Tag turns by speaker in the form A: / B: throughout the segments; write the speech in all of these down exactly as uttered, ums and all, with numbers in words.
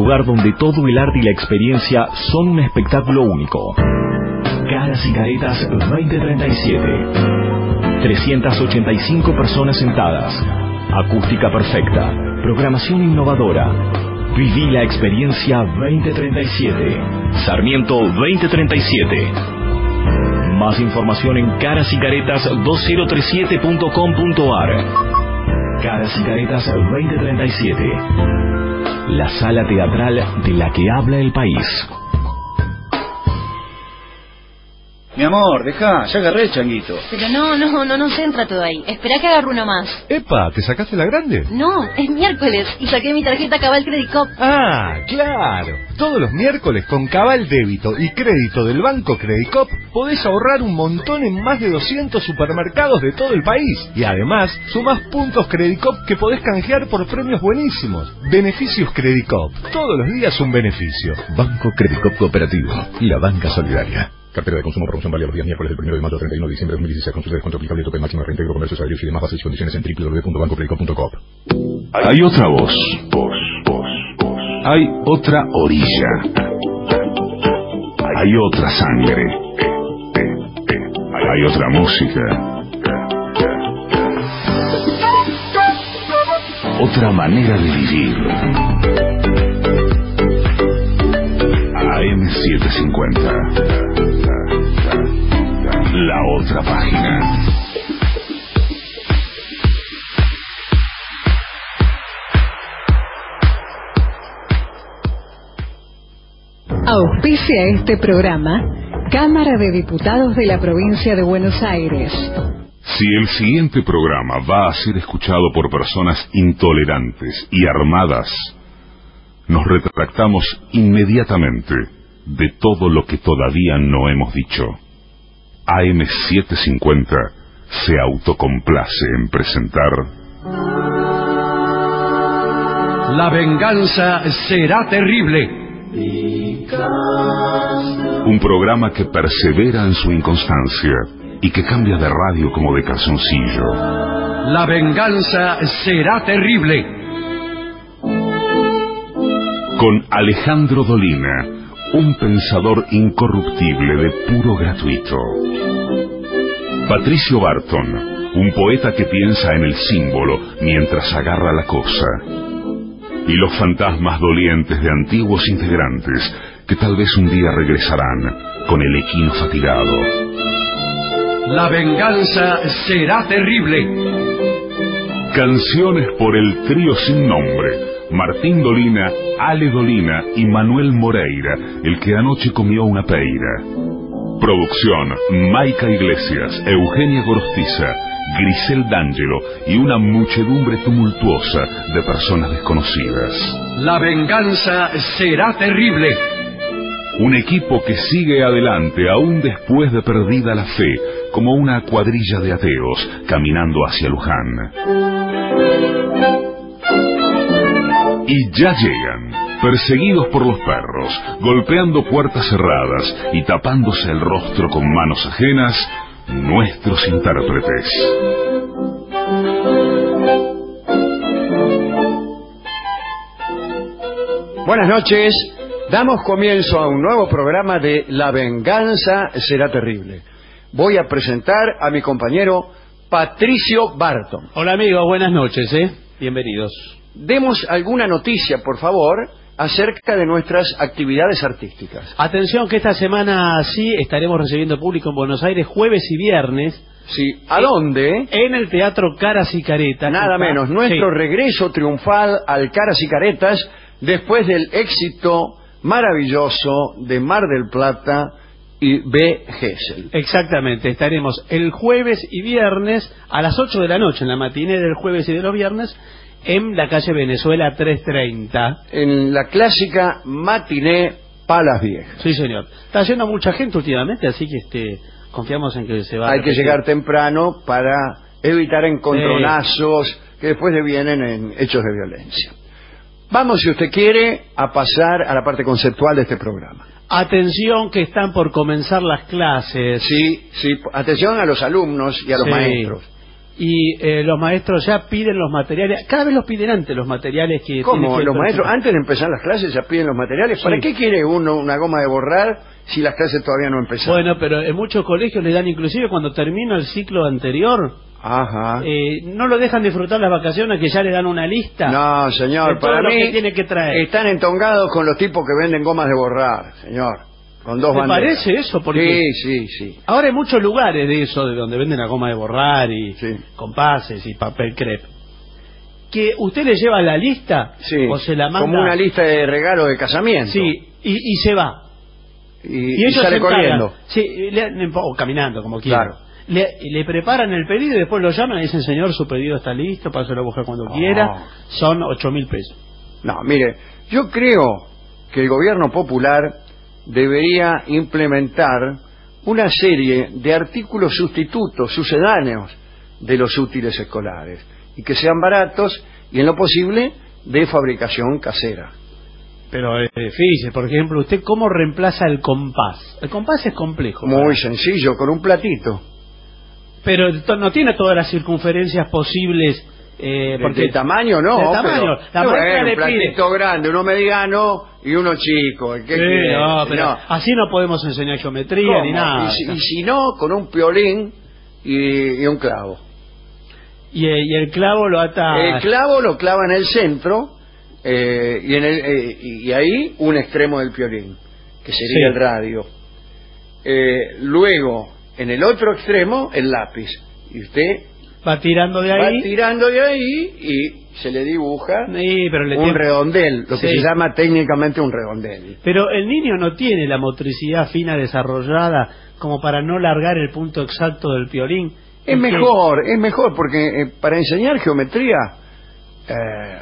A: lugar donde todo el arte y la experiencia son un espectáculo único. Caras y Caretas veinte treinta y siete. trescientas ochenta y cinco personas sentadas. Acústica perfecta. Programación innovadora. Viví la experiencia veinte treinta y siete. Sarmiento veinte treinta y siete. Más información en caras y caretas dos mil treinta y siete punto com punto ar. Caras y Caretas veinte treinta y siete. La sala teatral de la que habla el país.
B: Mi amor, dejá, ya agarré el changuito.
C: Pero no, no, no, no se entra todo ahí. Espera que agarre uno más.
D: Epa, ¿te sacaste la grande?
C: No, es miércoles y saqué mi tarjeta Cabal Credit Cop.
D: Ah, claro. Todos los miércoles con Cabal Débito y Crédito del Banco Credit Cop podés ahorrar un montón en más de doscientos supermercados de todo el país. Y además, sumás puntos Credit Cop que podés canjear por premios buenísimos. Beneficios Credit Cop. Todos los días un beneficio.
E: Banco Credit Cop Cooperativo. La banca solidaria. Cartera de consumo, promoción válida los días miércoles del primero de mayo al treinta y uno de diciembre de dos mil dieciséis. Consulta descuento aplicable, tope máximo de reintegro, comercios, salarios y demás bases y condiciones en doble u doble u doble u punto banco credit cop punto com.
F: Hay otra voz. Voz, voz, voz. Hay otra orilla. Hay otra sangre. Hay otra música. Otra manera de vivir. A M setecientos cincuenta. La otra página.
G: Auspicia este programa Cámara de Diputados de la Provincia de Buenos Aires.
F: Si el siguiente programa va a ser escuchado por personas intolerantes y armadas, nos retractamos inmediatamente de todo lo que todavía no hemos dicho. A M setecientos cincuenta se autocomplace en presentar
H: La venganza será terrible.
F: Un programa que persevera en su inconstancia y que cambia de radio como de calzoncillo.
H: La venganza será terrible.
F: Con Alejandro Dolina, un pensador incorruptible de puro gratuito. Patricio Barton, un poeta que piensa en el símbolo mientras agarra la cosa. Y los fantasmas dolientes de antiguos integrantes que tal vez un día regresarán con el equino fatigado.
H: La venganza será terrible.
F: Canciones por el trío sin nombre. Martín Dolina, Ale Dolina y Manuel Moreira, el que anoche comió una peira. Producción, Maica Iglesias, Eugenia Gorostiza, Grisel D'Angelo y una muchedumbre tumultuosa de personas desconocidas.
H: La venganza será terrible.
F: Un equipo que sigue adelante aún después de perdida la fe, como una cuadrilla de ateos caminando hacia Luján. Y ya llegan, perseguidos por los perros, golpeando puertas cerradas y tapándose el rostro con manos ajenas, nuestros intérpretes.
B: Buenas noches, damos comienzo a un nuevo programa de La venganza será terrible. Voy a presentar a mi compañero Patricio Barton.
I: Hola amigos, buenas noches, ¿eh? Bienvenidos.
B: Demos alguna noticia, por favor, acerca de nuestras actividades artísticas.
I: Atención que esta semana sí estaremos recibiendo público en Buenos Aires jueves y viernes.
B: Sí, ¿a dónde?
I: En el Teatro Caras y Caretas.
B: Nada menos, nuestro sí. regreso triunfal al Caras y Caretas después del éxito maravilloso de Mar del Plata y B. Gesell.
I: Exactamente, estaremos el jueves y viernes a las ocho de la noche, en la matiné del jueves y de los viernes, en la calle Venezuela trescientos treinta.
B: En la clásica matiné Palas Viejas.
I: Sí, señor. Está yendo mucha gente últimamente, así que este confiamos en que se va a
B: Hay que llegar temprano para evitar encontronazos sí. que después devienen en hechos de violencia. Vamos, si usted quiere, a pasar a la parte conceptual de este programa.
I: Atención que están por comenzar las clases.
B: Sí, sí, atención a los alumnos y a los
I: sí.
B: maestros.
I: y eh, los maestros ya piden los materiales, cada vez los piden antes los materiales que...
B: ¿Cómo?
I: que
B: ¿Los maestros antes de empezar las clases ya piden los materiales? ¿Para
I: Sí.
B: qué quiere uno una goma de borrar si las clases todavía no empezaron?
I: Bueno, pero en muchos colegios le dan, inclusive cuando termina el ciclo anterior,
B: Ajá.
I: eh, no lo dejan disfrutar las vacaciones, que ya le dan una lista.
B: No, señor,
I: de todo
B: para
I: lo
B: mí
I: que tiene que traer.
B: están entongados con los tipos que venden gomas de borrar, señor. Con dos
I: ¿Te
B: banderas.
I: parece eso? Porque
B: Sí, sí, sí.
I: ahora hay muchos lugares de eso, de donde venden la goma de borrar y
B: Sí.
I: compases y papel crepe. Que usted le lleva la lista
B: Sí.
I: o se la manda...
B: Como una lista de regalos de casamiento.
I: Sí, y, y se va.
B: Y,
I: Y,
B: y
I: ellos
B: sale
I: se encargan.
B: corriendo.
I: Sí, le- o caminando, como quieran.
B: Claro.
I: Le, le preparan el pedido y después lo llaman y dicen, señor, su pedido está listo, páselo a buscar cuando
B: Oh.
I: quiera. Son ocho mil pesos.
B: No, mire, yo creo que el gobierno popular debería implementar una serie de artículos sustitutos, sucedáneos de los útiles escolares, y que sean baratos y en lo posible de fabricación casera.
I: Pero es difícil. Por ejemplo, ¿usted cómo reemplaza el compás? El compás es complejo.
B: Muy
I: para-
B: sencillo, con un platito.
I: Pero to- no tiene todas las circunferencias posibles. Eh,
B: ¿De,
I: porque
B: de tamaño no?
I: de tamaño.
B: pero-
I: La
B: no,
I: maestra
B: bueno,
I: le
B: un platito
I: pide.
B: grande, uno mediano y uno chico. ¿Qué
I: Sí,
B: quiere,
I: no, pero
B: señor?
I: así no podemos enseñar geometría ni
B: ¿Cómo?
I: nada.
B: Y si, y si no, con un piolín y, y un clavo.
I: Y, eh, y el clavo lo ata.
B: El clavo lo clava en el centro eh, y, en el, eh, y ahí un extremo del piolín, que sería
I: Sí.
B: el radio. Eh, luego, en el otro extremo, el lápiz. Y usted
I: Va tirando de
B: va
I: ahí.
B: tirando de ahí y se le dibuja
I: Sí, pero le
B: un
I: tiene-
B: redondel, lo que
I: Sí.
B: se llama técnicamente un redondel.
I: Pero el niño no tiene la motricidad fina desarrollada como para no largar el punto exacto del piolín.
B: Es
I: Y que-
B: mejor, es mejor, porque eh, para enseñar geometría eh,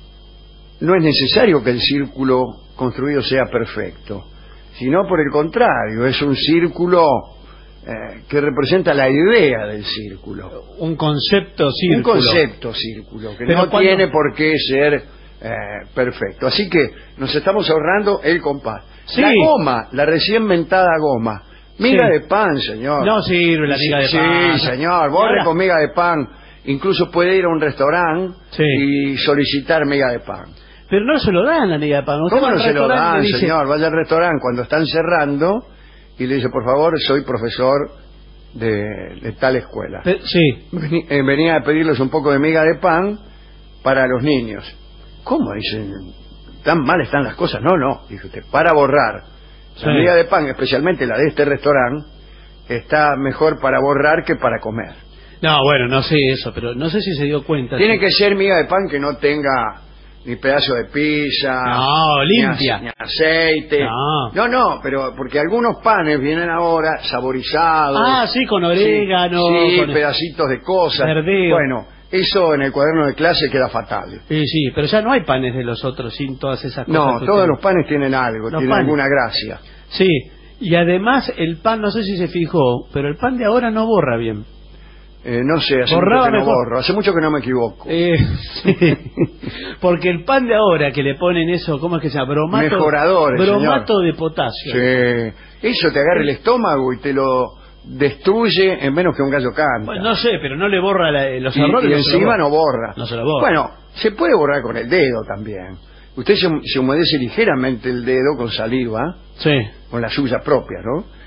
B: no es necesario que el círculo construido sea perfecto, sino por el contrario, es un círculo eh, que representa la idea del círculo.
I: Un concepto
B: Un
I: círculo.
B: concepto círculo, que
I: Pero
B: no
I: cuando-
B: tiene por qué ser eh, perfecto. Así que nos estamos ahorrando el compás.
I: Sí.
B: La goma, la recién mentada goma. Miga
I: Sí.
B: de pan, señor.
I: No sirve la miga de
B: Sí,
I: pan.
B: Sí, señor, borre
I: Ahora-
B: con miga de pan. Incluso puede ir a un restaurante
I: Sí.
B: y solicitar miga de pan.
I: Pero no se lo dan la miga de pan. Usted
B: ¿Cómo
I: va
B: no
I: al
B: se lo
I: restaurante
B: dan,
I: y dice,
B: señor? Vaya al restaurante cuando están cerrando y le dice, por favor, soy profesor de, de tal escuela.
I: Pe- sí.
B: Vení- eh, venía a pedirles un poco de miga de pan para los niños. ¿Cómo? Dicen, ¿tan mal están las cosas? No, no, dice usted, para borrar. La
I: Sí.
B: miga de pan, especialmente la de este restaurante, está mejor para borrar que para comer.
I: No, bueno, no sé eso, pero no sé si se dio cuenta.
B: Tiene
I: Sí.
B: que ser miga de pan que no tenga ni pedazo de pizza,
I: No,
B: ni
I: limpia.
B: ace- ni aceite.
I: No.
B: no, no, pero porque algunos panes vienen ahora saborizados.
I: Ah, sí, con orégano.
B: Sí, sí,
I: con-
B: pedacitos de cosas.
I: Verdeo.
B: Bueno, eso en el cuaderno de clase queda fatal.
I: Sí, sí, pero ya no hay panes de los otros sin todas esas cosas.
B: No,
I: que
B: todos
I: usted-
B: los panes tienen algo,
I: Los
B: tienen
I: panes.
B: alguna gracia.
I: Sí, y además el pan, no sé si se fijó, pero el pan de ahora no borra bien.
B: Eh, no sé, hace
I: Borraba
B: mucho que no
I: mejor.
B: borro, hace mucho que no me equivoco.
I: Eh, sí. Porque el pan de ahora que le ponen eso, ¿cómo es que se llama? Bromato,
B: Mejoradores,
I: bromato de potasio.
B: Sí. Eso te agarra el estómago y te lo destruye en menos que un gallo canta.
I: Bueno, no sé, pero no le borra la- los
B: y,
I: errores.
B: y
I: no se lo
B: encima
I: borra.
B: no borra.
I: No se lo borra.
B: Bueno, se puede borrar con el dedo también. Usted se, se humedece ligeramente el dedo con saliva,
I: Sí.
B: con la suya propia, ¿no?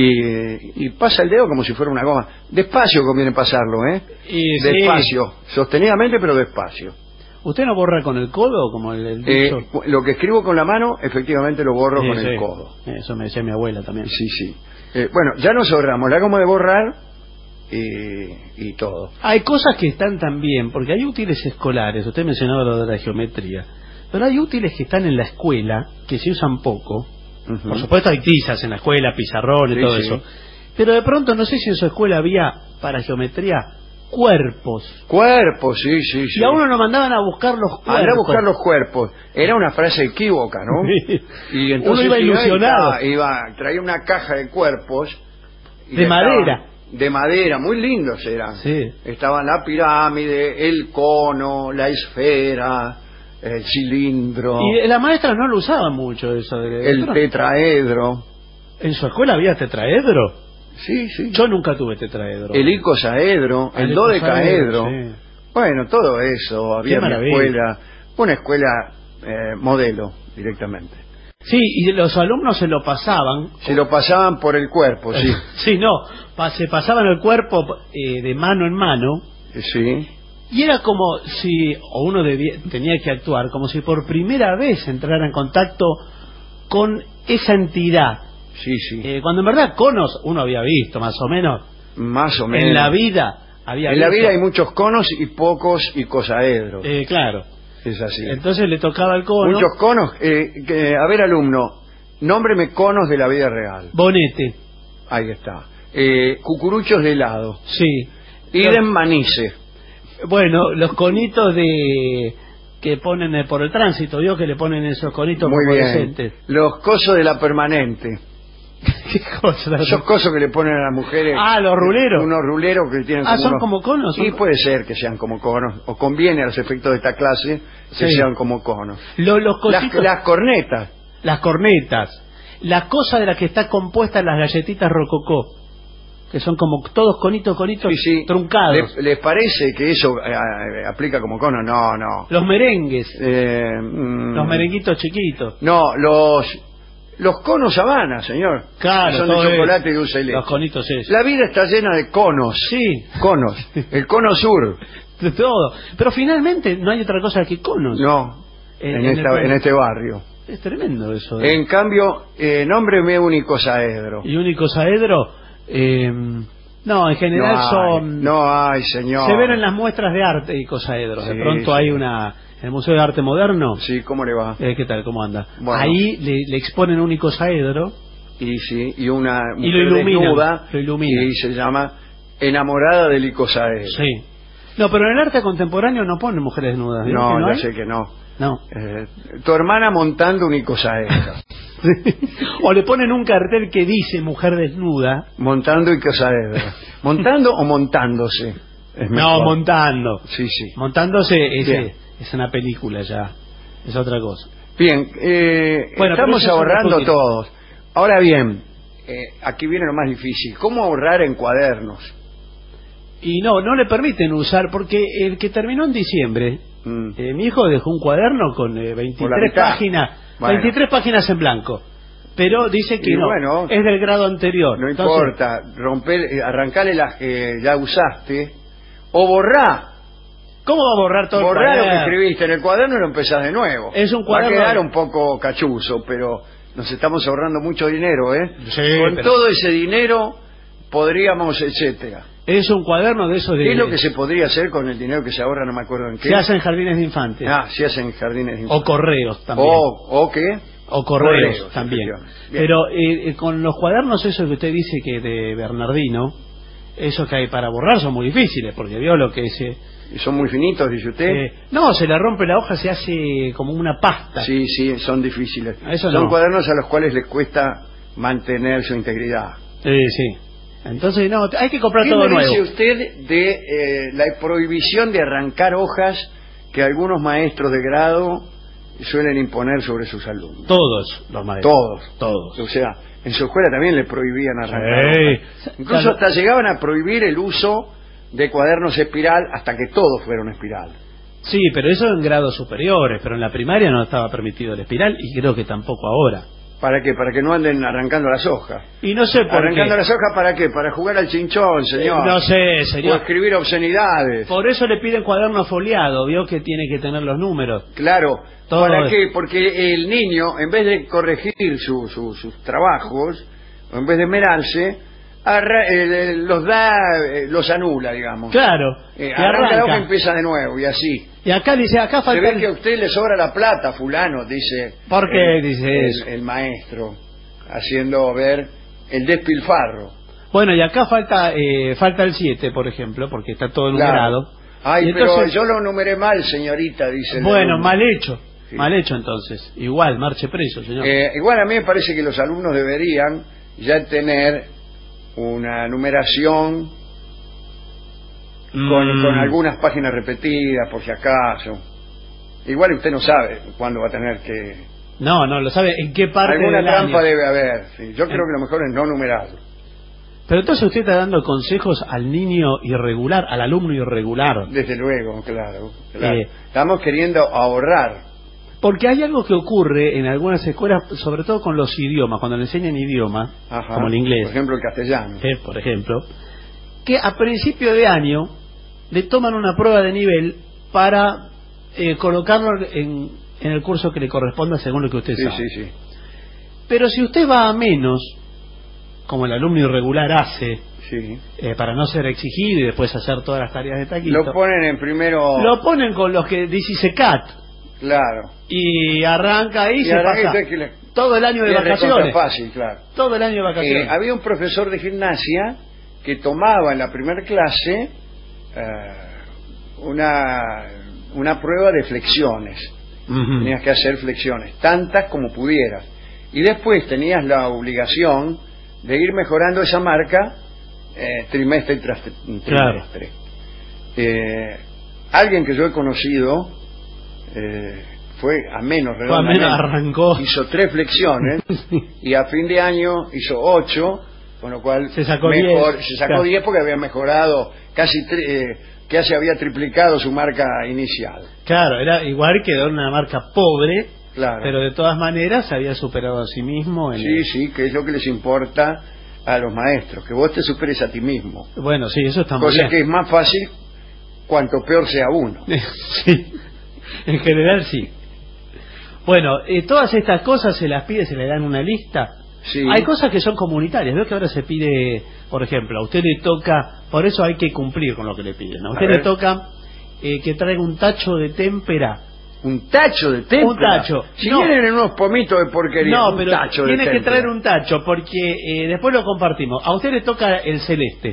B: Y, y pasa el dedo como si fuera una goma. Despacio conviene pasarlo, ¿eh?
I: Y sí.
B: Despacio, sostenidamente pero despacio.
I: ¿Usted no borra con el codo como el, el
B: Eh,
I: dicho?
B: cu- lo que escribo con la mano, efectivamente lo borro
I: Sí,
B: con
I: sí.
B: el codo.
I: Eso me decía mi abuela también.
B: Sí, sí. Eh, bueno, ya nos ahorramos la goma de borrar y, y todo.
I: Hay cosas que están también, porque hay útiles escolares, usted mencionaba lo de la geometría, pero hay útiles que están en la escuela, que se usan poco.
B: Ujú.
I: Por supuesto hay tizas en la escuela, pizarrón y
B: Sí,
I: todo
B: sí.
I: eso. Pero de pronto, no sé si en su escuela había, para geometría, cuerpos.
B: Cuerpos, sí, sí, sí.
I: Y a uno lo mandaban a buscar los cuerpos.
B: Andá a buscar los cuerpos. Era una frase equívoca, ¿no?
I: Sí.
B: Y entonces
I: Uno iba ilusionado.
B: Iba, iba- traía una caja de cuerpos. y
I: De
B: estaban-
I: madera.
B: De madera, muy lindos eran.
I: Sí.
B: Estaban la pirámide, el cono, la esfera, el cilindro,
I: Y la maestra no lo usaba mucho eso. De,
B: el tetraedro.
I: ¿En su escuela había tetraedro?
B: Sí, sí.
I: Yo nunca tuve tetraedro.
B: El icosaedro, el, el dodecaedro. Sí. Bueno, todo eso. Había una escuela, una escuela eh, modelo directamente.
I: Sí, y los alumnos se lo pasaban.
B: Se lo pasaban por el cuerpo, sí.
I: Sí, no, se pasaban el cuerpo eh, de mano en mano.
B: Sí.
I: Y era como si, o uno debía, tenía que actuar, como si por primera vez entrara en contacto con esa entidad.
B: Sí, sí.
I: Eh, cuando en verdad conos uno había visto, más o menos.
B: Más o menos.
I: En la vida había
B: En
I: visto.
B: la vida hay muchos conos y pocos icosaedros.
I: Eh, claro.
B: Es así.
I: Entonces le tocaba el cono.
B: Muchos conos. Eh, que, a ver, alumno, nómbreme conos de la vida real.
I: Bonete.
B: Ahí está. Eh, cucuruchos de helado.
I: Sí.
B: Idem manice.
I: Bueno, los conitos de que ponen por el tránsito, ¿vio? Que le ponen esos conitos
B: muy bien. Los cosos de la permanente.
I: ¿Qué cosa?
B: Esos cosos que le ponen a las mujeres.
I: Ah, los ruleros.
B: Unos ruleros que tienen
I: ah,
B: como
I: son
B: unos...
I: como conos.
B: Sí, puede ser que sean como conos. O conviene a los efectos de esta clase que sí. sean como conos.
I: Lo, los
B: cositos... las, las cornetas.
I: Las cornetas. La cosa de la que está compuesta las galletitas rococó. Que son como todos conitos, conitos
B: sí, sí.
I: truncados.
B: ¿Les, ¿Les parece que eso eh, aplica como cono? No, no.
I: Los merengues.
B: Eh, mm,
I: los merenguitos chiquitos.
B: No, los... Los conos Habana, señor.
I: Claro,
B: son de chocolate y dulce de leche.
I: Los conitos es.
B: La vida está llena de conos.
I: Sí.
B: Conos. El cono sur.
I: De todo. Pero finalmente no hay otra cosa que conos.
B: No. En, en, esta, el... en este barrio.
I: Es tremendo eso. ¿eh?
B: En cambio, eh, nómbreme un icosaedro.
I: ¿Y un icosaedro? Eh, no, en general
B: no hay,
I: son...
B: No hay, señor.
I: Se ven en las muestras de arte icosaedros. Sí, de pronto
B: sí.
I: hay una... En el Museo de Arte Moderno.
B: Sí, ¿cómo le va?
I: Eh, ¿Qué tal? ¿Cómo anda?
B: Bueno.
I: Ahí le, le exponen un icosaedro.
B: Y sí, y una mujer
I: y lo ilumina,
B: desnuda,
I: lo ilumina.
B: Y se llama Enamorada del icosaedro.
I: Sí. No, pero en el arte contemporáneo no ponen mujeres desnudas.
B: No,
I: no
B: ya
I: hay?
B: sé que no.
I: No.
B: Eh, tu hermana montando un icosaedro.
I: O le ponen un cartel que dice mujer desnuda.
B: Montando icosaedro. ¿Montando o montándose? Es
I: no, montando.
B: Sí, sí.
I: Montándose es, es una película ya. Es otra cosa.
B: Bien, eh, bueno, estamos ahorrando todos. Ahora bien, eh, aquí viene lo más difícil. ¿Cómo ahorrar en cuadernos?
I: Y no, no le permiten usar, porque el que terminó en diciembre, mm. eh, mi hijo dejó un cuaderno con eh, veintitrés páginas, bueno. veintitrés páginas en blanco. Pero dice que y no, bueno, es del grado anterior.
B: No Entonces, importa, romper, arrancarle las que ya usaste, o borrar.
I: ¿Cómo va a borrar todo
B: borrar
I: el
B: lo que escribiste en el cuaderno y lo empezás de nuevo?
I: Es un cuaderno.
B: Va a quedar un poco cachuzo, pero nos estamos ahorrando mucho dinero, ¿eh?
I: Sí,
B: Con
I: pero...
B: todo ese dinero podríamos, etcétera.
I: Es un cuaderno de esos de...
B: ¿Qué es lo que se podría hacer con el dinero que se ahorra? No me acuerdo en qué.
I: Se hacen jardines de infantes.
B: Ah, se hacen jardines de infantes.
I: O correos también.
B: O, ¿o qué?
I: O correos, correos también. Pero eh, con los cuadernos esos que usted dice que de Bernardino, esos que hay para borrar son muy difíciles, porque vio lo que es... Eh,
B: ¿Y son muy finitos, dice usted?
I: Eh, no, se le rompe la hoja, se hace como una pasta.
B: Sí, sí, son difíciles.
I: Eso
B: son
I: no.
B: cuadernos a los cuales les cuesta mantener su integridad.
I: Eh, sí. Entonces, no, hay que comprar
B: ¿Qué
I: todo
B: me
I: nuevo.
B: dice usted de eh, la prohibición de arrancar hojas que algunos maestros de grado suelen imponer sobre sus alumnos?
I: Todos los maestros.
B: Todos.
I: Todos.
B: O sea, en su escuela también le prohibían arrancar
I: sí.
B: hojas. Incluso claro. hasta llegaban a prohibir el uso de cuadernos espiral hasta que todos fueron espiral.
I: Sí, pero eso en grados superiores, pero en la primaria no estaba permitido el espiral y creo que tampoco ahora.
B: ¿Para qué? Para que no anden arrancando las hojas.
I: Y no sé por
B: ¿Arrancando
I: qué.
B: las hojas para qué? Para jugar al chinchón, señor.
I: Eh, no sé, señor.
B: O escribir obscenidades.
I: Por eso le piden cuaderno foliado, vio que tiene que tener los números.
B: Claro.
I: Todo
B: ¿Para
I: es...
B: qué? Porque el niño, en vez de corregir su, su, sus trabajos, o en vez de esmerarse, arra eh, los da, eh, los anula, digamos.
I: Claro.
B: Eh, arranca la hoja y empieza de nuevo, y así.
I: Y acá dice, acá falta...
B: Se ve que a usted le sobra la plata, fulano, dice...
I: ¿Por qué
B: el,
I: dice
B: el,
I: eso?
B: El maestro, haciendo ver el despilfarro.
I: Bueno, y acá falta eh, falta el siete, por ejemplo, porque está todo numerado.
B: Claro. Ay,
I: y
B: pero
I: entonces...
B: yo lo numeré mal, señorita, dice.
I: Bueno, mal hecho. Sí. Mal hecho, entonces. Igual, marche preso, señor.
B: Eh, igual a mí me parece que los alumnos deberían ya tener una numeración mm. con, con algunas páginas repetidas, por si acaso. Igual usted no sabe cuándo va a tener que...
I: No, no, lo sabe en qué parte
B: alguna
I: del
B: trampa
I: año.
B: Debe haber. Sí. Yo creo que lo mejor es no numerarlo.
I: Pero entonces usted está dando consejos al niño irregular, al alumno irregular.
B: Desde luego, claro. claro.
I: Eh,
B: Estamos queriendo ahorrar.
I: Porque hay algo que ocurre en algunas escuelas, sobre todo con los idiomas, cuando le enseñan idioma,
B: Ajá,
I: como el inglés.
B: Por ejemplo, el castellano.
I: Eh, por ejemplo, que a principio de año le toman una prueba de nivel para eh, colocarlo en, en el curso que le corresponda según lo que usted
B: sí,
I: sabe.
B: Sí, sí.
I: Pero si usted va a menos, como el alumno irregular hace,
B: sí.
I: eh, para no ser exigido y después hacer todas las tareas de taquito,
B: lo ponen en primero...
I: Lo ponen con los que dice C A T.
B: Claro.
I: Y arranca ahí y se
B: arranca
I: pasa
B: y le...
I: todo el año de vacaciones.
B: Fácil, claro.
I: Todo el año de vacaciones.
B: Eh, había un profesor de gimnasia que tomaba en la primera clase eh, una, una prueba de flexiones. Uh-huh. Tenías que hacer flexiones, tantas como pudieras. Y después tenías la obligación de ir mejorando esa marca eh, trimestre tras trimestre. Claro. Eh, alguien que yo he conocido eh, fue a menos redondamente,
I: arrancó,
B: hizo tres flexiones y a fin de año hizo ocho, con lo cual
I: se sacó
B: mejor,
I: diez,
B: se sacó
I: claro.
B: diez porque había mejorado casi eh, casi había triplicado su marca inicial.
I: Claro, era igual, quedó en una marca pobre,
B: claro.
I: Pero de todas maneras se había superado a sí mismo. En
B: sí,
I: el...
B: sí, que es lo que les importa a los maestros, que vos te superes a ti mismo.
I: Bueno, sí, eso está muy bien.
B: Cosa que es más fácil cuanto peor sea uno.
I: Sí, en general sí. Bueno, eh, todas estas cosas se las pide, se le dan una lista.
B: Sí.
I: Hay cosas que son comunitarias. Veo que ahora se pide, por ejemplo, a usted le toca, por eso hay que cumplir con lo que le piden. A usted a le toca eh, que traiga un tacho de témpera.
B: ¿Un tacho de témpera?
I: Un tacho.
B: Si
I: no.
B: vienen en unos pomitos de porquería.
I: No,
B: un
I: pero
B: tacho
I: tiene
B: de
I: que traer un tacho, porque eh, después lo compartimos. A usted le toca el celeste.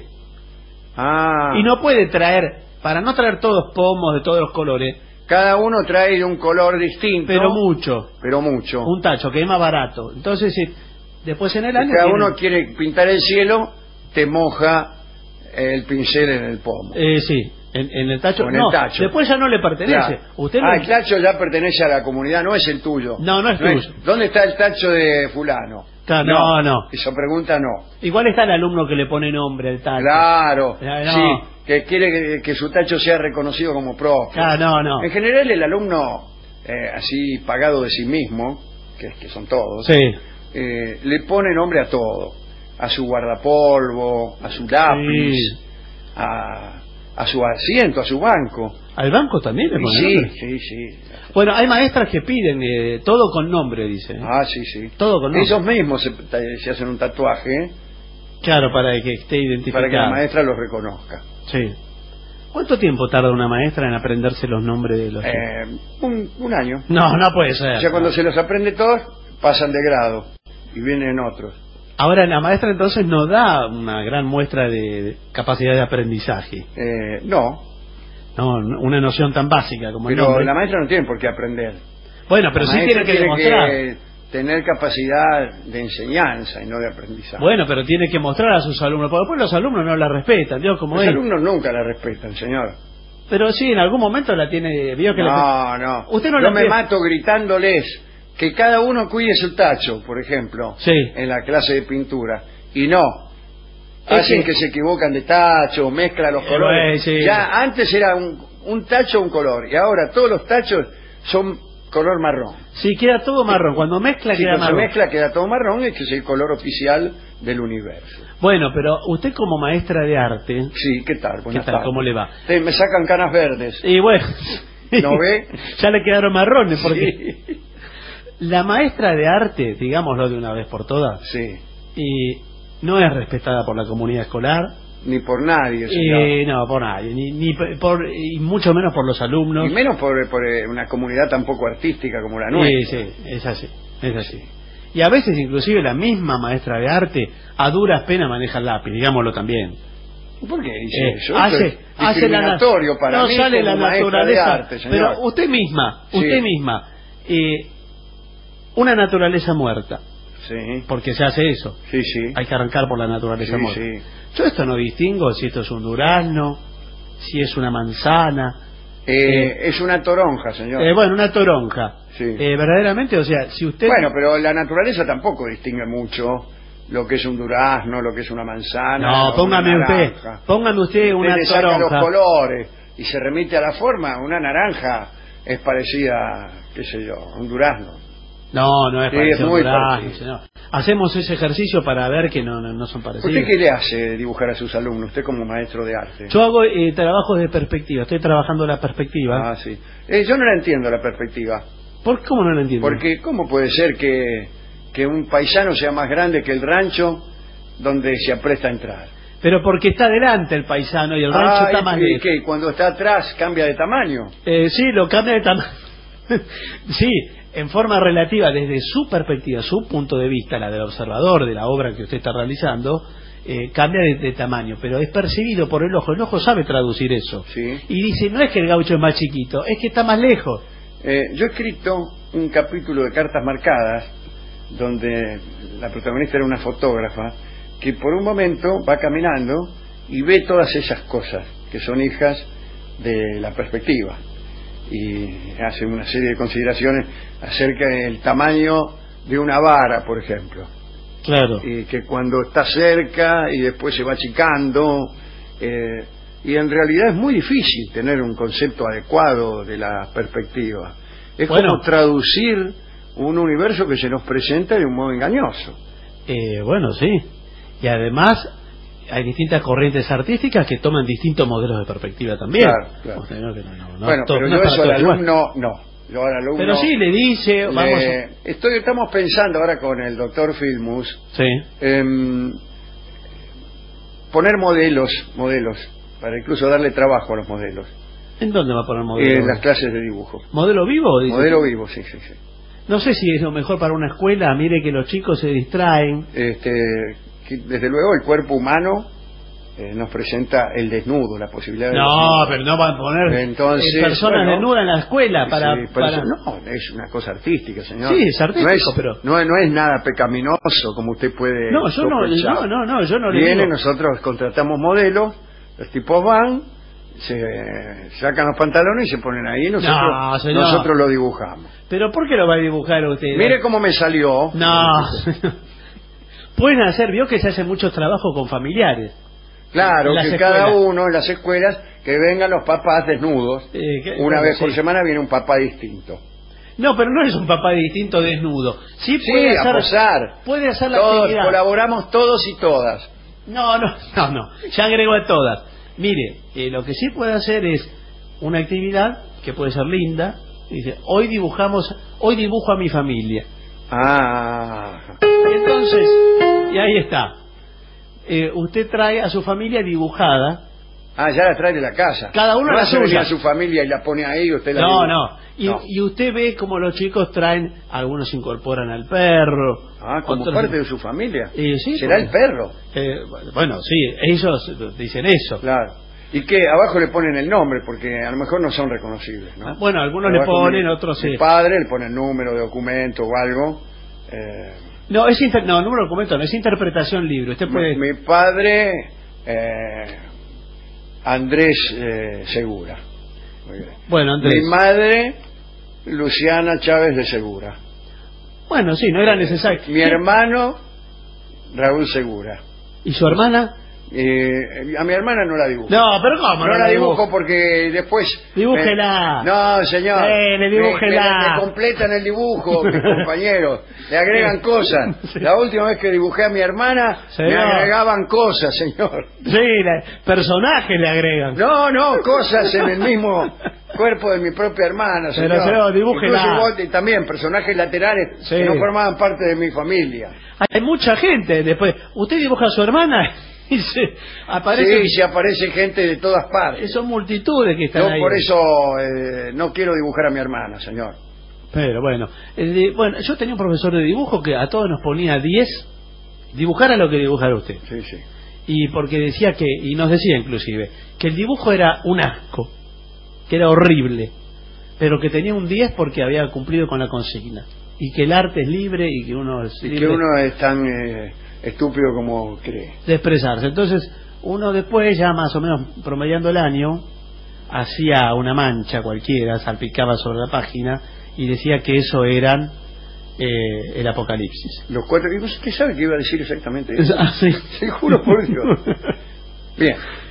B: Ah.
I: Y no puede traer, para no traer todos pomos de todos los colores.
B: Cada uno trae de un color distinto.
I: Pero mucho.
B: Pero mucho.
I: Un tacho, que es más barato. Entonces, eh, después en el año...
B: Cada
I: tienen...
B: uno quiere pintar el cielo, te moja el pincel en el pomo.
I: Eh, sí, en, en el tacho.
B: En
I: no,
B: el tacho.
I: Después ya no le pertenece.
B: Claro.
I: Usted
B: ah,
I: lo...
B: el tacho ya pertenece a la comunidad, no es el tuyo.
I: No, no es
B: no
I: tuyo.
B: Es... ¿Dónde está el tacho de fulano?
I: Claro, no, no, no.
B: Esa pregunta no.
I: Igual está el alumno que le pone nombre al tacho.
B: Claro,
I: no.
B: sí, que quiere que, que su tacho sea reconocido como propio.
I: Claro, no, no.
B: En general el alumno, eh, así pagado de sí mismo, que, que son todos,
I: sí.
B: eh, le pone nombre a todo. A su guardapolvo, a su lápiz, sí. a, a su asiento, a su banco.
I: ¿Al banco también le pone
B: sí,
I: nombre?
B: Sí, sí.
I: Bueno, hay maestras que piden eh, todo con nombre, dice.
B: Ah, sí, sí.
I: Todo con nombre.
B: Ellos mismos se, se hacen un tatuaje. ¿eh?
I: Claro, para que esté identificado.
B: Para que la maestra los reconozca.
I: Sí. ¿Cuánto tiempo tarda una maestra en aprenderse los nombres de los
B: eh, un, un año.
I: No, no puede ser.
B: O sea, cuando
I: no.
B: se los aprende todos, pasan de grado y vienen otros.
I: Ahora, la maestra entonces no da una gran muestra de, de capacidad de aprendizaje.
B: Eh, no.
I: No, una noción tan básica como
B: pero
I: el nombre.
B: la maestra no tiene por qué aprender.
I: Bueno, pero
B: la
I: sí tiene que
B: tiene
I: demostrar.
B: Que tener capacidad de enseñanza y no de aprendizaje.
I: Bueno, pero tiene que mostrar a sus alumnos, porque después los alumnos no la respetan, Dios, como
B: los
I: es.
B: alumnos nunca la respetan, señor.
I: Pero sí, en algún momento la tiene, vio que
B: no,
I: la...
B: no.
I: Usted no
B: Yo
I: la
B: me
I: tiene...
B: mato gritándoles que cada uno cuide su tacho, por ejemplo,
I: sí.
B: en la clase de pintura, y no.
I: Es
B: Hacen
I: que...
B: que se equivocan de tacho, mezclan los
I: eh,
B: colores.
I: Bueno, sí.
B: Ya antes era un, un tacho, un color, y ahora todos los tachos son color marrón.
I: Sí, queda todo marrón. Cuando mezcla
B: sí,
I: queda
B: cuando
I: marrón.
B: se mezcla queda todo marrón, y que es el color oficial del universo.
I: Bueno, pero usted como maestra de arte...
B: Sí, ¿qué tal? Buenas
I: ¿Qué tal?
B: tardes.
I: ¿Cómo le va?
B: Sí, me sacan canas verdes.
I: Y bueno...
B: ¿No ve?
I: Ya le quedaron marrones, porque...
B: Sí.
I: La maestra de arte, digámoslo de una vez por todas,
B: sí.
I: y no es respetada por la comunidad escolar.
B: Ni por nadie, señor.
I: Eh, no, por nadie, ni, ni por, y mucho menos por los alumnos.
B: Y menos por, por una comunidad tan poco artística como la nuestra.
I: Sí, sí, es así, es así. Y a veces inclusive la misma maestra de arte a duras penas maneja el lápiz, digámoslo también.
B: ¿Por qué dice
I: Eh,
B: eso?
I: hace,
B: Esto es
I: hace la
B: discriminatorio para
I: no
B: mí
I: sale
B: como
I: la
B: maestra
I: naturaleza,
B: de arte, señor.
I: pero usted misma, usted
B: sí.
I: misma, eh, una naturaleza muerta.
B: Sí.
I: Porque se hace eso.
B: Sí, sí.
I: Hay que arrancar por la naturaleza
B: sí,
I: muerta.
B: Sí.
I: Yo esto no distingo si esto es un durazno, si es una manzana.
B: Eh,
I: eh,
B: es una toronja, señor.
I: Eh, bueno, una toronja.
B: Sí.
I: Eh, verdaderamente, o sea, si usted...
B: Bueno, pero la naturaleza tampoco distingue mucho lo que es un durazno, lo que es una manzana.
I: No, póngame
B: una
I: usted,
B: naranja.
I: póngame usted una
B: Usted le saca
I: toronja.
B: los colores y se remite a la forma. Una naranja es parecida, qué sé yo, a un durazno.
I: No, no es
B: Sí,
I: parecido
B: es muy
I: a un durazno,
B: parecido.
I: señor. Hacemos ese ejercicio para ver que no, no, no son parecidos.
B: ¿Usted qué le hace dibujar a sus alumnos? Usted como maestro de arte.
I: Yo hago eh, trabajos de perspectiva, estoy trabajando la perspectiva.
B: Ah, sí. Eh, yo no la entiendo la perspectiva.
I: ¿Por cómo no la entiendo?
B: Porque ¿cómo puede ser que, que un paisano sea más grande que el rancho donde se apresta a entrar?
I: Pero porque está delante el paisano y el rancho
B: ah,
I: está
B: ¿y,
I: más
B: y
I: lejos.
B: qué? Cuando está atrás cambia de tamaño.
I: Eh, sí, lo cambia de tamaño. Sí, en forma relativa, desde su perspectiva, su punto de vista, la del observador de la obra que usted está realizando, eh, cambia de, de tamaño, pero es percibido por el ojo. El ojo sabe traducir eso.
B: Sí.
I: Y dice, no es que el gaucho es más chiquito, es que está más lejos.
B: Eh, yo he escrito un capítulo de Cartas Marcadas donde la protagonista era una fotógrafa que por un momento va caminando y ve todas esas cosas que son hijas de la perspectiva y hace una serie de consideraciones acerca del tamaño de una vara, por ejemplo.
I: Claro.
B: Y que cuando está cerca y después se va achicando, eh, y en realidad es muy difícil tener un concepto adecuado de la perspectiva. Es
I: Bueno.
B: como traducir un universo que se nos presenta de un modo engañoso.
I: Eh, bueno, sí. Y además hay distintas corrientes artísticas que toman distintos modelos de perspectiva también.
B: Claro, claro.
I: O sea, no, que no, no, no,
B: bueno,
I: todo-
B: pero
I: no
B: yo
I: es para
B: eso al
I: todos igual.
B: alumno, no. Yo al alumno
I: Pero sí, le dice,
B: le-
I: vamos a...
B: estoy, estamos pensando ahora con el doctor Filmus
I: Sí.
B: en poner modelos, modelos, para incluso darle trabajo a los modelos.
I: ¿En dónde va a poner modelo?
B: En las clases de dibujo.
I: ¿Modelo vivo? Dice?
B: Modelo vivo, sí, sí, sí.
I: No sé si es lo mejor para una escuela. Mire que los chicos se distraen.
B: Este, que desde luego el cuerpo humano eh, nos presenta el desnudo, la posibilidad de
I: No,
B: desnudo.
I: pero no van a poner
B: Entonces,
I: eh, personas
B: bueno,
I: desnudas en la escuela para...
B: Sí, pero
I: para...
B: eso no, es una cosa artística, señor.
I: Sí, es artístico,
B: no es,
I: pero...
B: No, no es nada pecaminoso, como usted puede
I: No, yo no,
B: sospechar.
I: no, no, no, yo no le
B: Viene,
I: digo...
B: nosotros contratamos modelos, los tipos van, se sacan los pantalones y se ponen ahí, nosotros,
I: No, señor.
B: nosotros lo dibujamos.
I: ¿Pero por qué lo va a dibujar usted?
B: Mire cómo me salió.
I: No. Pueden hacer, vio que se hacen muchos trabajos con familiares.
B: Claro,
I: En las
B: que cada
I: escuelas.
B: uno en las escuelas, que vengan los papás desnudos.
I: Eh, que-
B: Una
I: bueno,
B: vez por
I: sí.
B: semana viene un papá distinto.
I: No, pero no es un papá distinto desnudo. Sí,
B: Sí,
I: puede
B: a
I: hacer,
B: posar.
I: puede hacer la
B: Todos
I: actividad.
B: colaboramos todos y todas.
I: No, no, no, no. Ya agregó a todas. Mire, eh, lo que sí puede hacer es una actividad que puede ser linda. Dice, hoy dibujamos, hoy dibujo a mi familia.
B: Ah,
I: Entonces, y ahí está. Eh, usted trae a su familia dibujada.
B: ah, ya la trae de la casa.
I: Cada uno
B: no
I: la
B: hace venir
I: suya.
B: a su familia y la pone ahí y usted la
I: No,
B: dibuja.
I: no. Y,
B: No.
I: y usted ve como los chicos traen, algunos incorporan al perro.
B: Ah, como
I: otros-
B: parte de su familia.
I: Eh, sí,
B: Será
I: porque-
B: el perro.
I: Eh, bueno, sí, ellos dicen eso.
B: Claro. Y que abajo le ponen el nombre, porque a lo mejor no son reconocibles, ¿no?
I: Ah, bueno, algunos le
B: Abajo
I: ponen,
B: mi-
I: otros sí.
B: Mi padre le pone el número de documento o algo. Eh,
I: No, es inter- no, número de documento, no, es interpretación libre. Usted puede...
B: mi, mi padre, eh, Andrés eh, Segura. Muy bien.
I: Bueno, Andrés.
B: Mi madre, Luciana Chávez de Segura.
I: Bueno, sí, no era necesario.
B: Mi hermano, Raúl Segura.
I: ¿Y su hermana?
B: Eh, a mi hermana no la dibujo.
I: No, pero ¿cómo
B: No la dibujo porque después...
I: Dibújela.
B: me- no, señor.
I: Eh, le dibújela.
B: Me, me- me completan el dibujo, mis compañeros. Le agregan cosas.
I: Sí.
B: La última vez que dibujé a mi hermana,
I: Señor.
B: me agregaban cosas, señor.
I: Sí, la- personajes le agregan.
B: No, no, cosas en el mismo cuerpo de mi propia hermana, señor.
I: Pero, señor, dibújela.
B: Incluso igual- y también personajes laterales
I: Sí.
B: que no formaban parte de mi familia.
I: Hay mucha gente después. Usted dibuja a su hermana y se aparece.
B: Sí, se aparece gente de todas partes.
I: Son multitudes que están
B: Yo
I: ahí.
B: por eso eh, no quiero dibujar a mi hermana, señor.
I: Pero bueno, el de- bueno, yo tenía un profesor de dibujo que a todos nos ponía diez, dibujara lo que dibujara usted.
B: Sí, sí.
I: Y porque decía que, y nos decía inclusive, que el dibujo era un asco, que era horrible, pero que tenía un diez porque había cumplido con la consigna. Y que el arte es libre y que uno es
B: Y
I: libre
B: que uno es tan eh, estúpido como cree.
I: de expresarse. Entonces, uno después, ya más o menos promediando el año, hacía una mancha cualquiera, salpicaba sobre la página y decía que eso eran eh, el apocalipsis.
B: Los cuatro... ¿Y usted sabe que iba a decir exactamente eso?
I: Ah, sí.
B: Se juro por Dios. Bien.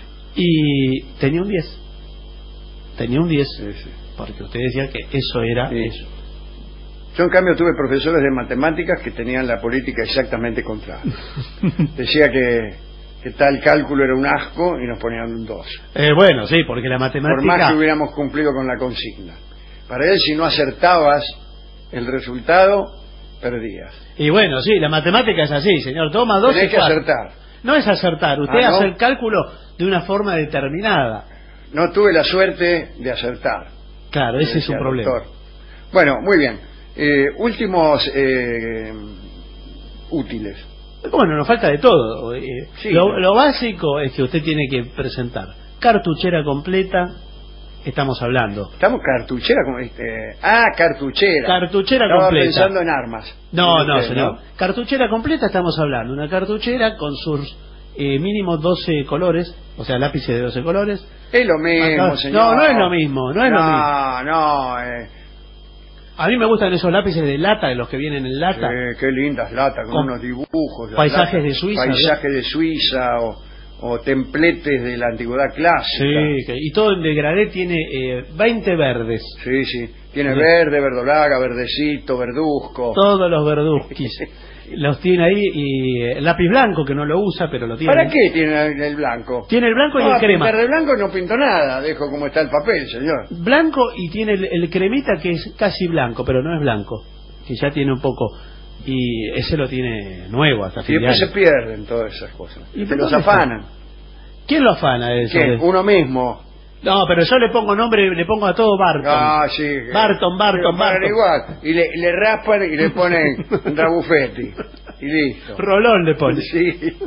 I: Y tenía un diez. Tenía un diez.
B: Sí, sí.
I: Porque usted decía que eso era
B: Sí.
I: eso.
B: Yo, en cambio, tuve profesores de matemáticas que tenían la política exactamente contraria. Decía que, que tal cálculo era un asco y nos ponían un dos.
I: Eh, bueno, sí, porque la matemática...
B: Por más que hubiéramos cumplido con la consigna. Para él, si no acertabas el resultado, perdías.
I: Y bueno, sí, la matemática es así, señor. Toma dos
B: Tenés
I: y
B: que
I: cuatro.
B: acertar.
I: No es acertar, usted
B: Ah, ¿no?
I: hace el cálculo de una forma determinada.
B: No tuve la suerte de acertar.
I: Claro, ese es
B: Decía
I: un
B: el
I: problema.
B: doctor. Bueno, muy bien. Eh, últimos eh, útiles.
I: Bueno, nos falta de todo. Eh,
B: Sí.
I: lo, lo básico es que usted tiene que presentar cartuchera completa, estamos hablando.
B: Estamos cartuchera como este. Ah, cartuchera.
I: Cartuchera
B: Estaba
I: completa.
B: pensando en armas.
I: No,
B: Dice
I: no,
B: usted,
I: señor. Cartuchera completa estamos hablando. Una cartuchera con sus eh, mínimo doce colores, o sea, lápices de doce colores.
B: Es lo mismo,
I: Acá-
B: señor.
I: No, no es lo mismo, no es lo mismo.
B: No, no. Eh,
I: A mí me gustan esos lápices de lata, de los que vienen en lata.
B: eh, qué lindas latas, con,
I: Con
B: unos dibujos. las
I: paisajes
B: latas,
I: de Suiza,
B: Paisajes de Suiza o, o templetes de la antigüedad clásica.
I: Sí, que- y todo en degradé tiene eh, veinte verdes.
B: Sí, sí. Tiene
I: Sí.
B: verde, verdolaga, verdecito, verduzco.
I: Todos los verduzquis. Los tiene ahí y eh, el lápiz blanco que no lo usa, pero lo tiene.
B: ¿Para qué tiene el, el blanco?
I: Tiene el blanco y
B: No,
I: el crema.
B: pintar de blanco no pinto nada, dejo como está el papel, señor.
I: Blanco y tiene el, el cremita que es casi blanco, pero no es blanco, que ya tiene un poco. Y ese lo tiene nuevo hasta
B: Y
I: fin de
B: después se
I: año.
B: pierden todas esas cosas.
I: ¿Y
B: Se
I: por
B: los
I: dónde está?
B: afanan.
I: ¿Quién lo afana eso?
B: ¿Quién? Uno mismo.
I: No, pero yo le pongo nombre, le pongo a todo Barton.
B: Ah, sí.
I: Barton, Barton,
B: Pero paran
I: Barton.
B: igual. Y le, le raspan y le ponen un rabufetti. Y listo.
I: Rolón le pone.
B: Sí.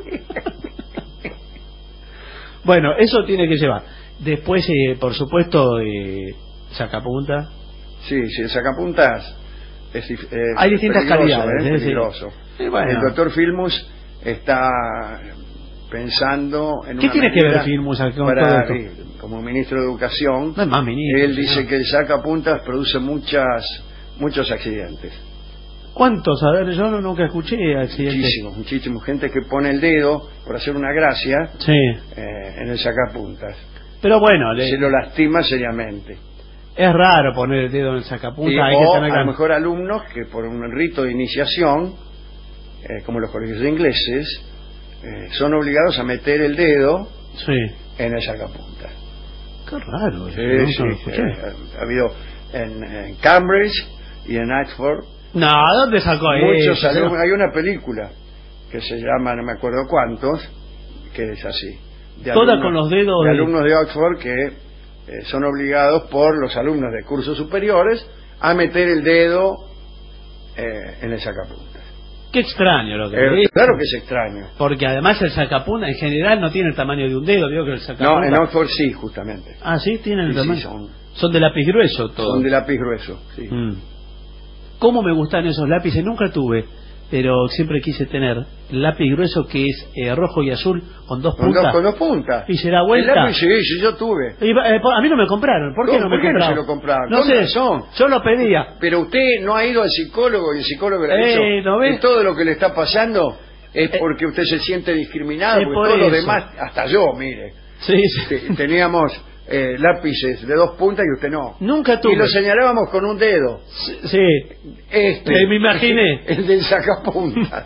I: Bueno, eso tiene que llevar. Después, eh, por supuesto, eh, sacapunta.
B: Sí, sí, el sacapuntas es, es
I: Hay distintas
B: peligroso,
I: calidades,
B: ¿eh?
I: ¿eh? Sí.
B: Peligroso.
I: Y bueno.
B: El doctor Filmus está pensando en
I: ¿Qué
B: una
I: tiene que ver
B: medida
I: Filmus con
B: para,
I: todo esto?
B: sí, como ministro de Educación.
I: No es más ministro.
B: Él dice
I: señor.
B: que el sacapuntas produce muchas muchos accidentes.
I: ¿Cuántos? A ver, yo no, nunca escuché accidentes.
B: Muchísimos, muchísimos. Gente que pone el dedo por hacer una gracia
I: Sí.
B: eh, en el sacapuntas.
I: Pero bueno, le-
B: Se lo lastima seriamente.
I: es raro poner el dedo en el sacapunta.
B: Y,
I: hay que
B: o
I: tener
B: a lo
I: ganas.
B: mejor alumnos que por un rito de iniciación, eh, como los colegios de ingleses, eh, son obligados a meter el dedo
I: Sí.
B: en el sacapuntas.
I: Qué raro.
B: Sí,
I: eso,
B: sí,
I: nunca lo escuché.
B: eh, ha habido en, en Cambridge y en Oxford
I: No, ¿dónde sacó
B: muchos
I: eso?
B: alumnos. Hay una película que se llama, no me acuerdo cuántos, que es así. De
I: Toda
B: alumnos-
I: con los dedos
B: de
I: de-
B: alumnos de Oxford que eh, son obligados por los alumnos de cursos superiores a meter el dedo eh, en el sacapuntas.
I: Qué extraño lo que
B: Eh,
I: dice.
B: claro que es extraño.
I: Porque además el sacapunta en general no tiene el tamaño de un dedo. Digo que el
B: No,
I: sacapunta...
B: en Oxford sí, justamente.
I: Ah, sí, tienen el
B: Sí, sí,
I: tamaño.
B: son,
I: Son de lápiz grueso todos.
B: son de lápiz grueso. Sí.
I: Mm. ¿Cómo me gustan esos lápices? Nunca tuve, pero siempre quise tener el lápiz grueso que es eh, rojo y azul con dos
B: Con
I: puntas.
B: dos, con dos puntas.
I: Y se da
B: El
I: vuelta.
B: lápiz, sí, sí, yo tuve.
I: Y, eh, a mí no me compraron. ¿Por qué
B: ¿Cómo?
I: no me
B: ¿Por qué no
I: compraron?
B: se lo compraron?
I: No
B: Con
I: sé,
B: razón.
I: yo lo pedía.
B: Pero usted no ha ido al psicólogo y el psicólogo le ha
I: Eh,
B: dicho
I: ¿no ves?
B: que todo lo que le está pasando es
I: Eh,
B: porque usted se siente discriminado,
I: es
B: porque
I: por
B: todos los
I: eso.
B: demás, hasta yo, mire,
I: Sí, sí.
B: te- teníamos eh, lápices de dos puntas y usted no.
I: Nunca tuve.
B: Y lo señalábamos con un dedo.
I: Sí.
B: Este,
I: Eh, me imaginé.
B: El del sacapuntas.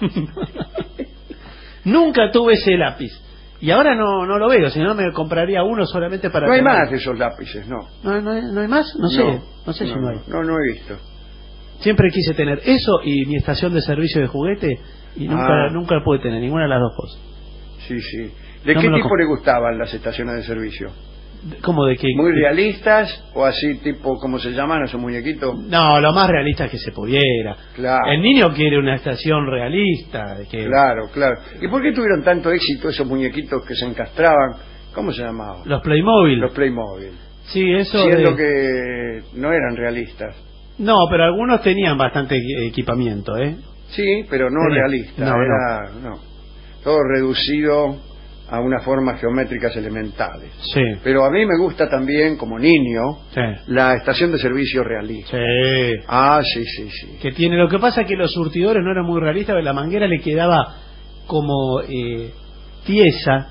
I: Nunca tuve ese lápiz. Y ahora no, no lo veo, si no me compraría uno solamente para...
B: No hay
I: tener.
B: más de esos lápices, no.
I: ¿No, no, hay- no hay más? No sé, no, sé si no hay.
B: No, no he visto.
I: Siempre quise tener eso y mi estación de servicio de juguete y nunca
B: Ah.
I: nunca pude tener ninguna de las dos cosas.
B: Sí, sí. ¿De
I: No
B: qué
I: me lo
B: tipo
I: com-
B: le gustaban las estaciones de servicio?
I: ¿Cómo de qué?
B: ¿Muy realistas o así tipo, como se llaman esos muñequitos?
I: No, lo más realista que se pudiera.
B: Claro.
I: El niño quiere una estación realista. de Que
B: Claro, claro. ¿Y por qué tuvieron tanto éxito esos muñequitos que se encastraban? ¿Cómo se llamaban?
I: Los Playmobil.
B: Los Playmobil.
I: Sí, eso.
B: Siendo
I: de-
B: que no eran realistas.
I: No, pero algunos tenían bastante equi- equipamiento, ¿eh?
B: Sí, pero no
I: Tenía-
B: realista.
I: no,
B: era, no. Todo reducido a unas formas geométricas elementales.
I: Sí.
B: Pero a mí me gusta también, como niño,
I: Sí.
B: la estación de servicio realista.
I: Sí.
B: Ah, sí, sí, sí.
I: Que tiene, lo que pasa es que los surtidores no eran muy realistas, pero la manguera le quedaba como eh, tiesa.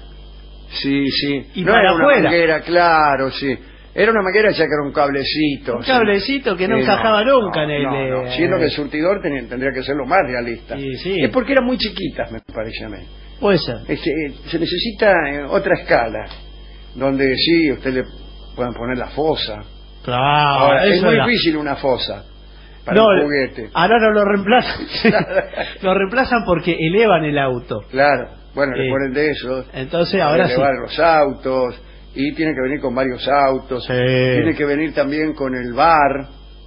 B: Sí, sí.
I: Y
B: no
I: para
B: era una
I: afuera.
B: manguera, claro, sí. Era una manguera ya que era un cablecito.
I: Un
B: sí.
I: cablecito que no
B: Sí,
I: encajaba
B: no,
I: nunca
B: no,
I: en el...
B: no, no.
I: eh,
B: Siendo que el surtidor tenía- tendría que ser lo más realista.
I: Sí, sí.
B: Es porque eran muy chiquitas, me parece a mí.
I: Puede ser.
B: Este, eh, se necesita eh, otra escala, donde sí, usted le puedan poner la fosa.
I: Claro,
B: Ahora, es
I: eso
B: muy
I: era.
B: difícil una fosa para
I: No,
B: un juguete.
I: ahora no lo reemplazan. Lo reemplazan porque elevan el auto.
B: Claro, bueno, le
I: Eh,
B: ponen de eso.
I: Entonces
B: para
I: ahora sí.
B: elevar los autos, y tiene que venir con varios autos.
I: Sí.
B: Tiene que venir también con el bar,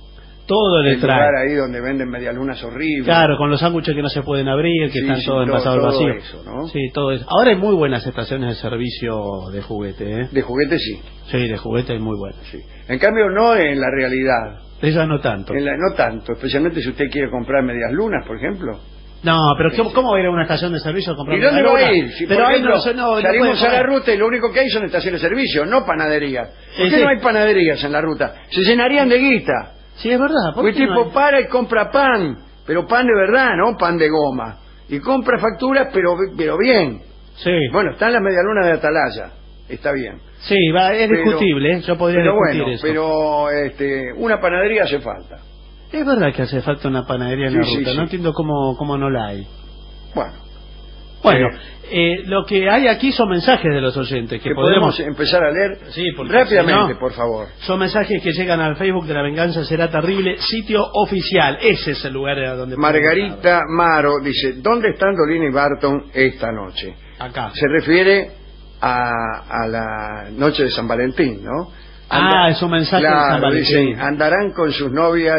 I: Todo le
B: el lugar
I: trae.
B: ahí donde venden medialunas horribles.
I: Claro, con los sándwiches que no se pueden abrir, que
B: Sí,
I: están
B: sí,
I: todos
B: todo-
I: envasados al
B: todo
I: vacío.
B: eso, ¿no?
I: Sí, todo eso. Ahora hay muy buenas estaciones de servicio de juguete, ¿eh?
B: De juguete sí,
I: Sí, de juguete hay muy buenas.
B: sí. En cambio no en la realidad.
I: Esas no tanto.
B: En la- no tanto, especialmente si usted quiere comprar medias lunas, por ejemplo.
I: No, pero ¿cómo, cómo va a ir a una estación de servicio a comprar
B: ¿Y dónde
I: una
B: va a
I: luna?
B: ir? Si,
I: pero
B: por
I: ahí
B: ejemplo,
I: no, no, no
B: salimos
I: puede
B: a la
I: comer.
B: ruta y lo único que hay son estaciones de servicio, no panaderías. ¿Por
I: Sí,
B: qué
I: sí.
B: no hay panaderías en la ruta? Se llenarían de guita.
I: Sí, es verdad. ¿por
B: Porque
I: qué
B: el
I: no
B: tipo
I: hay?
B: para y compra pan, pero pan de verdad, no pan de goma. Y compra facturas, pero, pero bien.
I: Sí,
B: Bueno, están las medialunas de Atalaya, está bien.
I: sí, va, es
B: Pero-
I: discutible, ¿eh? Yo podría
B: Pero
I: discutir
B: bueno,
I: eso.
B: pero este, una panadería hace falta.
I: Es verdad que hace falta una panadería en
B: Sí,
I: la
B: sí,
I: ruta.
B: sí.
I: No entiendo cómo, cómo no la hay.
B: Bueno,
I: Bueno,
B: Eh,
I: eh, lo que hay aquí son mensajes de los oyentes que
B: que
I: podemos...
B: podemos empezar a leer
I: Sí, porque
B: rápidamente,
I: si no-
B: por favor.
I: Son mensajes que llegan al Facebook de La Venganza Será Terrible, sitio oficial. Ese es el lugar a donde...
B: Margarita Maro dice, ¿dónde están Dolina y Barton esta noche?
I: Acá.
B: Se refiere a, a la noche de San Valentín, ¿no?
I: Ah, es un mensaje de
B: claro,
I: San Valentín.
B: dicen, andarán con sus novias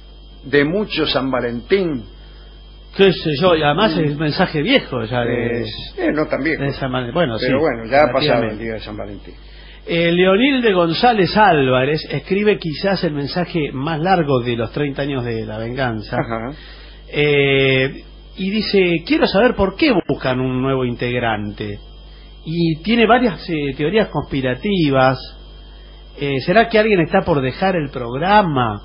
B: de mucho San Valentín.
I: Qué sé yo, y además es un mensaje viejo ya de...
B: Es- eh, no tan viejo,
I: de San Valentín. Bueno,
B: pero
I: sí,
B: bueno, ya ha pasado el
I: relativamente.
B: día de San Valentín.
I: Eh, Leonilde González Álvarez escribe quizás el mensaje más largo de los treinta años de La Venganza.
B: Ajá.
I: Eh, y dice, quiero saber por qué buscan un nuevo integrante. Y tiene varias eh, teorías conspirativas. Eh, ¿Será que alguien está por dejar el programa?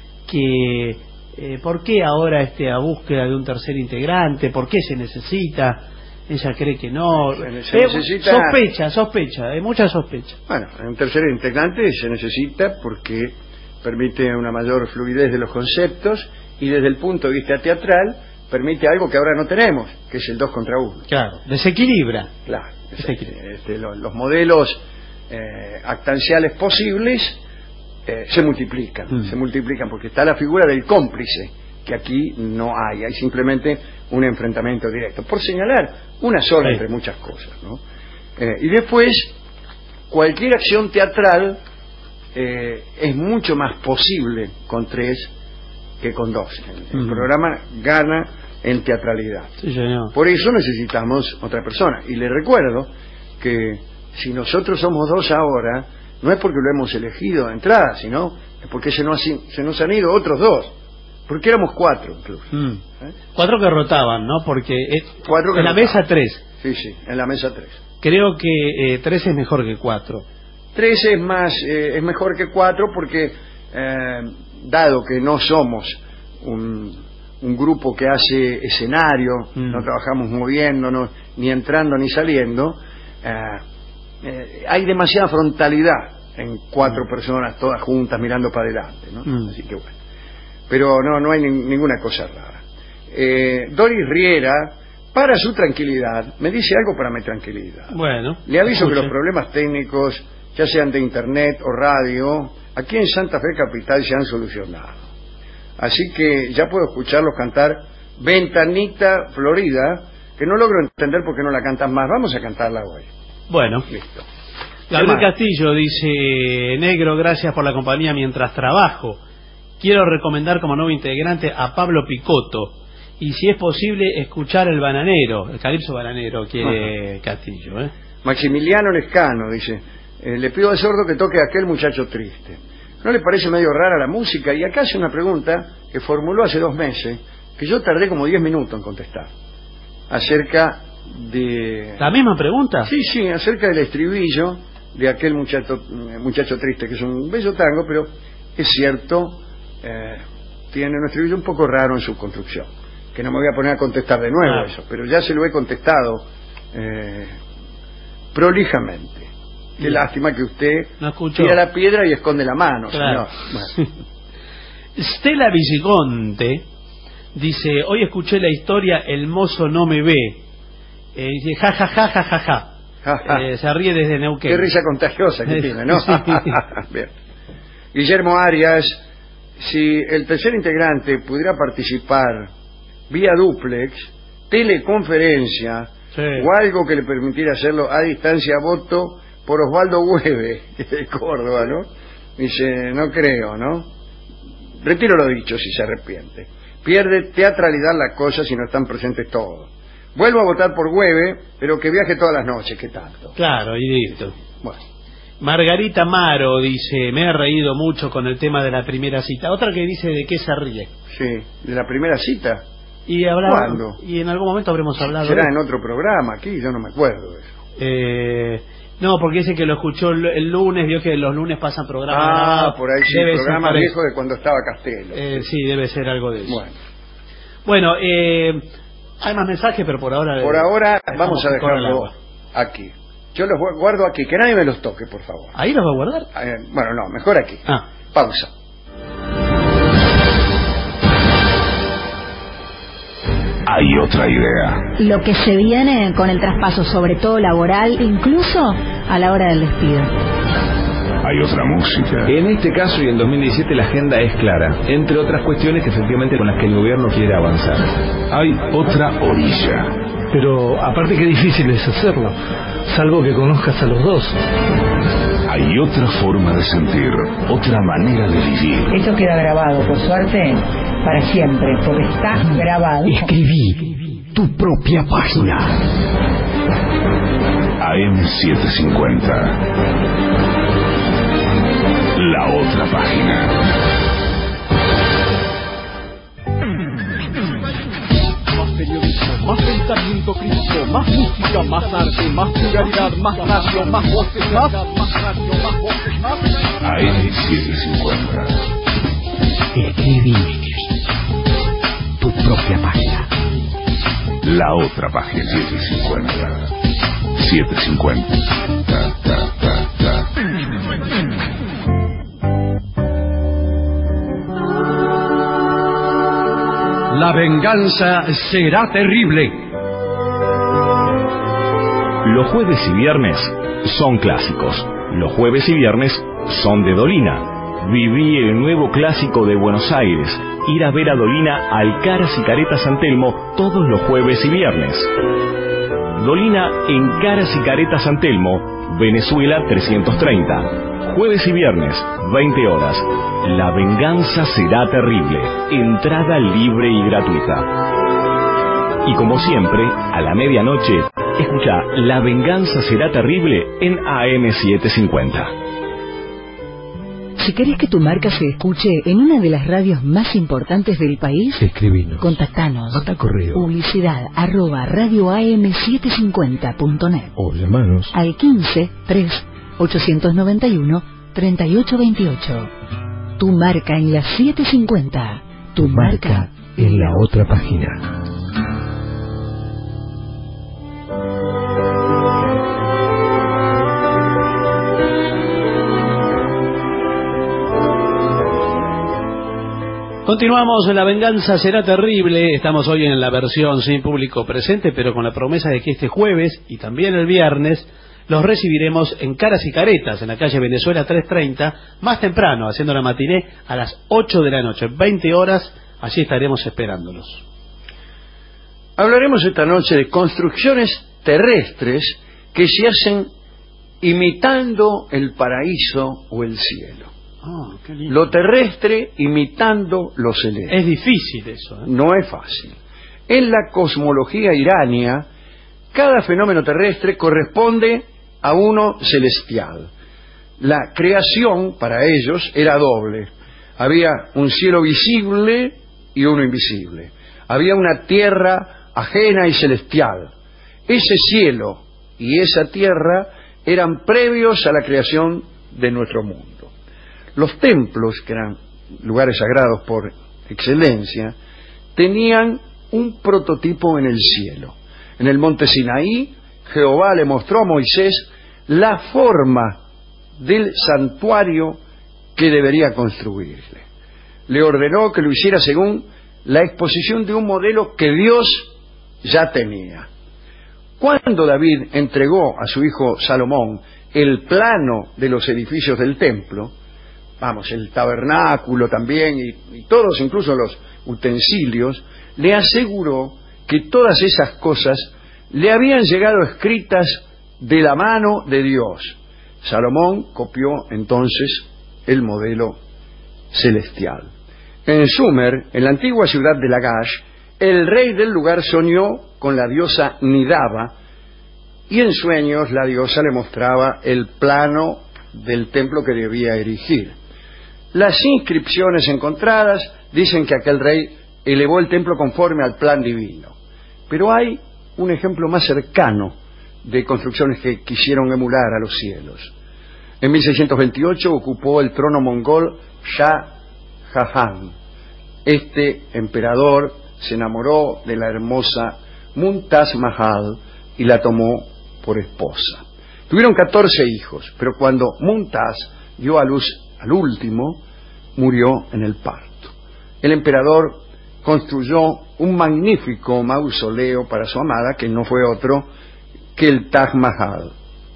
I: Que eh, ¿por qué ahora este a búsqueda de un tercer integrante? ¿Por qué se necesita? Ella cree que no.
B: Se- se
I: Eh,
B: necesita-
I: Sospecha, sospecha, hay mucha sospecha.
B: Bueno, un tercer integrante se necesita porque permite una mayor fluidez de los conceptos y desde el punto de vista teatral permite algo que ahora no tenemos, que es el dos contra uno.
I: Claro, desequilibra.
B: Claro,
I: Desequilibra.
B: este, lo- los modelos eh, actanciales posibles eh, se multiplican,
I: Mm.
B: se multiplican porque está la figura del cómplice, que aquí no hay, hay simplemente un enfrentamiento directo, por señalar una sola
I: Sí.
B: entre muchas cosas, ¿no? Eh, y después, cualquier acción teatral eh, es mucho más posible con tres que con dos. El, el
I: Mm.
B: programa gana en teatralidad.
I: Sí, señor.
B: Por eso necesitamos otra persona. Y le recuerdo que si nosotros somos dos ahora, no es porque lo hemos elegido de entrada, sino es porque se nos, se nos han ido otros dos. Porque éramos cuatro incluso.
I: Mm.
B: ¿Eh?
I: Cuatro que rotaban, ¿no? Porque es-
B: Cuatro que
I: en la
B: rotaban.
I: mesa tres.
B: Sí, sí, en la mesa tres.
I: Creo que eh, tres es mejor que cuatro.
B: Tres es más, eh, es mejor que cuatro porque, eh, dado que no somos un, un grupo que hace escenario,
I: Mm.
B: no trabajamos moviéndonos, ni entrando ni saliendo, eh, eh, hay demasiada frontalidad en cuatro personas todas juntas mirando para adelante, ¿no?
I: Mm.
B: Así que bueno. Pero no, no hay ni- ninguna cosa rara. Eh, Doris Riera, para su tranquilidad, me dice algo para mi tranquilidad.
I: Bueno.
B: Le aviso que
I: escuche.
B: los problemas técnicos, ya sean de internet o radio, aquí en Santa Fe Capital se han solucionado. Así que ya puedo escucharlos cantar Ventanita Florida, que no logro entender por qué no la cantan más. Vamos a cantarla hoy.
I: Bueno.
B: Listo.
I: Gabriel
B: ¿Qué más?
I: Castillo dice, Negro, gracias por la compañía mientras trabajo. Quiero recomendar como nuevo integrante a Pablo Picotto. Y si es posible, escuchar el bananero, el calipso bananero, quiere Castillo, ¿eh?
B: Maximiliano Lescano dice, eh, le pido al sordo que toque a aquel muchacho triste. ¿No le parece medio rara la música? Y acá hace una pregunta que formuló hace dos meses, que yo tardé como diez minutos en contestar, acerca de...
I: ¿La misma pregunta?
B: Sí, sí, acerca del estribillo de aquel muchacho, muchacho triste, que es un bello tango, pero es cierto, eh, tiene un estribillo un poco raro en su construcción, que no me voy a poner a contestar de nuevo ah. eso, pero ya se lo he contestado eh, prolijamente. Qué Bien. Lástima que usted
I: no
B: tira la piedra y esconde la mano,
I: claro.
B: señor. Bueno.
I: Stella Visigonte dice, hoy escuché la historia El mozo no me ve. Eh, dice, ja, ja, ja, ja, ja, ja. Eh, se ríe desde Neuquén.
B: Qué risa contagiosa que tiene, ¿no? Sí. Bien. Guillermo Arias, si el tercer integrante pudiera participar vía dúplex, teleconferencia sí. o algo que le permitiera hacerlo a distancia, voto por Osvaldo Hueve, de Córdoba, ¿no? Dice, no creo, ¿no? Retiro lo dicho si se arrepiente. Pierde teatralidad la cosa si no están presentes todos. Vuelvo a votar por Hueve, pero que viaje todas las noches, ¿qué tanto?
I: Claro, y listo.
B: Bueno.
I: Margarita Maro dice, me he reído mucho con el tema de la primera cita. Otra que dice de qué se ríe.
B: Sí, de la primera cita.
I: Y hablamos,
B: ¿Cuándo?
I: Y en algún momento habremos hablado.
B: Será
I: de...
B: en otro programa aquí, yo no me acuerdo de eso.
I: Eh, no, porque dice que lo escuchó el, el lunes, vio que los lunes pasan programas.
B: Ah,
I: grabados.
B: por ahí sí,
I: debe
B: programa viejo de cuando estaba Castelo.
I: Eh, sí, debe ser algo de eso.
B: Bueno,
I: bueno eh, hay más mensajes, pero por ahora...
B: Por ahora vamos a dejarlo aquí. Yo los guardo aquí, que nadie me los toque, por favor.
I: ¿Ahí los va a guardar?
B: Eh, bueno, no, mejor aquí.
I: Ah.
B: Pausa.
F: Hay otra idea.
J: Lo que se viene con el traspaso, sobre todo laboral, incluso a la hora del despido.
F: Hay otra música.
A: En este caso y en dos mil diecisiete la agenda es clara, entre otras cuestiones que efectivamente con las que el gobierno quiere avanzar.
F: Hay otra orilla.
K: Pero aparte que difícil es hacerlo, salvo que conozcas a los dos.
F: Hay otra forma de sentir, otra manera de vivir.
L: Esto queda grabado, por suerte, para siempre, porque está grabado.
K: Escribí tu propia página.
F: A M setecientos cincuenta. La otra página.
M: Más periodismo, más pensamiento crítico, más música, más arte, más pluralidad, más radio, más voces, más, más radio, más voces, más.
F: A M setecientos cincuenta.
K: Escribí tu propia página.
F: La otra página. setecientos cincuenta. setecientos cincuenta. Ta, ta, ta, ta.
H: La venganza será terrible.
A: Los jueves y viernes son clásicos. Los jueves y viernes son de Dolina. Viví el nuevo clásico de Buenos Aires. Ir a ver a Dolina al Caras y Caretas San Telmo todos los jueves y viernes. Dolina en Caras y Caretas San Telmo, Venezuela trescientos treinta. Jueves y viernes, veinte horas. La venganza será terrible. Entrada libre y gratuita. Y como siempre, a la medianoche, escucha La venganza será terrible en A M setecientos cincuenta.
G: Si querés que tu marca se escuche en una de las radios más importantes del país,
K: escribinos,
G: contactanos.
K: Manda correo.
G: Publicidad arroba radio a m setecientos cincuenta punto net
K: o llamanos
G: al quince tres ochocientos noventa y uno treinta y ocho veintiocho. Tu marca en la setecientos cincuenta. Tu, tu marca, marca
K: en la otra página.
I: Continuamos en La venganza será terrible. Estamos hoy en la versión sin público presente, pero con la promesa de que este jueves y también el viernes los recibiremos en Caras y Caretas, en la calle Venezuela trescientos treinta, más temprano, haciendo la matiné a las ocho de la noche, veinte horas, allí estaremos esperándolos.
B: Hablaremos esta noche de construcciones terrestres que se hacen imitando el paraíso o el cielo.
I: Oh, qué lindo.
B: Lo terrestre imitando lo celeste.
I: Es difícil eso, ¿eh?
B: No es fácil. En la cosmología irania, cada fenómeno terrestre corresponde a uno celestial. La creación para ellos era doble. Había un cielo visible y uno invisible. Había una tierra ajena y celestial. ese cielo y esa tierra eran previos a la creación de nuestro mundo. Los templos, que eran lugares sagrados por excelencia, tenían un prototipo en el cielo. En el monte Sinaí, Jehová le mostró a Moisés la forma del santuario que debería construirle. Le ordenó que lo hiciera según la exposición de un modelo que Dios ya tenía. Cuando David entregó a su hijo Salomón el plano de los edificios del templo, vamos, el tabernáculo también y, y todos, incluso los utensilios, le aseguró que todas esas cosas le habían llegado escritas de la mano de Dios. Salomón copió entonces el modelo celestial. En Sumer, en la antigua ciudad de Lagash, el rey del lugar soñó con la diosa Nidaba y en sueños la diosa le mostraba el plano del templo que debía erigir. Las inscripciones encontradas dicen que aquel rey elevó el templo conforme al plan divino. Pero hay un ejemplo más cercano de construcciones que quisieron emular a los cielos. En mil seiscientos veintiocho ocupó el trono mongol Shah Jahan. Este emperador se enamoró de la hermosa Mumtaz Mahal y la tomó por esposa. Tuvieron catorce hijos, pero cuando Mumtaz dio a luz al último, murió en el parto. El emperador construyó un magnífico mausoleo para su amada, que no fue otro que el Taj Mahal.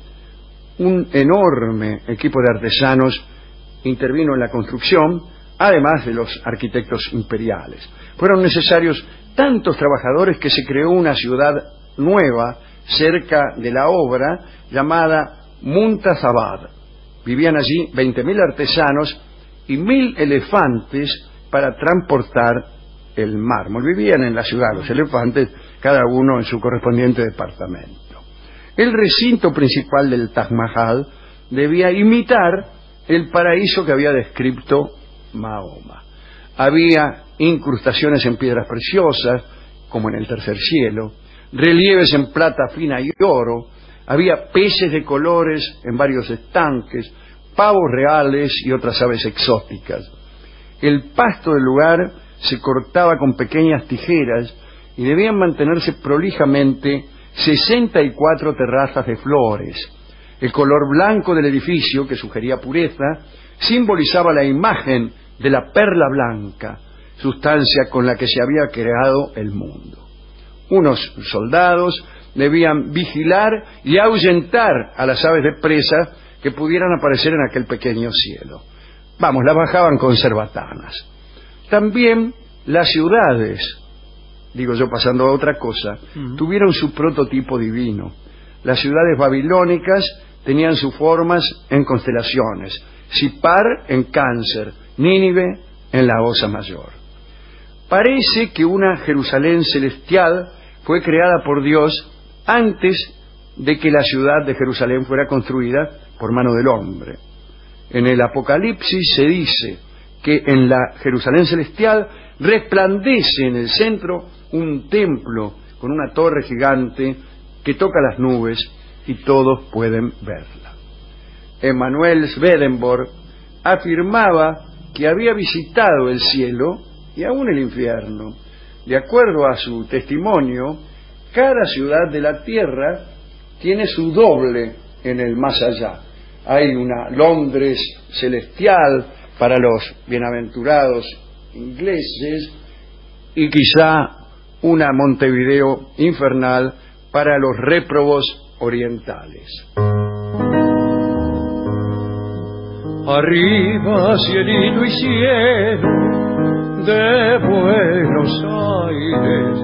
B: Un enorme equipo de artesanos intervino en la construcción, además de los arquitectos imperiales. Fueron necesarios tantos trabajadores que se creó una ciudad nueva cerca de la obra llamada Muntazabad. Vivían allí veinte mil artesanos y mil elefantes para transportar el mármol. Vivían en la ciudad los elefantes, cada uno en su correspondiente departamento. El recinto principal del Taj Mahal debía imitar el paraíso que había descrito Mahoma. Había incrustaciones en piedras preciosas, como en el tercer cielo, relieves en plata fina y oro, había peces de colores en varios estanques, pavos reales y otras aves exóticas. El pasto del lugar se cortaba con pequeñas tijeras y debían mantenerse prolijamente sesenta y cuatro terrazas de flores. El color blanco del edificio, que sugería pureza, simbolizaba la imagen de la perla blanca, sustancia con la que se había creado el mundo. Unos soldados debían vigilar y ahuyentar a las aves de presa que pudieran aparecer en aquel pequeño cielo. Vamos, las bajaban con cerbatanas. También las ciudades, digo yo pasando a otra cosa, uh-huh. tuvieron su prototipo divino. Las ciudades babilónicas tenían sus formas en constelaciones, Sipar en Cáncer, Nínive en la Osa Mayor. Parece que una Jerusalén celestial fue creada por Dios antes de que la ciudad de Jerusalén fuera construida por mano del hombre. En el Apocalipsis se dice que en la Jerusalén celestial resplandece en el centro un templo con una torre gigante que toca las nubes y todos pueden verla. Emanuel Swedenborg afirmaba que había visitado el cielo y aún el infierno. De acuerdo a su testimonio, cada ciudad de la tierra tiene su doble en el más allá. Hay una Londres celestial para los bienaventurados ingleses y quizá una Montevideo infernal para los réprobos orientales.
N: Arriba, cielito y cielo de Buenos Aires,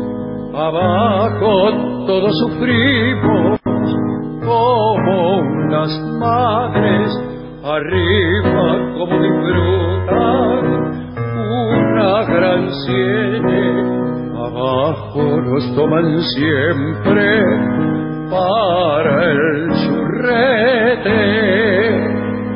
N: abajo todos sufrimos como unas madres, arriba como disfrutan una gran siete, abajo nos toman siempre para el churrete.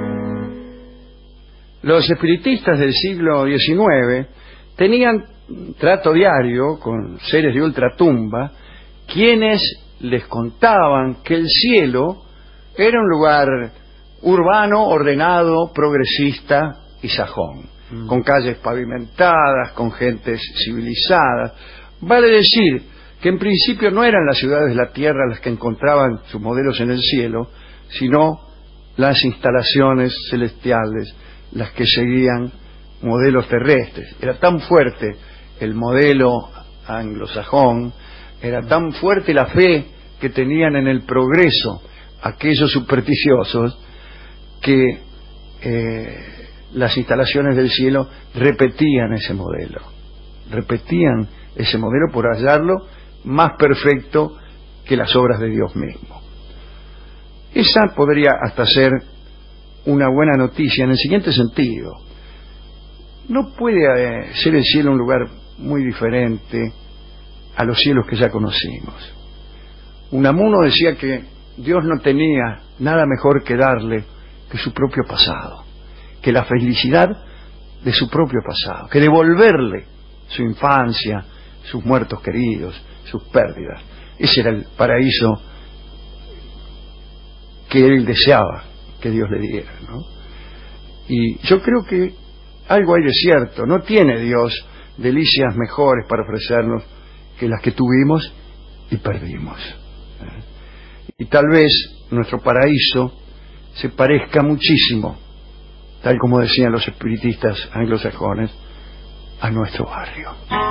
B: Los espiritistas del siglo diecinueve tenían trato diario con seres de ultratumba, quienes les contaban que el cielo era un lugar urbano, ordenado, progresista y sajón, mm. con calles pavimentadas, con gentes civilizadas. Vale decir que en principio no eran las ciudades de la tierra las que encontraban sus modelos en el cielo, sino las instalaciones celestiales las que seguían modelos terrestres. Era tan fuerte el modelo anglosajón, era tan fuerte la fe que tenían en el progreso aquellos supersticiosos, que eh, las instalaciones del cielo repetían ese modelo, repetían ese modelo por hallarlo más perfecto que las obras de Dios mismo. Esa podría hasta ser una buena noticia en el siguiente sentido: no puede eh, ser el cielo un lugar muy diferente a los cielos que ya conocimos. Unamuno decía que Dios no tenía nada mejor que darle que su propio pasado, que la felicidad de su propio pasado, que devolverle su infancia, sus muertos queridos, sus pérdidas. Ese era el paraíso que él deseaba que Dios le diera, ¿no? Y yo creo que algo hay de cierto. No tiene Dios delicias mejores para ofrecernos que las que tuvimos y perdimos. Y tal vez nuestro paraíso se parezca muchísimo, tal como decían los espiritistas anglosajones, a nuestro barrio.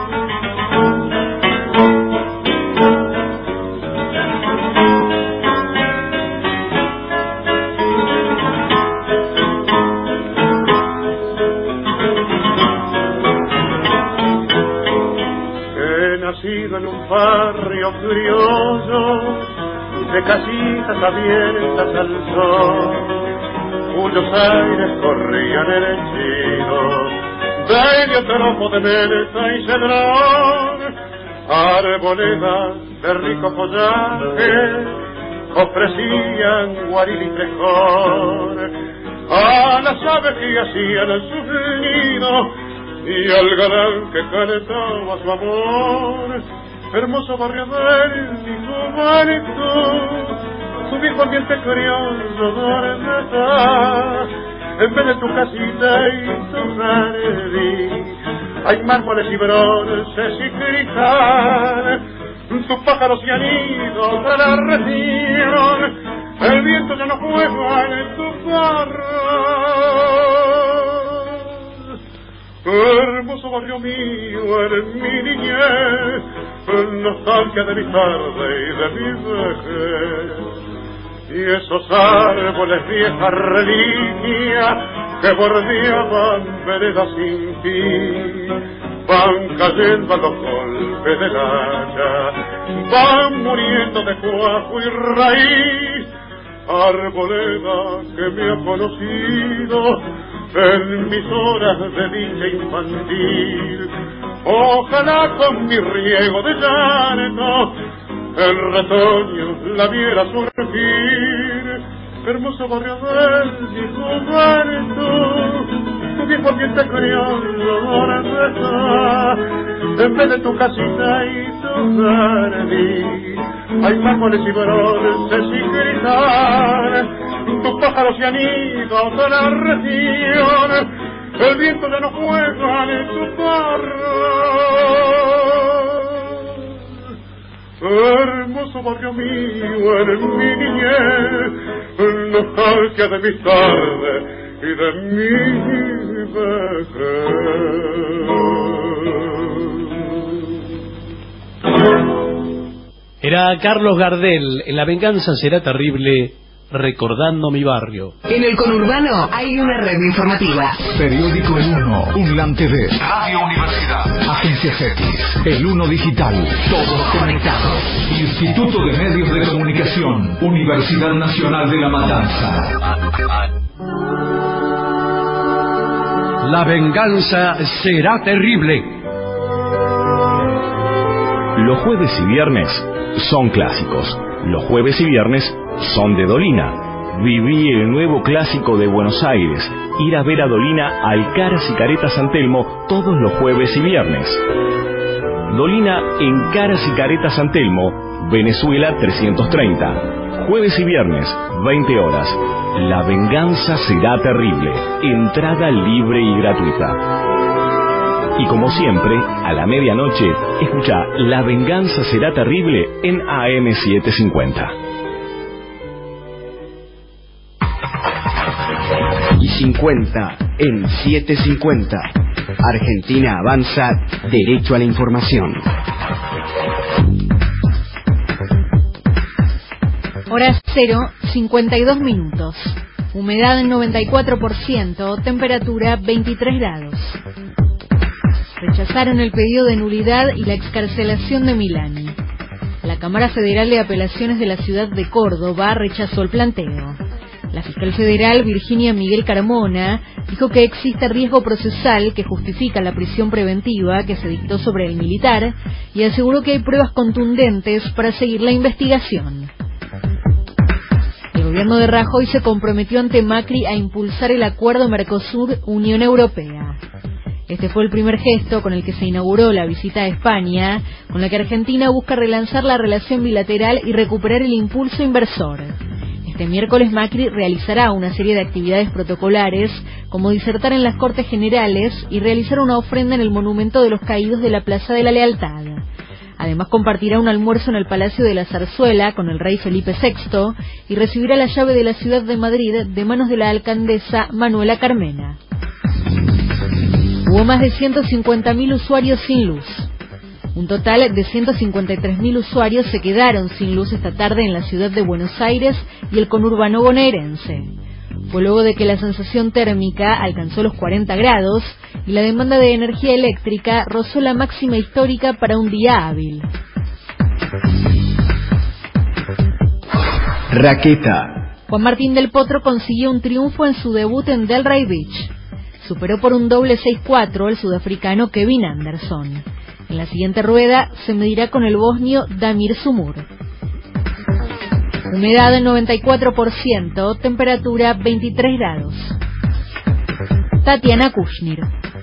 N: He nacido en un barrio criollo de casitas abiertas al sol, cuyos aires corrían henchidos de heliotropo de menta y cedrón, arboledas de rico follaje ofrecían guaril y frejón a las aves que hacían sus nidos y al galán que cantaba su amor. Hermoso barrio de mi juventud, su viejo ambiente criollo donde está, en vez de tu casita y tu jardín, hay mármoles y bronces y cristal, tus pájaros y anillos de la región, el viento ya no juega en tu barro. Hermoso barrio mío en mi niñez, nostalgia de mi tarde y de mi vejez, y esos árboles viejas reliquias que bordeaban veredas sin fin, van cayendo a los golpes del hacha, van muriendo de cuajo y raíz, arboleda que me ha conocido en mis horas de dicha infantil. Ojalá con mi riego de llanto el retoño la viera surgir. Hermoso barrio de mi juventud, tu viejo ambiente criollo donde está, en vez de tu casita y tu jardín, hay mármoles y bronces y cristal, tus pájaros y anillos de la región, el viento ya no juega en tu barro. Hermoso barrio mío en mi niñez, nostalgia de mis tardes y de mi vejez.
I: Era Carlos Gardel, en La venganza será terrible, recordando mi barrio.
G: En el conurbano hay una red informativa.
E: Periódico El Uno, Unlan T V, Radio Universidad, Agencias X, El Uno Digital, todos conectados. Instituto de Medios de Comunicación, Universidad Nacional de La Matanza.
H: La venganza será terrible.
A: Los jueves y viernes son clásicos. Los jueves y viernes son de Dolina. Viví el nuevo clásico de Buenos Aires. Ir a ver a Dolina al Caras y Caretas San Telmo todos los jueves y viernes. Dolina en Caras y Caretas San Telmo, Venezuela trescientos treinta. Jueves y viernes, veinte horas. La venganza será terrible. Entrada libre y gratuita. Y como siempre, a la medianoche, escucha La venganza será terrible en A M setecientos cincuenta.
O: Y cincuenta en setecientos cincuenta. Argentina avanza, derecho a la información.
P: Hora cero, cincuenta y dos minutos. Humedad en noventa y cuatro por ciento, temperatura veintitrés grados. Rechazaron el pedido de nulidad y la excarcelación de Milani. La Cámara Federal de Apelaciones de la ciudad de Córdoba rechazó el planteo. La fiscal federal Virginia Miguel Carmona dijo que existe riesgo procesal que justifica la prisión preventiva que se dictó sobre el militar y aseguró que hay pruebas contundentes para seguir la investigación. El gobierno de Rajoy se comprometió ante Macri a impulsar el acuerdo Mercosur-Unión Europea. Este fue el primer gesto con el que se inauguró la visita a España, con la que Argentina busca relanzar la relación bilateral y recuperar el impulso inversor. Este miércoles Macri realizará una serie de actividades protocolares, como disertar en las Cortes Generales y realizar una ofrenda en el Monumento de los Caídos de la Plaza de la Lealtad. Además compartirá un almuerzo en el Palacio de la Zarzuela con el rey Felipe sexto y recibirá la llave de la ciudad de Madrid de manos de la alcaldesa Manuela Carmena. Hubo más de ciento cincuenta mil usuarios sin luz. Un total de ciento cincuenta y tres mil usuarios se quedaron sin luz esta tarde en la ciudad de Buenos Aires y el conurbano bonaerense. Fue luego de que la sensación térmica alcanzó los cuarenta grados y la demanda de energía eléctrica rozó la máxima histórica para un día hábil.
O: Raqueta.
P: Juan Martín del Potro consiguió un triunfo en su debut en Delray Beach. Superó por un doble seis cuatro al sudafricano Kevin Anderson. En la siguiente rueda se medirá con el bosnio Damir Sumur. Humedad del noventa y cuatro por ciento, temperatura veintitrés grados. Tatiana Kushnir.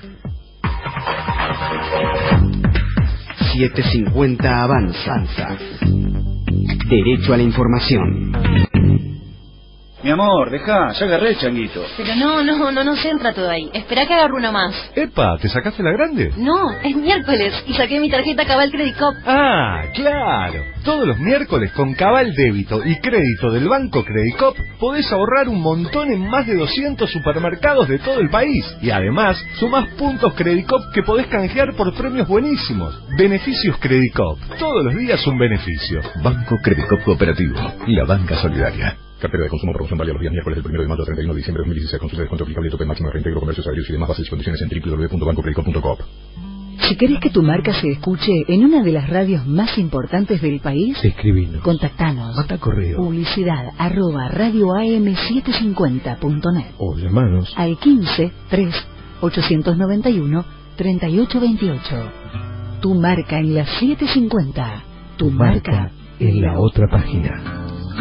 O: setecientos cincuenta avanza. Derecho a la información.
Q: Mi amor, dejá, ya agarré el changuito.
C: Pero no, no, no, no se entra todo ahí. Espera que agarre una más.
D: Epa, ¿te sacaste la grande?
C: No, es miércoles y saqué mi tarjeta Cabal Credit Cop.
D: Ah, claro. Todos los miércoles con Cabal Débito y Crédito del Banco Credit Cop podés ahorrar un montón en más de doscientos supermercados de todo el país. Y además, sumás puntos Credit Cop que podés canjear por premios buenísimos. Beneficios Credit Cop. Todos los días un beneficio.
A: Banco Credit Cop Cooperativo. La banca solidaria. Cartera de consumo, promoción válida los días miércoles del primero de mayo al treinta y uno de diciembre de dos mil dieciséis. Consulta descuento aplicable, tope máximo de reintegro, comercios aéreos y demás bases y condiciones en doble u doble u doble u punto banco credit cop punto com.
G: Si querés que tu marca se escuche en una de las radios más importantes del país,
K: escribinos.
G: Contactanos.
K: Manda correo.
G: Publicidad arroba radio a m setecientos cincuenta punto net.
K: O llamanos
G: al quince, tres, ochocientos noventa y uno, treinta y ocho veintiocho. Tu marca en la setecientos cincuenta. Tu, tu marca, marca
K: en la otra página.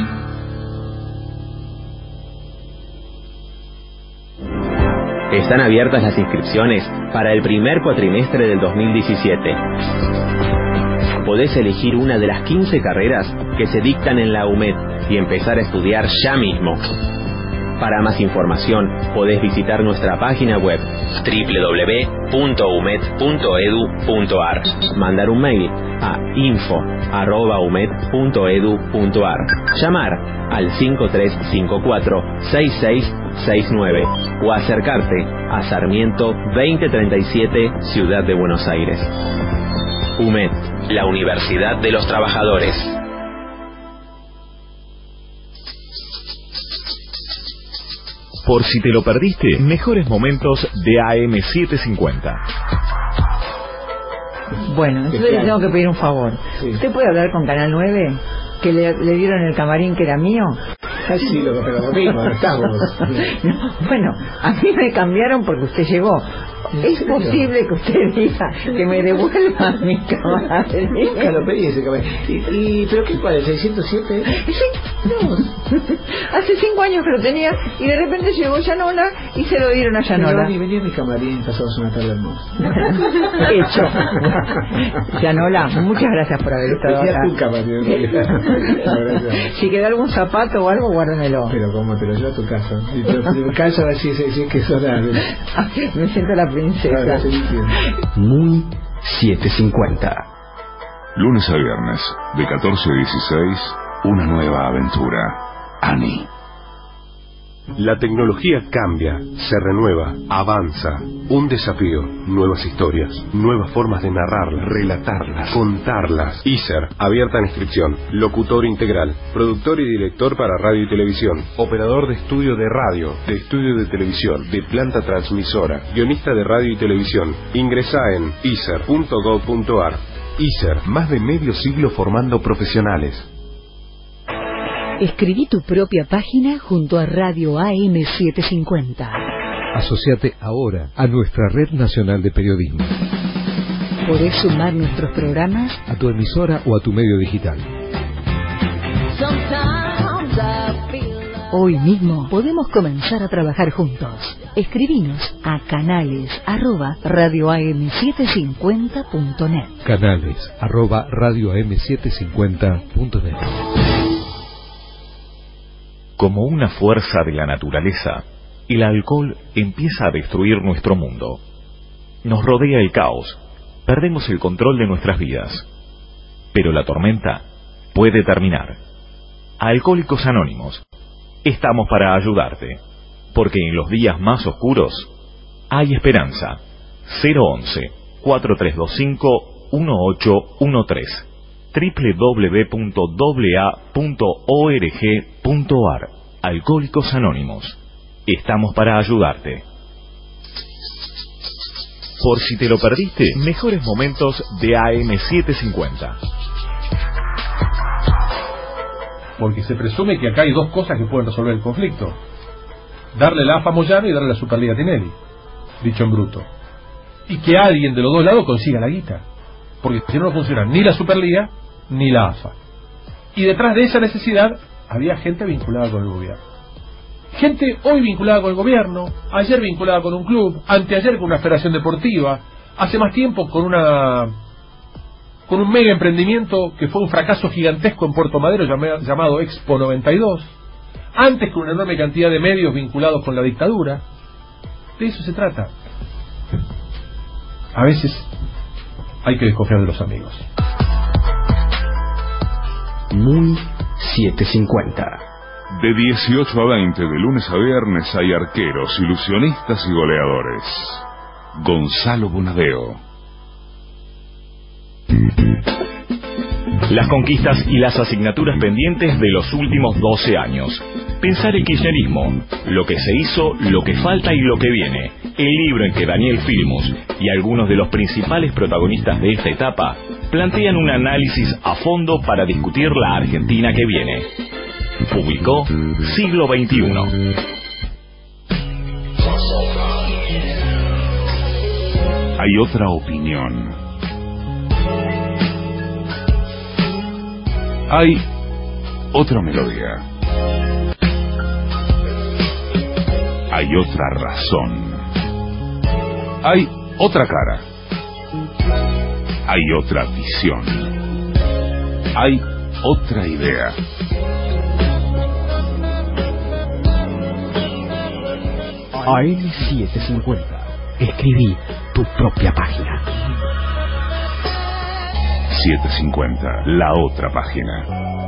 R: Están abiertas las inscripciones para el primer cuatrimestre del dos mil diecisiete. Podés elegir una de las quince carreras que se dictan en la U M E D y empezar a estudiar ya mismo. Para más información, podés visitar nuestra página web doble u doble u doble u punto u m e d punto e d u punto a r, mandar un mail a info arroba u m e d punto e d u punto a r, llamar al cinco tres cinco cuatro, seis seis seis nueve o acercarte a Sarmiento veinte treinta y siete, Ciudad de Buenos Aires. U M E D, la Universidad de los Trabajadores.
A: Por si te lo perdiste, mejores momentos de A M setecientos cincuenta.
L: Bueno, entonces le tengo que pedir un favor. Sí. ¿Usted puede hablar con Canal nueve? ¿Que le, le dieron el camarín que era mío?
K: Sí, lo, pero lo mismo, no estamos.
L: No, bueno, a mí me cambiaron porque usted llegó. ¿Es posible que usted diga que me devuelva mi camarero?
K: Nunca lo pedí ese camarero. ¿Y, y, ¿Pero qué cuál? ¿El seiscientos siete?
L: Sí, no. Hace cinco años que lo tenía y de repente llegó Yanola y se lo dieron a Yanola.
K: Y venía a mi camarín, pasamos una tarde hermosa.
L: Hecho. Yanola, muchas gracias por haber estado
K: venía
L: acá.
K: Tu camarín.
L: Si queda algún zapato o algo, guárdamelo.
K: Pero como te lo llevo a tu casa. Y te lo calzo a ver si, si, si es que sos la...
L: Me siento la princesa.
O: Muy setecientos cincuenta.
F: Lunes a viernes, de catorce a dieciséis, una nueva aventura. Ani.
S: La tecnología cambia, se renueva, avanza. Un desafío, nuevas historias, nuevas formas de narrarlas, relatarlas, contarlas. I S E R, abierta en inscripción. Locutor integral, productor y director para radio y televisión. Operador de estudio de radio, de estudio de televisión, de planta transmisora. Guionista de radio y televisión. Ingresá en i s e r punto gob punto a r. I S E R, más de medio siglo formando profesionales.
G: Escribí tu propia página junto a Radio A M setecientos cincuenta.
D: Asociate ahora a nuestra Red Nacional de Periodismo.
G: Podés sumar nuestros programas
D: a tu emisora o a tu medio digital.
G: Hoy mismo podemos comenzar a trabajar juntos. Escribinos a canales arroba radio a m setecientos cincuenta punto net.
D: Canales arroba radio a m setecientos cincuenta punto net.
A: Como una fuerza de la naturaleza, el alcohol empieza a destruir nuestro mundo. Nos rodea el caos, perdemos el control de nuestras vidas. Pero la tormenta puede terminar. Alcohólicos Anónimos, estamos para ayudarte, porque en los días más oscuros hay esperanza. cero once, cuatro tres dos cinco, uno ocho uno tres doble u doble u doble u punto a a punto org punto a r. Alcohólicos Anónimos, estamos para ayudarte. Por si te lo perdiste, mejores momentos de A M setecientos cincuenta.
T: Porque se presume que acá hay dos cosas que pueden resolver el conflicto: darle la A F A a Moyano y darle la Superliga a Tinelli, dicho en bruto, y que alguien de los dos lados consiga la guita, porque si no, no funciona ni la Superliga ni la A F A. Y detrás de esa necesidad había gente vinculada con el gobierno. Gente hoy vinculada con el gobierno, ayer vinculada con un club, anteayer con una federación deportiva, hace más tiempo con una con un mega emprendimiento que fue un fracaso gigantesco en Puerto Madero llamado Expo noventa y dos, antes con una enorme cantidad de medios vinculados con la dictadura. De eso se trata. A veces hay que desconfiar de los amigos.
O: Muy setecientos cincuenta.
F: De dieciocho a veinte, de lunes a viernes, hay arqueros, ilusionistas y goleadores. Gonzalo Bonadeo.
A: Las conquistas y las asignaturas pendientes de los últimos doce años. Pensar el kirchnerismo, lo que se hizo, lo que falta y lo que viene. El libro en que Daniel Filmus y algunos de los principales protagonistas de esta etapa plantean un análisis a fondo para discutir la Argentina que viene. Publicó Siglo veintiuno.
F: Hay otra opinión. Hay otra melodía. Hay otra razón. Hay otra cara. Hay otra visión. Hay otra idea.
O: A M setecientos cincuenta. Escribí tu propia página.
F: setecientos cincuenta, la otra página.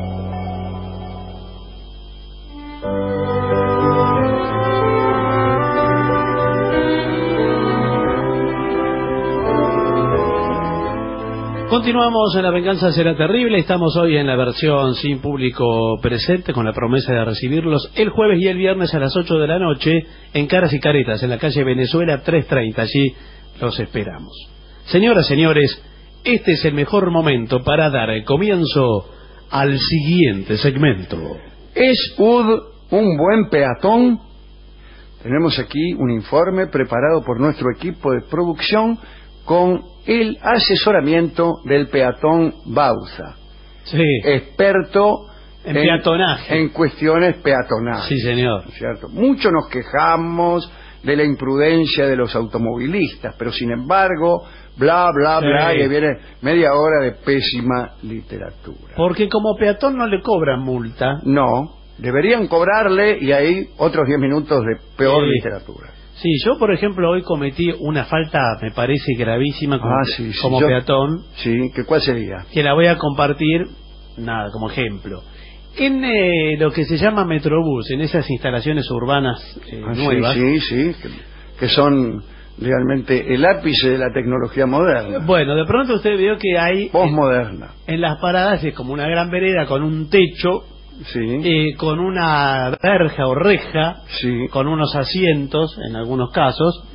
I: Continuamos en La Venganza Será Terrible. Estamos hoy en la versión sin público presente, con la promesa de recibirlos el jueves y el viernes a las ocho de la noche en Caras y Caretas, en la calle Venezuela trescientos treinta. Allí los esperamos. Señoras, señores, este es el mejor momento para dar el comienzo al siguiente segmento.
B: ¿Es Ud un buen peatón? Tenemos aquí un informe preparado por nuestro equipo de producción con el asesoramiento del peatón Bauza,
I: sí.
B: experto
I: en, en peatonaje,
B: en cuestiones peatonales.
I: Sí, señor.
B: ¿Cierto? Mucho nos quejamos de la imprudencia de los automovilistas, pero sin embargo, bla, bla,
I: sí.
B: bla, y viene media hora de pésima literatura.
I: Porque como peatón no le cobran multa.
B: No, deberían cobrarle y ahí otros diez minutos de peor
I: sí.
B: literatura.
I: Sí, yo por ejemplo hoy cometí una falta, me parece gravísima como,
B: ah, sí, sí,
I: como
B: yo,
I: peatón.
B: Sí, ¿que cuál sería?
I: Que la voy a compartir, nada, como ejemplo. En eh, lo que se llama Metrobús, en esas instalaciones urbanas eh,
B: ah,
I: nuevas.
B: Sí, sí, sí, que, que son realmente el ápice de la tecnología moderna.
I: Bueno, de pronto usted vio que hay...
B: Postmoderna.
I: En, en las paradas es como una gran vereda con un techo,
B: sí.
I: eh, con una verja o reja,
B: sí.
I: con unos asientos en algunos casos,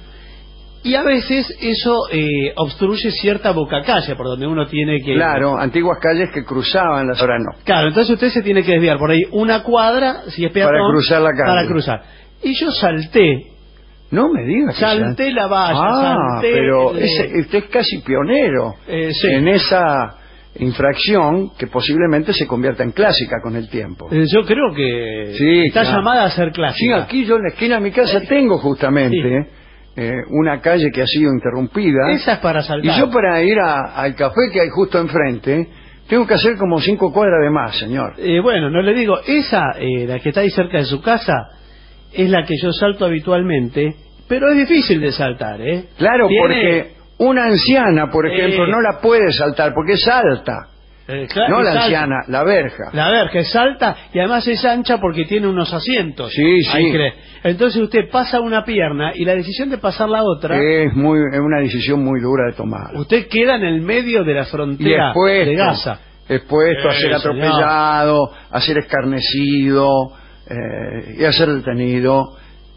I: y a veces eso eh, obstruye cierta bocacalle por donde uno tiene que...
B: Claro, antiguas calles que cruzaban, las ahora no.
I: Claro, entonces usted se tiene que desviar por ahí una cuadra, si es peatón,
B: para cruzar la calle.
I: Para cruzar. Y yo salté.
B: No me digas.
I: Salté
B: que
I: la valla,
B: ah,
I: salté...
B: pero
I: el...
B: ese, usted es casi pionero
I: eh, sí.
B: en esa infracción que posiblemente se convierta en clásica con el tiempo.
I: Eh, yo creo que
B: sí,
I: está
B: claro.
I: llamada a ser clásica.
B: Sí, aquí yo en la esquina de mi casa tengo justamente sí. eh, una calle que ha sido interrumpida.
I: Esa es para saltar.
B: Y yo para ir a, al café que hay justo enfrente tengo que hacer como cinco cuadras de más, señor.
I: Eh, bueno, no le digo, esa, eh, la que está ahí cerca de su casa, es la que yo salto habitualmente, pero es difícil de saltar, ¿eh?
B: Claro,
I: Tiene...
B: porque una anciana, por ejemplo,
I: eh...
B: no la puede saltar porque es alta.
I: Eh, claro,
B: no la
I: salta.
B: anciana, la verja.
I: La verja es alta y además es ancha porque tiene unos asientos.
B: Sí, sí.
I: Ahí cree. Entonces usted pasa una pierna y la decisión de pasar la otra...
B: Es muy es una decisión muy dura de tomar.
I: Usted queda en el medio de la frontera
B: expuesto,
I: de Gaza.
B: Expuesto
I: eh,
B: a ser atropellado, señor. a ser escarnecido, eh, y a ser detenido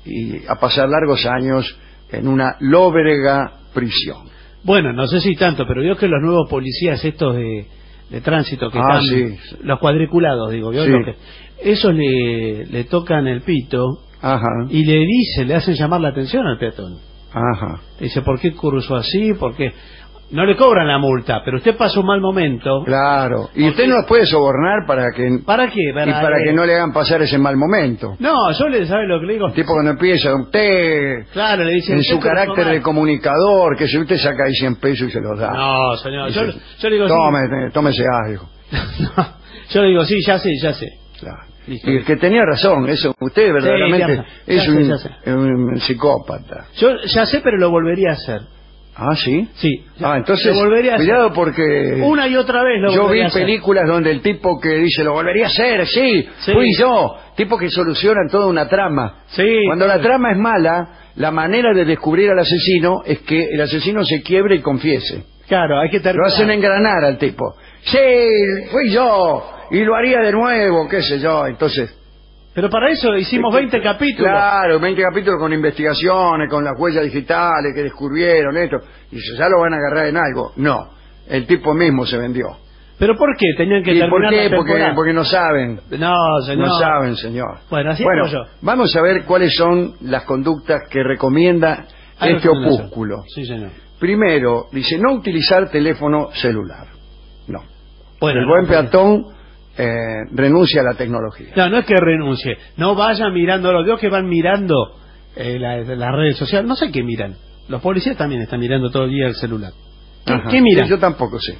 B: y a pasar largos años en una lóbrega prisión.
I: Bueno, no sé si tanto, pero veo que los nuevos policías estos de... de tránsito que
B: ah,
I: están,
B: sí.
I: los cuadriculados, digo, ¿vio?
B: Sí.
I: Que, esos le, le tocan el pito
B: Ajá.
I: y le dice, le hacen llamar la atención al peatón.
B: Ajá.
I: Le dice, ¿por qué cruzó así? ¿Por qué? No le cobran la multa, pero usted pasa un mal momento.
B: Claro. Y usted no los puede sobornar para que...
I: ¿Para qué? Para,
B: y para
I: eh...
B: que no le hagan pasar ese mal momento.
I: No, yo le sabe lo que le digo.
B: El tipo cuando empieza, usted...
I: Claro, le dice...
B: En su carácter de comunicador, que si usted saca ahí cien pesos y se los da.
I: No, señor. Yo,
B: dice,
I: yo le digo...
B: Tome,
I: sí.
B: tómese algo.
I: No, yo le digo, sí, ya sé, ya sé.
B: Claro. Listo. Y que tenía razón, eso. Usted verdaderamente
I: sí, ya,
B: es
I: ya
B: un,
I: sé, ya sé.
B: un psicópata.
I: Yo ya sé, pero lo volvería a hacer.
B: Ah, ¿sí?
I: Sí.
B: Ah, entonces,
I: cuidado
B: hacer. porque...
I: Una y otra vez lo
B: Yo vi
I: a hacer.
B: películas donde el tipo que dice, lo volvería a hacer, sí, sí. fui yo. Tipo que solucionan toda una trama.
I: Sí.
B: Cuando la trama es mala, la manera de descubrir al asesino es que el asesino se quiebre y confiese.
I: Claro, hay que terminar.
B: Lo hacen engranar al tipo. Sí, fui yo, y lo haría de nuevo, qué sé yo, entonces...
I: Pero para eso hicimos veinte capítulos.
B: Claro, veinte capítulos con investigaciones, con las huellas digitales que descubrieron esto. Y si ya lo van a agarrar en algo. No, el tipo mismo se vendió.
I: ¿Pero por qué? Tenían que
B: ¿Y
I: terminar
B: por qué?
I: la
B: Porque, porque no saben.
I: No, señor.
B: No saben, señor.
I: Bueno, así
B: bueno,
I: yo.
B: Vamos a ver cuáles son las conductas que recomienda Hay este opúsculo.
I: Sí, señor.
B: Primero, dice no utilizar teléfono celular. No.
I: Bueno,
B: el
I: no,
B: buen
I: porque...
B: peatón... Eh, renuncia a la tecnología.
I: No, no es que renuncie. No vayan mirando, los veo que van mirando eh, las la redes sociales. No sé qué miran. Los policías también están mirando todo el día el celular. ¿Qué, ¿qué miran?
B: Sí, yo tampoco sé.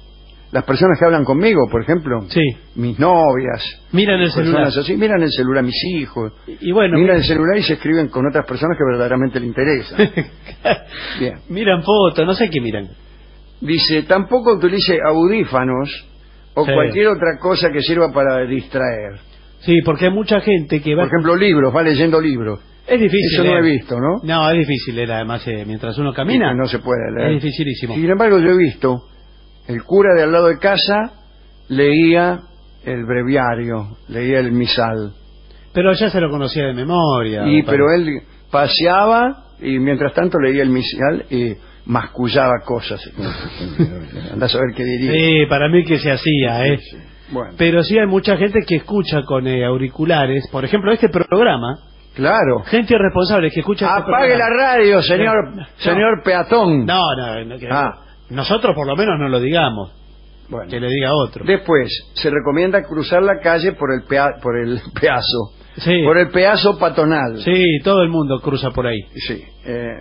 B: Las personas que hablan conmigo, por ejemplo,
I: sí.
B: mis novias,
I: miran el celular.
B: Así, miran el celular, mis hijos.
I: Y, y bueno,
B: miran el celular y se escriben con otras personas que verdaderamente le interesan. Bien.
I: Miran fotos, no sé qué miran.
B: Dice, tampoco utilice audífonos o
I: sí.
B: cualquier otra cosa que sirva para distraer.
I: Sí, porque hay mucha gente que va...
B: Por ejemplo, libros, va leyendo libros.
I: Es difícil
B: Eso
I: leer.
B: no he visto, ¿no?
I: No, es difícil leer, además, eh, mientras uno camina.
B: Sí, no se puede leer.
I: Es dificilísimo.
B: Sin embargo, yo he visto, el cura de al lado de casa leía el breviario, leía el misal.
I: Pero ya se lo conocía de memoria.
B: Y pero él paseaba y mientras tanto leía el misal y... mascullaba cosas. Andá a saber qué diría.
I: Sí, para mí que se hacía, ¿eh?
B: Sí, sí. Bueno.
I: Pero sí hay mucha gente que escucha con eh, auriculares. Por ejemplo, este programa
B: Claro.
I: Gente irresponsable que escucha...
B: Apague la radio, señor no, señor no. peatón.
I: No, no, no que, ah. nosotros por lo menos no lo digamos. Bueno. Que le diga otro.
B: Después, se recomienda cruzar la calle por el, pea, por el peazo.
I: Sí.
B: Por el peazo patonal.
I: Sí, todo el mundo cruza por ahí.
B: Sí. Eh,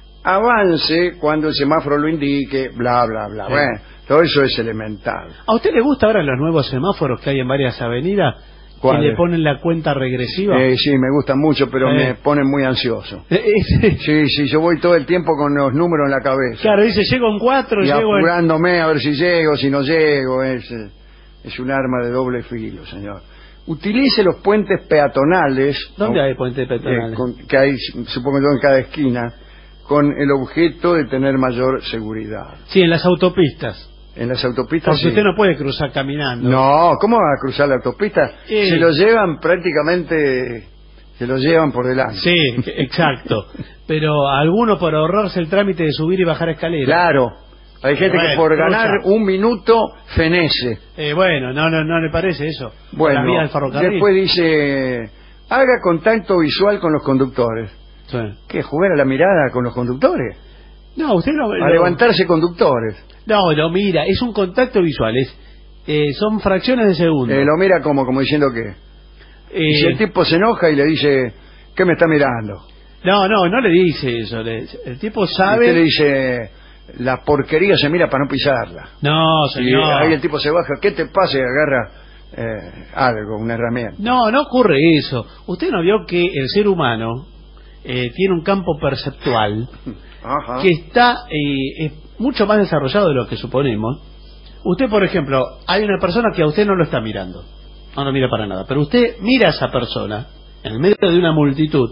B: avance cuando el semáforo lo indique, bla, bla, bla. Sí. Bueno, todo eso es elemental.
I: ¿A usted le gusta ahora los nuevos semáforos que hay en varias avenidas? ¿Que le ponen la cuenta regresiva?
B: Eh, sí, me gustan mucho, pero eh. me ponen muy ansioso.
I: Eh, eh,
B: sí, sí, yo voy todo el tiempo con los números en la cabeza.
I: Claro, dice, llego en cuatro,
B: y
I: llego
B: apurándome en... a ver si llego, si no llego. Es, es un arma de doble filo, señor. Utilice los puentes peatonales.
I: ¿Dónde ¿no? hay puentes peatonales?
B: Eh, con, que hay, supongo yo, en cada esquina, con el objeto de tener mayor seguridad.
I: Sí, en las autopistas.
B: En las autopistas.
I: Porque
B: sí.
I: usted no puede cruzar caminando.
B: No, ¿cómo va a cruzar la autopista?
I: Sí.
B: Se lo llevan prácticamente, se lo llevan por delante.
I: Sí, exacto. Pero algunos por ahorrarse el trámite de subir y bajar escaleras.
B: Claro. Hay gente bueno, que por cruza. ganar un minuto fenece.
I: Eh, bueno, no, no, no le parece eso.
B: Bueno,
I: la vía del ferrocarril.
B: Después dice, haga contacto visual con los conductores.
I: Sí.
B: ¿Qué? ¿Jugar a la mirada con los conductores?
I: No, usted no...
B: A
I: lo...
B: levantarse conductores.
I: No, lo mira, es un contacto visual, es, eh, son fracciones de segundo.
B: Eh, lo mira como, como diciendo que... Eh... Y si el tipo se enoja y le dice, ¿qué me está mirando?
I: No, no, no le dice eso, le, el tipo sabe...
B: Y usted le dice, la porquería se mira para no pisarla.
I: No, señor.
B: Y ahí el tipo se baja, ¿qué te pasa? Y agarra eh, algo, una herramienta.
I: No, no ocurre eso. Usted no vio que el ser humano eh, tiene un campo perceptual... Ajá. Que está eh, es mucho más desarrollado de lo que suponemos. Usted, por ejemplo, hay una persona que a usted no lo está mirando, no lo mira para nada, pero usted mira a esa persona en el medio de una multitud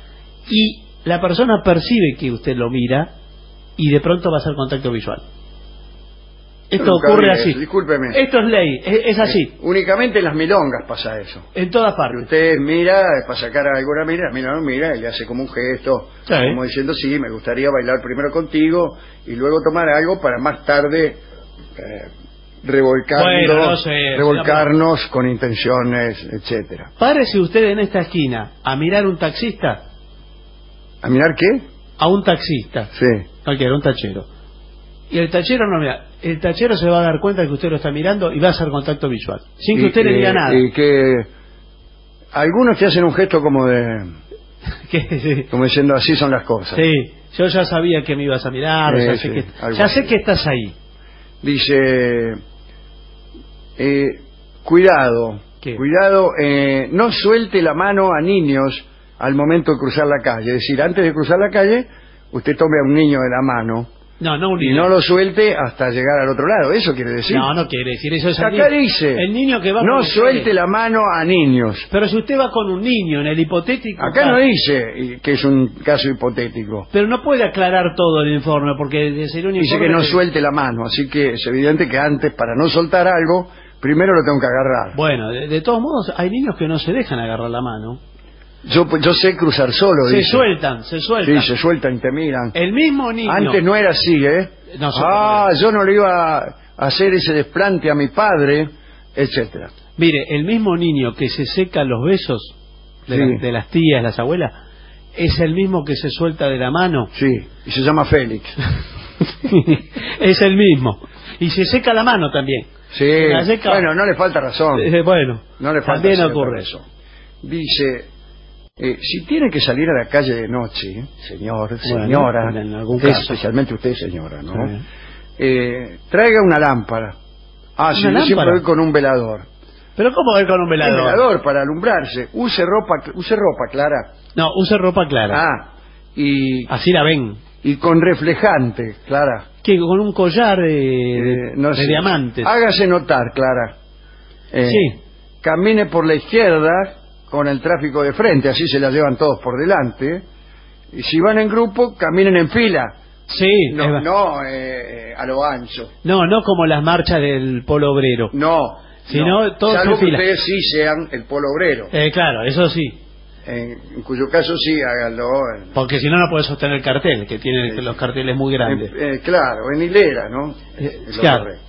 I: y la persona percibe que usted lo mira y de pronto va a hacer contacto visual. Esto ocurre así.
B: Discúlpeme.
I: Esto es ley, es, es así.
B: Eh, únicamente en las milongas pasa eso.
I: En todas partes.
B: Usted mira, para sacar a alguna mira, mira, no mira, y le hace como un gesto, sí. como diciendo, sí, me gustaría bailar primero contigo y luego tomar algo para más tarde eh, revolcarnos,
I: bueno, no sé,
B: revolcarnos con intenciones, etcétera.
I: Párese usted en esta esquina a mirar un taxista.
B: ¿A mirar qué?
I: A un taxista.
B: Sí.
I: Cualquiera, un tachero. Y el tachero no mira, el tachero se va a dar cuenta que usted lo está mirando y va a hacer contacto visual, sin que usted le diga nada.
B: Y que algunos que hacen un gesto como de...
I: sí.
B: como diciendo, así son las cosas.
I: Sí, yo ya sabía que me ibas a mirar,
B: sí,
I: ya,
B: sí,
I: sé, que, ya sé que estás ahí.
B: Dice, eh, cuidado,
I: ¿Qué?
B: cuidado, eh, no suelte la mano a niños al momento de cruzar la calle. Es decir, antes de cruzar la calle, usted tome a un niño de la mano.
I: No, no un niño.
B: Y no lo suelte hasta llegar al otro lado. ¿Eso quiere decir?
I: No, no quiere decir eso. Es
B: Acá
I: el
B: dice,
I: el niño que va
B: no suelte la mano a niños.
I: Pero si usted va con un niño en el hipotético...
B: Acá caso, no dice que es un caso hipotético.
I: Pero no puede aclarar todo el informe, porque sería un informe...
B: Dice que no
I: que...
B: suelte la mano, así que es evidente que antes, para no soltar algo, primero lo tengo que agarrar.
I: Bueno, de, de todos modos, hay niños que no se dejan agarrar la mano.
B: Yo, yo sé cruzar solo,
I: Se
B: dice.
I: sueltan, se sueltan.
B: Sí, se sueltan y te miran.
I: El mismo niño...
B: Antes no era así, ¿eh?
I: No,
B: ah, yo no le iba a hacer ese desplante a mi padre, etcétera.
I: Mire, el mismo niño que se seca los besos de,
B: sí.
I: la, de las tías, las abuelas, es el mismo que se suelta de la mano.
B: Sí, y se llama Félix.
I: Es el mismo. Y se seca la mano también.
B: Sí, seca... bueno, no le falta razón.
I: Eh, bueno,
B: no le falta
I: también ocurre
B: eso. Dice... Eh, si tiene que salir a la calle de noche, señor, bueno, señora,
I: en algún caso.
B: Especialmente usted, señora, ¿no?
I: Sí.
B: Eh, traiga una lámpara. Ah, sí, yo siempre voy con un velador.
I: ¿Pero cómo voy con un velador?
B: Un velador para alumbrarse. Use ropa, use ropa clara.
I: No, use ropa clara.
B: Ah, y...
I: Así la ven.
B: Y con reflejante, Clara.
I: ¿Qué? ¿Con un collar de,
B: eh, no
I: de
B: sé.
I: diamantes?
B: Hágase notar, Clara. Eh,
I: sí.
B: Camine por la izquierda... con el tráfico de frente, así se la llevan todos por delante, y si van en grupo, caminen en fila.
I: Sí.
B: No, no eh, a lo ancho.
I: No, no como las marchas del Polo Obrero.
B: No.
I: Sino
B: no.
I: todos
B: Salvo
I: en fila.
B: que ustedes sí sean el Polo Obrero.
I: Eh, claro, eso sí.
B: En, en cuyo caso sí, háganlo. En...
I: Porque si no, no puede sostener el cartel, que tiene eh, los carteles muy grandes.
B: Eh, eh, claro, en hilera, ¿no?
I: Eh, es claro. Correcto.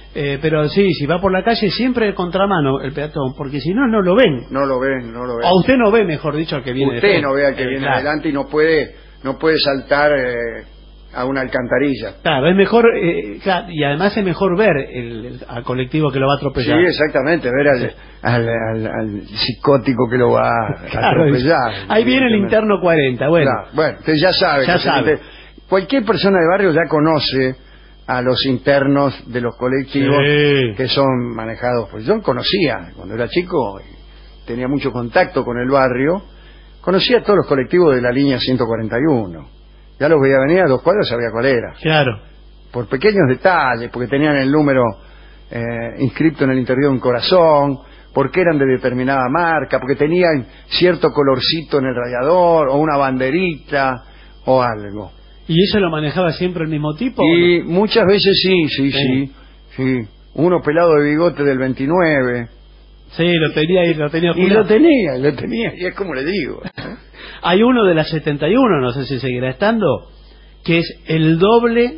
I: Eh, pero sí, si va por la calle siempre de contramano el peatón, porque si no, no lo ven.
B: No lo ven, no lo ven.
I: O usted no ve, mejor dicho, al que viene
B: Usted
I: después.
B: no ve al que
I: Eh,
B: viene
I: claro.
B: adelante y no puede, no puede saltar eh, a una alcantarilla.
I: Claro, es mejor, eh, claro, y además es mejor ver el, el- al colectivo que lo va a atropellar.
B: Sí, exactamente, ver al, al, al- al psicótico que lo va a
I: Claro,
B: atropellar.
I: ahí viene el interno cuarenta, bueno.
B: Claro, bueno, usted ya sabe.
I: Ya
B: que
I: sabe.
B: gente- Cualquier persona de barrio ya conoce a los internos de los colectivos
I: Sí.
B: que son manejados. Pues yo conocía, cuando era chico, y tenía mucho contacto con el barrio, conocía a todos los colectivos de la línea ciento cuarenta y uno. Ya los veía venir a dos cuadras, sabía cuál era.
I: Claro.
B: Por pequeños detalles, porque tenían el número eh, inscrito en el interior de un corazón, porque eran de determinada marca, porque tenían cierto colorcito en el radiador, o una banderita, o algo.
I: ¿Y eso lo manejaba siempre el mismo tipo?
B: Y muchas veces sí, sí,
I: Sí.
B: sí, sí. Uno pelado de bigote del veintinueve.
I: Sí, lo tenía y lo tenía.
B: Y lo tenía, y lo tenía, y es como le digo.
I: Hay uno de la setenta y uno, no sé si seguirá estando, que es el doble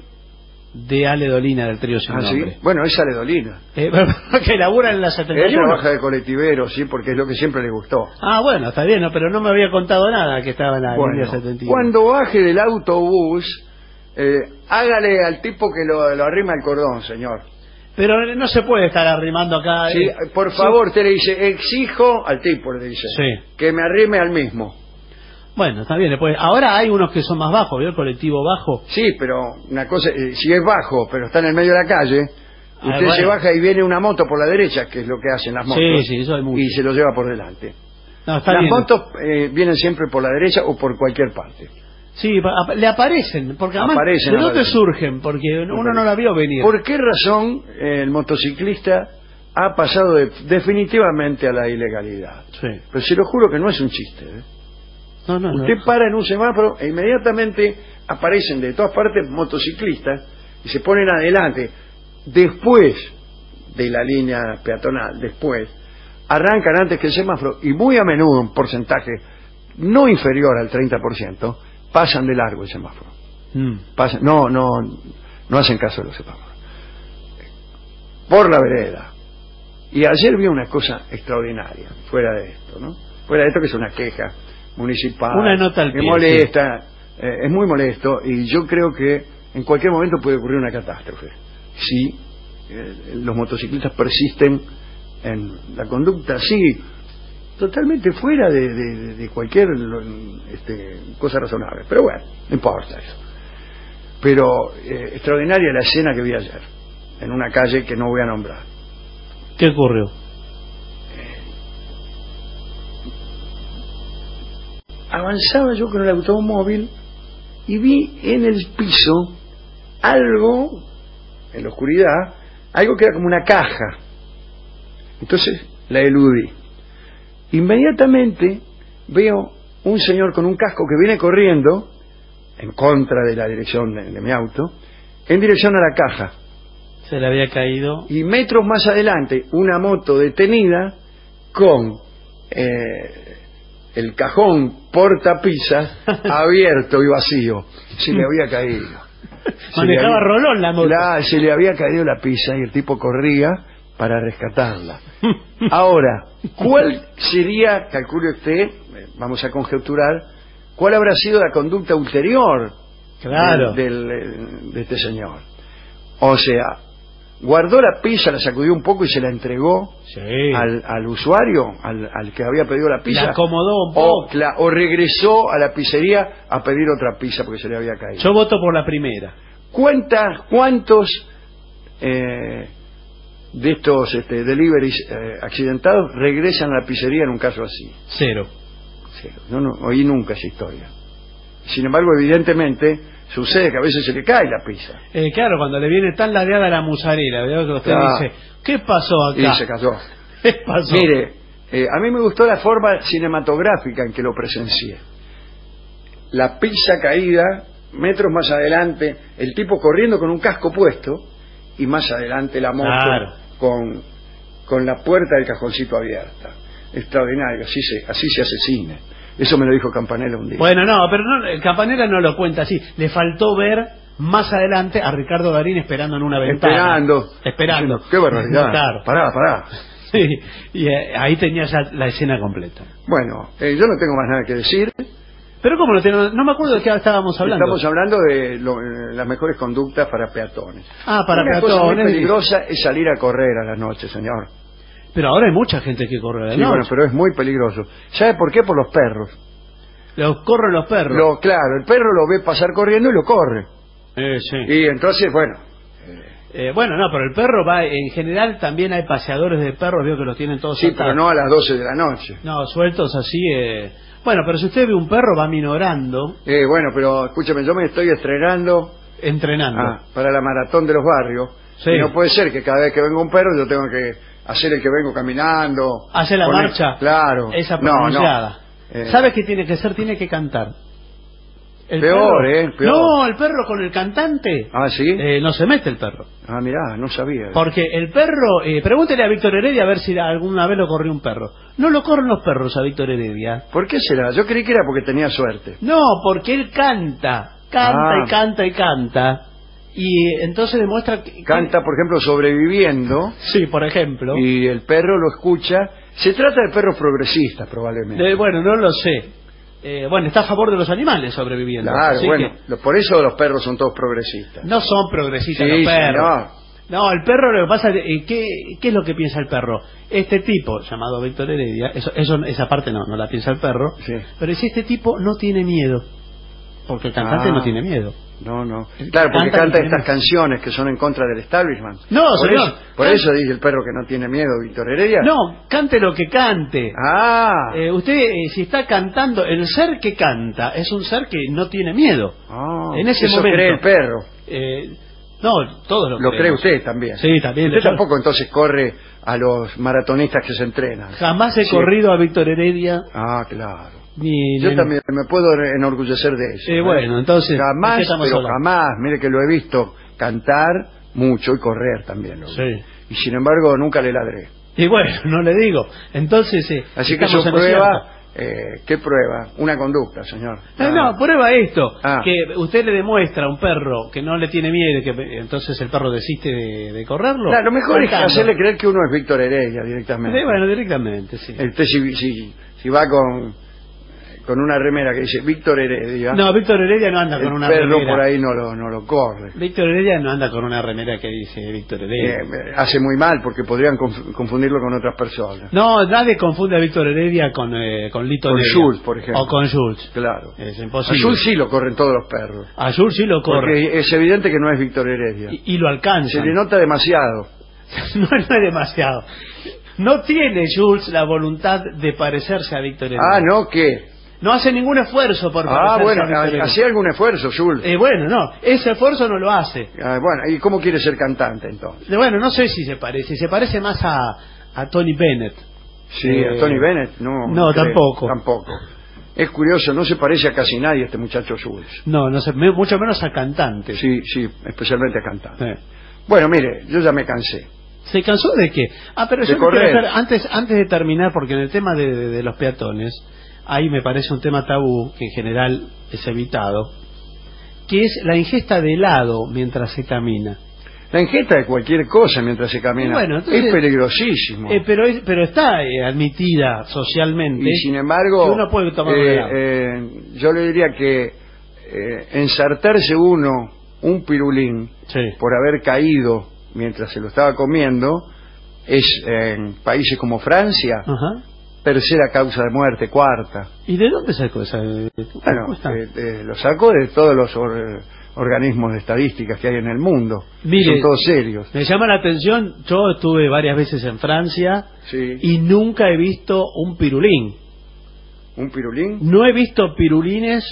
I: de Ale Dolina del trío sin
B: ¿Ah, sí?
I: nombre.
B: Bueno, es Aledolina.
I: Eh, que labura en la setenta y
B: Él
I: uno.
B: trabaja de colectivero, sí, porque es lo que siempre le gustó.
I: Ah, bueno, está bien, ¿no? Pero no me había contado nada que estaba en la
B: Bueno,
I: línea setenta y uno.
B: cuando baje del autobús, eh, hágale al tipo que lo, lo arrima el cordón, señor.
I: Pero no se puede estar arrimando acá.
B: Sí,
I: eh.
B: por favor, usted le dice, exijo al tipo, le dice,
I: Sí.
B: que me arrime al mismo.
I: Bueno, está bien. Después, ahora hay unos que son más bajos, ¿vio? El colectivo bajo.
B: Sí, pero una cosa, eh, si es bajo, pero está en el medio de la calle,
I: Ah,
B: usted
I: bueno.
B: se baja y viene una moto por la derecha, que es lo que hacen las motos.
I: Sí, sí, eso hay mucho.
B: Y se lo lleva por delante.
I: No, está
B: Las
I: bien.
B: motos eh, vienen siempre por la derecha o por cualquier parte.
I: Sí, pa- le aparecen, porque además,
B: Aparecen,
I: ¿de dónde
B: aparecen.
I: surgen? Porque uno no la vio venir.
B: ¿Por qué razón eh, el motociclista ha pasado de- definitivamente a la ilegalidad?
I: Sí.
B: Pero se lo juro que no es un chiste. ¿eh?
I: No, no,
B: Usted
I: no.
B: para en un semáforo e inmediatamente aparecen de todas partes motociclistas y se ponen adelante. Después de la línea peatonal, después, arrancan antes que el semáforo y muy a menudo, un porcentaje no inferior al treinta por ciento, pasan de largo el semáforo.
I: Mm.
B: Pasan, no, no, no hacen caso de los semáforos. Por la vereda. Y ayer vi una cosa extraordinaria, fuera de esto, ¿no? Fuera de esto, que es una queja municipal.
I: Una nota al
B: Me
I: pie,
B: molesta, eh, es muy molesto, y yo creo que en cualquier momento puede ocurrir una catástrofe. Si eh, los motociclistas persisten en la conducta así, totalmente fuera de, de- de cualquier lo- este, cosa razonable. Pero bueno, no importa eso. Pero eh, extraordinaria la escena que vi ayer, en una calle que no voy a nombrar.
I: ¿Qué ocurrió?
B: Avanzaba yo con el automóvil y vi en el piso algo, en la oscuridad, algo que era como una caja. Entonces la eludí. Inmediatamente veo un señor con un casco que viene corriendo en contra de la dirección de, de mi auto, en dirección a la caja.
I: Se le había caído.
B: Y metros más adelante, una moto detenida con eh, el cajón portapisas abierto y vacío. Se le había caído. Se le
I: Manejaba
B: había-
I: rolón la moto.
B: La- se le había caído la pizza y el tipo corría para rescatarla. Ahora, ¿cuál sería, calcule usted, eh, vamos a conjeturar, cuál habrá sido la conducta ulterior
I: Claro.
B: del, del, eh, de este señor? O sea, guardó la pizza, la sacudió un poco y se la entregó
I: Sí.
B: al, al usuario, al, al que había pedido la pizza.
I: La acomodó un
B: o,
I: poco.
B: cla- o regresó a la pizzería a pedir otra pizza porque se le había caído.
I: Yo voto por la primera.
B: ¿Cuántas, ¿Cuántos eh, de estos este, deliveries eh, accidentados regresan a la pizzería en un caso así?
I: Cero.
B: Cero. Yo no oí nunca esa historia. Sin embargo, evidentemente, sucede que a veces se le cae la pizza.
I: Eh, claro, cuando le viene tan ladeada la musarela, ¿verdad? Que usted
B: Claro.
I: dice, ¿qué pasó acá?
B: Y se cayó.
I: ¿Qué pasó?
B: Mire, eh, a mí me gustó la forma cinematográfica en que lo presencié. La pizza caída, metros más adelante, el tipo corriendo con un casco puesto, y más adelante la moto
I: Claro.
B: con, con la puerta del cajoncito abierta. Extraordinario, así se, así se hace cine. Eso me lo dijo Campanella un día.
I: Bueno, no, pero no, el Campanella no lo cuenta así. Le faltó ver más adelante a Ricardo Darín esperando en una ventana.
B: Esperando.
I: Esperando.
B: Qué barbaridad.
I: Claro.
B: Pará, pará.
I: Sí, y eh, ahí tenía ya la escena completa.
B: Bueno, eh, yo no tengo más nada que decir.
I: Pero ¿cómo lo tengo? No me acuerdo de qué estábamos hablando.
B: Estamos hablando de lo, eh, las mejores conductas para peatones.
I: Ah, para
B: Una
I: peatones.
B: Cosa muy peligrosa es salir a correr a la noche, señor.
I: Pero ahora hay mucha gente que corre a la
B: Sí,
I: noche.
B: bueno, pero es muy peligroso. ¿Sabe por qué? Por los perros.
I: Los corren los perros.
B: Lo, claro, el perro lo ve pasar corriendo y lo corre.
I: Eh, sí.
B: Y entonces, bueno...
I: Eh, bueno, no, pero el perro va, en general también hay paseadores de perros, veo que los tienen todos
B: Sí,
I: atados.
B: pero no a las doce de la noche.
I: No, sueltos así. Eh... Bueno, pero si usted ve un perro va minorando.
B: Eh, bueno, pero escúchame, yo me estoy estrenando...
I: Entrenando.
B: Ah, para la maratón de los barrios.
I: Sí.
B: Y no puede ser que cada vez que venga un perro yo tengo que hacer el que vengo caminando.
I: Hacer la
B: poner-
I: marcha.
B: Claro.
I: Esa
B: no,
I: pronunciada.
B: no. Eh,
I: ¿Sabes qué tiene que hacer? Tiene que cantar. El
B: Peor,
I: perro-
B: ¿eh? Peor.
I: No, el perro con el cantante.
B: Ah, ¿sí?
I: Eh, no se mete el perro.
B: Ah, mirá, no sabía.
I: Porque el perro, eh, pregúntele a Víctor Heredia a ver si alguna vez lo corrió un perro. No lo corren los perros a Víctor Heredia.
B: ¿Por qué será? Yo creí que era porque tenía suerte.
I: No, porque él canta, canta
B: Ah.
I: y canta y canta. Y entonces demuestra que...
B: Canta, por ejemplo, sobreviviendo.
I: Sí, por ejemplo.
B: Y el perro lo escucha. Se trata de perros progresistas, probablemente.
I: Eh, bueno, no lo sé. Eh, bueno, está a favor de los animales sobreviviendo.
B: Claro,
I: así
B: bueno,
I: que
B: lo- por eso los perros son todos progresistas.
I: no son progresistas
B: Sí,
I: los perros.
B: señor.
I: No, el perro lo que pasa es, eh, ¿qué, ¿qué es lo que piensa el perro? Este tipo, llamado Víctor Heredia, eso, eso, esa parte no, no la piensa el perro,
B: Sí.
I: pero si este tipo no tiene miedo, porque el cantante
B: Ah.
I: no tiene miedo.
B: No, no. Claro, porque
I: Canta
B: canta
I: que
B: estas
I: tiene-
B: canciones que son en contra del establishment.
I: No,
B: por
I: señor.
B: Eso, por
I: Can-
B: eso dice el perro que no tiene miedo, Víctor Heredia.
I: No, cante lo que cante.
B: Ah.
I: Eh, usted, eh, si está cantando, el ser que canta es un ser que no tiene miedo.
B: Ah,
I: en ese
B: eso
I: momento.
B: cree el perro.
I: Eh, no, todos lo,
B: Lo cree
I: creemos.
B: usted también.
I: Sí, también.
B: Usted
I: Yo-
B: tampoco entonces corre a los maratonistas que se entrenan.
I: Jamás he
B: Sí.
I: corrido a Víctor Heredia.
B: Ah, claro.
I: Ni,
B: Yo
I: ni-
B: también me puedo enorgullecer de eso.
I: Eh,
B: ¿eh?
I: bueno, entonces, ¿de qué
B: Jamás,
I: estamos
B: pero
I: hablando?
B: jamás. Mire que lo he visto cantar mucho y correr también. lo vi.
I: Sí.
B: Y sin embargo nunca le ladré.
I: Y bueno, no le digo. Entonces, eh,
B: Así que
I: estamos
B: eso
I: en lo
B: prueba...
I: cierto.
B: Eh, ¿Qué prueba? Una conducta, señor.
I: No,
B: Ah.
I: no, prueba esto,
B: Ah.
I: que usted le demuestra a un perro que no le tiene miedo y que entonces el perro desiste de, de correrlo.
B: Claro, lo mejor
I: cantando.
B: es hacerle creer que uno es Víctor Heredia directamente.
I: Sí, bueno, directamente, sí.
B: Usted si, si, si va con, con una remera que dice Víctor Heredia,
I: No, Víctor Heredia no anda
B: el
I: con una
B: perro
I: remera.
B: por ahí no lo, no lo corre.
I: Víctor Heredia no anda con una remera que dice Víctor Heredia.
B: Eh, hace muy mal porque podrían conf- confundirlo con otras personas.
I: No, nadie confunde a Víctor Heredia con, eh, con Lito
B: Con
I: Nevia.
B: Schultz, por ejemplo.
I: O con Schultz.
B: Claro.
I: Es
B: A
I: imposible.
B: Schultz sí lo corren todos los perros.
I: A Schultz sí lo corre.
B: Porque es evidente que no es Víctor Heredia.
I: Y, y lo alcanza.
B: Se le nota demasiado.
I: no, no es demasiado. No tiene Schultz la voluntad de parecerse a Víctor Heredia.
B: Ah, ¿no? ¿Qué?
I: No hace ningún esfuerzo por
B: Ah,
I: parecerse
B: bueno,
I: a Víctor Heredia.
B: hacía algún esfuerzo, Schultz.
I: Eh, bueno, no, ese esfuerzo no lo hace.
B: Ah, bueno, ¿y cómo quiere ser cantante entonces?
I: Eh, Bueno, no sé si se parece. Se parece más a, a Tony Bennett.
B: Sí,
I: Eh,
B: a Tony Bennett, no.
I: no,
B: creo,
I: tampoco.
B: Tampoco. Es curioso, no se parece a casi nadie este muchacho Schultz.
I: No, no sé, me- mucho menos a cantante.
B: Sí, sí, especialmente a cantante.
I: Eh.
B: Bueno, mire, yo ya me cansé.
I: ¿Se cansó de qué? Ah, pero
B: De
I: yo me
B: correr.
I: quiero hacer- antes, antes de terminar, porque en el tema de, de- de los peatones, ahí me parece un tema tabú, que en general es evitado, que es la ingesta de helado mientras se camina.
B: La ingesta de cualquier cosa mientras se camina
I: Y bueno, entonces-
B: es peligrosísimo.
I: Eh, pero, es- pero está eh, admitida socialmente.
B: Y sin embargo,
I: que uno puede tomar
B: eh,
I: helado.
B: eh, yo le diría que eh, ensartarse uno un pirulín
I: Sí.
B: por haber caído mientras se lo estaba comiendo es en países como Francia
I: Ajá.
B: tercera causa de muerte, cuarta.
I: ¿Y de dónde sacó esa? eh,
B: Bueno,
I: ¿cómo está?
B: eh, eh, lo saco de todos los or- organismos de estadísticas que hay en el mundo.
I: Mire,
B: son todos serios.
I: Me llama la atención, yo estuve varias veces en Francia
B: Sí.
I: y nunca he visto un pirulín.
B: ¿Un pirulín?
I: No he visto pirulines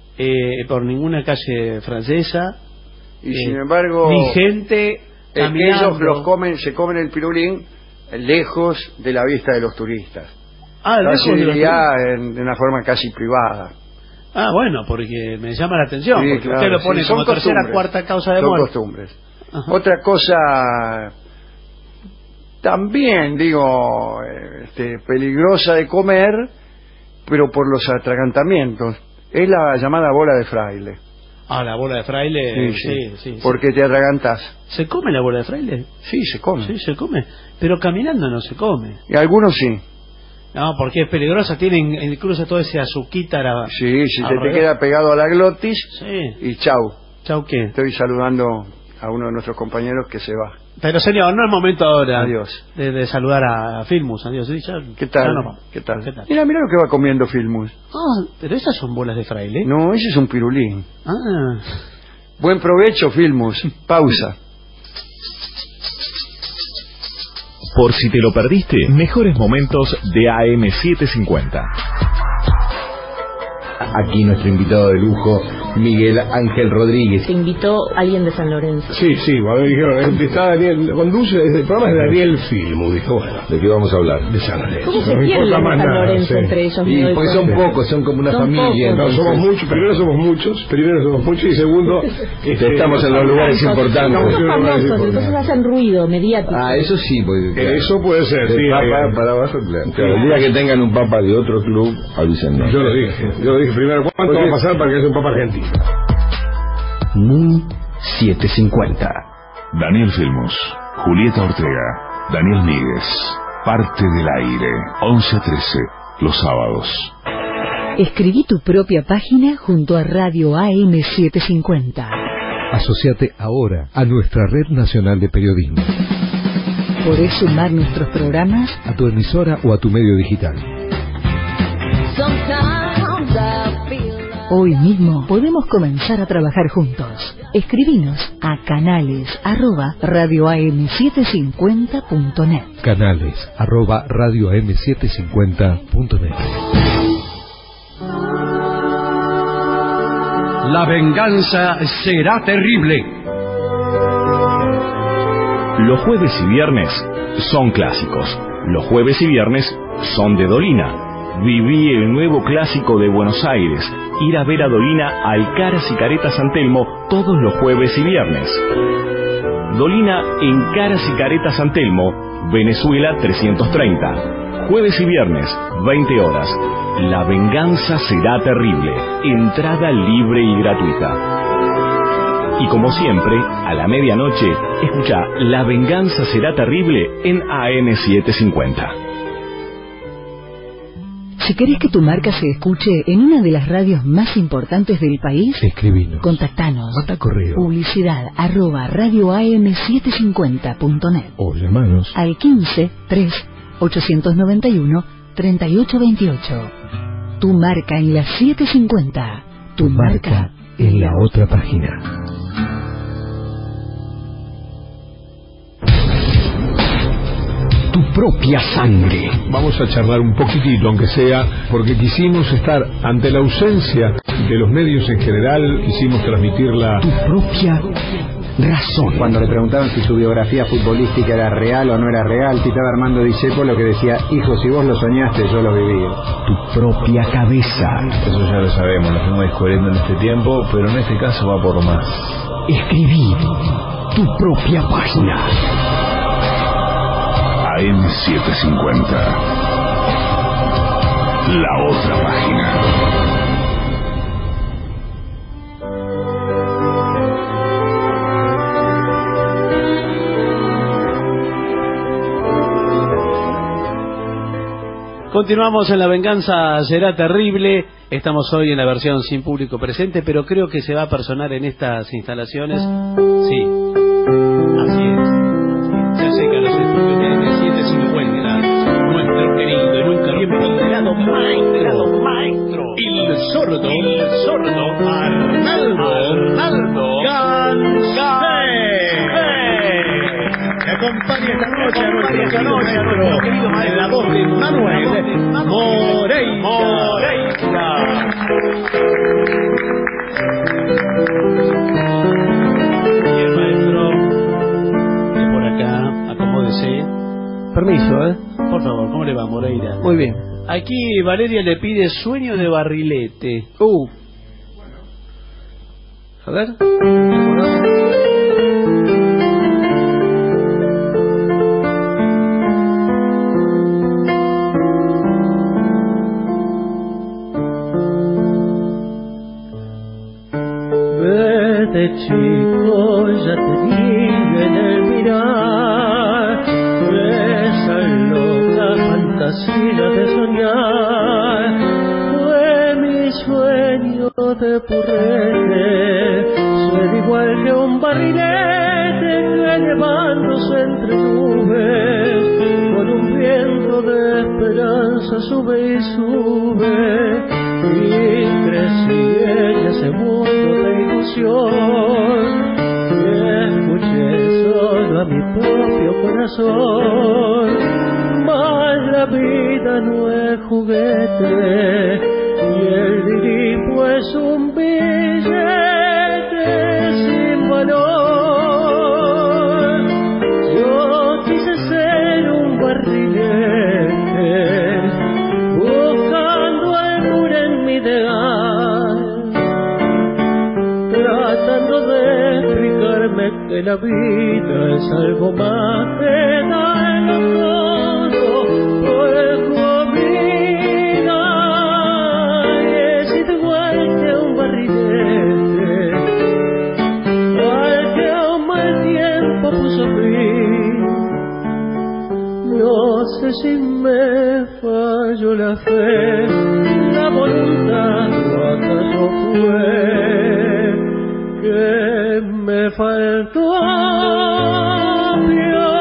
I: eh, por ninguna calle francesa.
B: Y
I: eh,
B: sin embargo,
I: ni gente
B: eh,
I: caminando.
B: ellos los comen, se comen el pirulín lejos de la vista de los turistas.
I: Ah,
B: Casi
I: lejos de los
B: diría
I: turistas.
B: en- de una forma casi privada.
I: Ah, bueno, porque me llama la atención.
B: Sí,
I: porque
B: claro,
I: usted lo
B: sí,
I: pone
B: son
I: como tercera,
B: costumbres.
I: cuarta causa de
B: Son
I: muerte.
B: costumbres.
I: Ajá.
B: Otra cosa también, digo, eh, este, peligrosa de comer, pero por los atragantamientos, es la llamada bola de fraile.
I: Ah, la bola de fraile,
B: Sí,
I: sí,
B: sí.
I: sí. sí,
B: Porque
I: sí.
B: te atragantas.
I: ¿Se come la bola de fraile?
B: Sí, se come.
I: Sí, se come. Pero caminando no se come.
B: Y algunos sí.
I: No, porque es peligrosa, tienen incluso todo ese azuquítara.
B: Sí, si se te
I: alrededor.
B: queda pegado a la glotis,
I: Sí.
B: y chau.
I: ¿Chau qué?
B: Estoy saludando a uno de nuestros compañeros que se va.
I: Pero señor, no es momento ahora
B: Adiós.
I: De, de saludar a Filmus. Adiós. Sí, ya-
B: ¿Qué tal?
I: ya nos vamos.
B: ¿Qué tal?
I: ¿Qué tal?
B: Mira, mira lo que va comiendo Filmus.
I: Ah, pero esas son bolas de fraile.
B: No, ese es un pirulín.
I: Ah.
B: Buen provecho, Filmus. Pausa.
A: Por si te lo perdiste, mejores momentos de A M setecientos cincuenta.
U: Aquí nuestro invitado de lujo, Miguel Ángel Rodríguez.
J: Te invitó alguien de San Lorenzo.
V: Sí, sí, cuando dijeron, está Daniel, conduce, el programa es Daniel Filmu, dijo, bueno.
U: ¿De qué vamos a hablar?
V: De San Lorenzo.
J: ¿Cómo se
V: No
J: quieren
V: importa
J: los de
V: más
J: San
V: nada,
J: Lorenzo
V: sí.
J: entre ellos?
U: Y
J: Me
U: pues
J: doy
U: son
J: cuenta.
U: pocos, son como una
J: Son
U: familia.
J: pocos.
V: No,
U: entonces-
V: somos muchos, primero somos muchos, primero somos muchos y segundo... este,
U: Estamos en los lugares
J: Son
U: importantes.
J: famosos, famosos, entonces hacen ruido mediático.
U: Ah, eso sí, porque... claro,
V: Eso puede ser,
U: de
V: sí.
U: papa
V: eh,
U: para abajo, claro. Claro, el día que tengan un papa de otro club, avísennos.
V: Yo lo dije, yo lo dije primero, ¿cuánto va a pasar para que haya un papa argentino?
O: Moon setecientos cincuenta.
F: Daniel Filmus, Julieta Ortega, Daniel Míguez, Parte del Aire, once a trece, los sábados.
G: Escribí tu propia página junto a Radio A M setecientos cincuenta.
D: Asociate ahora a nuestra Red Nacional de Periodismo,
G: Podés sumar nuestros programas
D: a tu emisora o a tu medio digital.
G: hoy mismo. Podemos comenzar a trabajar juntos. Escribinos a canales arroba radio a m setecientos cincuenta punto net.
D: Canales arroba radio a m setecientos cincuenta punto net.
H: La venganza será terrible.
A: Los jueves y viernes son clásicos. Los jueves y viernes son de Dolina. Viví el nuevo clásico de Buenos Aires. Ir a ver a Dolina al Caras y Caretas San Telmo todos los jueves y viernes. Dolina en Caras y Caretas San Telmo, Venezuela trescientos treinta. Jueves y viernes, veinte horas. La venganza será terrible. Entrada libre y gratuita. Y como siempre, a la medianoche, escucha La venganza será terrible en A M setecientos cincuenta.
G: Si querés que tu marca se escuche en una de las radios más importantes del país,
D: escribinos,
G: contactanos.
D: Manda correo.
G: Publicidad arroba radio a m setecientos cincuenta punto net.
D: O llamanos
G: al quince tres ochocientos noventa y uno treinta y ocho veintiocho. Tu marca en la setecientos cincuenta. Tu,
D: tu marca, marca en la otra página.
E: Tu propia sangre.
V: Vamos a charlar un poquitito, aunque sea, porque quisimos estar ante la ausencia de los medios en general, quisimos transmitirla.
E: Tu propia razón.
W: Cuando le preguntaban si su biografía futbolística era real o no era real, citaba Armando Discepolo que decía: hijo, si vos lo soñaste, yo lo viví.
E: Tu propia cabeza.
U: Eso ya lo sabemos, lo fuimos descubriendo en este tiempo, pero en este caso va por más.
E: Escribir tu propia página.
F: A M setecientos cincuenta. La otra página.
I: Continuamos en La venganza será terrible. Estamos hoy en la versión sin público presente, pero creo que se va a personar en estas instalaciones. Sí, así es. Se acercan los estudios de M setecientos cincuenta. Nuestro querido y nunca bien ponderado maestro, maestro, el sordo, el sordo, Arnaldo, Arnaldo Gansé. Me acompaña esta noche a nuestro querido maestro, en la voz de Manuel Moreira. Moreira. Bien, maestro. Y por acá, acomódese. Permiso, ¿eh? Por favor, ¿cómo le va, Moreira?
B: Muy bien.
I: Aquí Valeria le pide Sueño de Barrilete.
B: Uh.
I: A ver.
M: de chico ya tenía en el mirar esa loca fantasía de soñar. Fue mi sueño de purrete, suena igual que un barrilete que llevándose entre nubes, con un viento de esperanza sube y sube. Y crecí en ese mundo de ilusión, y escuché solo a mi propio corazón. Mas la vida no es juguete, y el diripo es un billete sin valor. Yo quise ser un barrilete, buscando altura en mi ideal, tratando de explicarme que la vida es algo más que darlo todo por comida. Y es igual que un barrilete al que a un mal tiempo puso fin. No sé si me falló la fe, la voluntad o acaso fue que me faltó violín.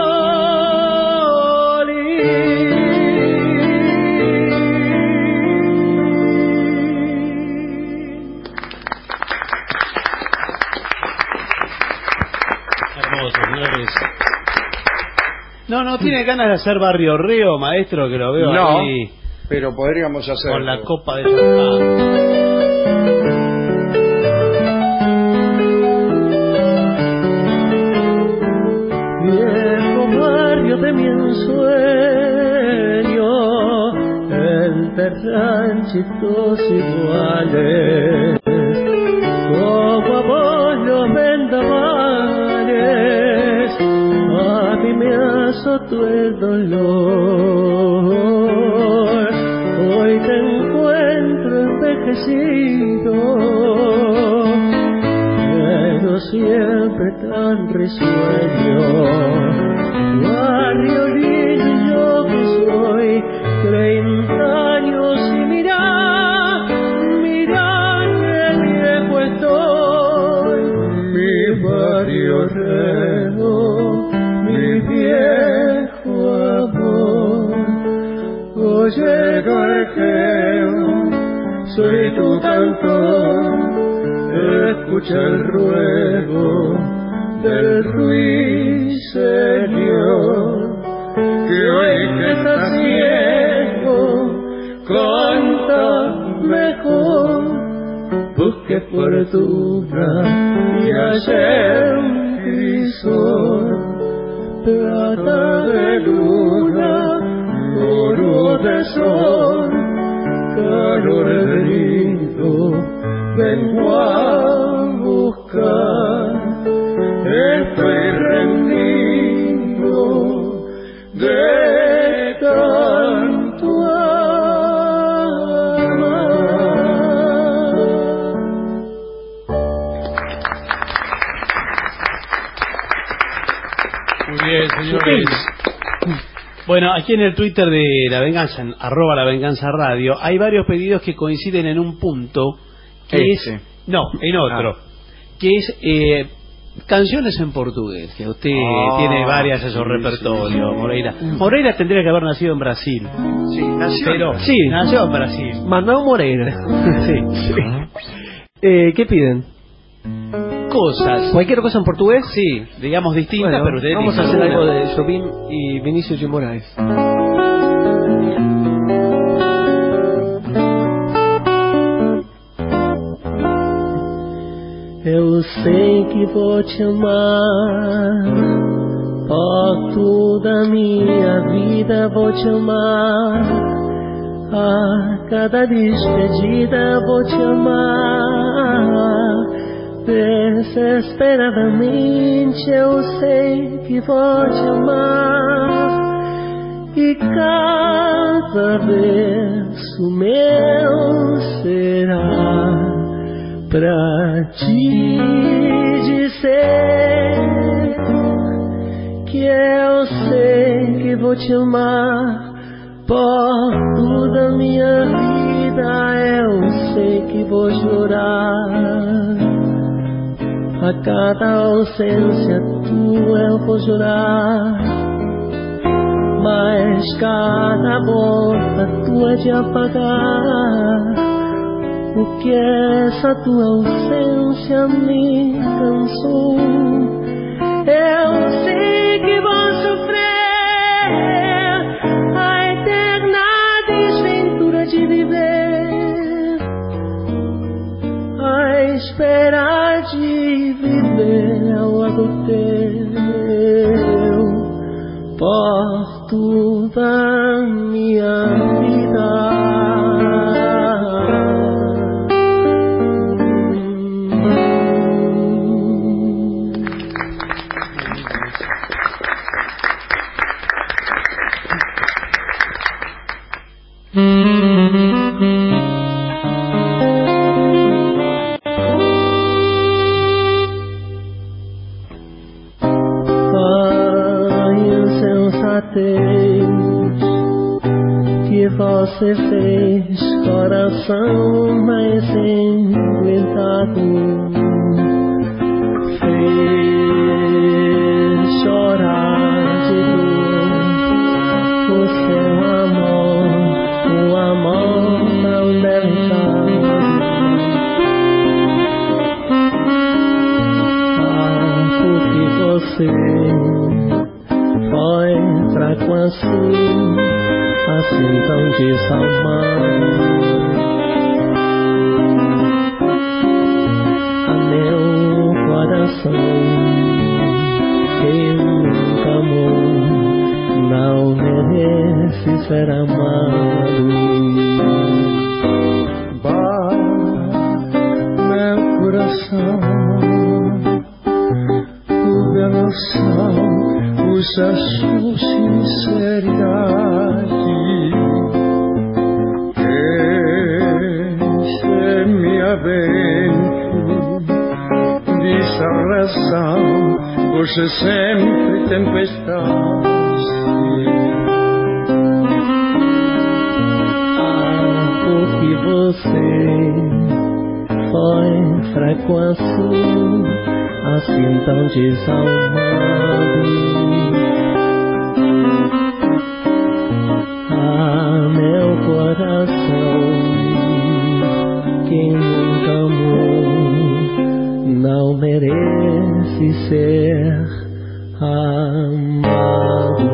I: Hermoso, señores. No, no tiene ganas de hacer Barrio Río, maestro, que lo veo
B: no,
I: ahí.
B: Pero podríamos hacerlo.
I: Con la copa de champán.
M: Viejo barrio de mi ensueño, entre ranchitos iguales, como a vos los vendavales, a mí me azotó el dolor. Hoy te encuentro envejecido, pero siempre tan risueño. Barrio lindo yo que soy, treinta años y mirá, mirá que viejo estoy. Mi barrio remo, mi viejo amor. Oye Gargeo, soy tu cantor, escucha el ruego del ruiseñor, que hoy que estás ciego canta mejor. Busque fortuna y ayer un crisol, plata de luna, oro de sol, calor herido vengo a buscar. Estoy rendido de tanto amar.
I: Muy bien, señores. Bueno, aquí en el Twitter de La Venganza, en arroba La Venganza Radio, hay varios pedidos que coinciden en un punto, que
B: Ese.
I: es... No, en otro.
B: Ah.
I: Que es... Eh, canciones en portugués, que usted
B: oh,
I: tiene varias en su
B: sí,
I: repertorio,
B: sí, sí.
I: Moreira. Moreira tendría que haber nacido en Brasil.
B: Sí, nació.
I: Pero,
B: en
I: sí, nació en Brasil.
N: Manuel Moreira.
I: Sí.
N: Eh, ¿Qué piden?
I: Cosas.
N: ¿Cualquier cosa en portugués?
I: Sí, digamos distintas,
N: Bueno,
I: pero usted
N: vamos a
I: dice
N: hacer
I: alguna.
N: algo de Jobim y Vinicius de Moraes.
M: Eu sei que vou te amar, por toda a minha vida vou te amar. A cada despedida vou te amar. Desesperadamente eu sei que vou te amar. E cada verso meu será pra te vou te amar por toda minha vida. Eu sei que vou chorar a cada ausência tua, eu vou chorar, mas cada volta tua de apagar o que essa tua ausência me cansou. Eu sei que vou sofrer a eterna desventura de viver, a espera de viver ao lado teu por toda minha vida. Que você fez, coração mais enguentado, fez chorar de dor o seu amor, o amor não delicado. Ah, porque você foi fraco assim, assim tão desalmado. A meu coração que nunca amou não merece ser amado. Bah, meu coração, o coração usa sua sinceridade, esse minha vento dessa razão, você sempre tempestade. Ah, porque você foi fraco assim, assim tão desalmado. Ah, meu coração que nunca amou não merece ser amado.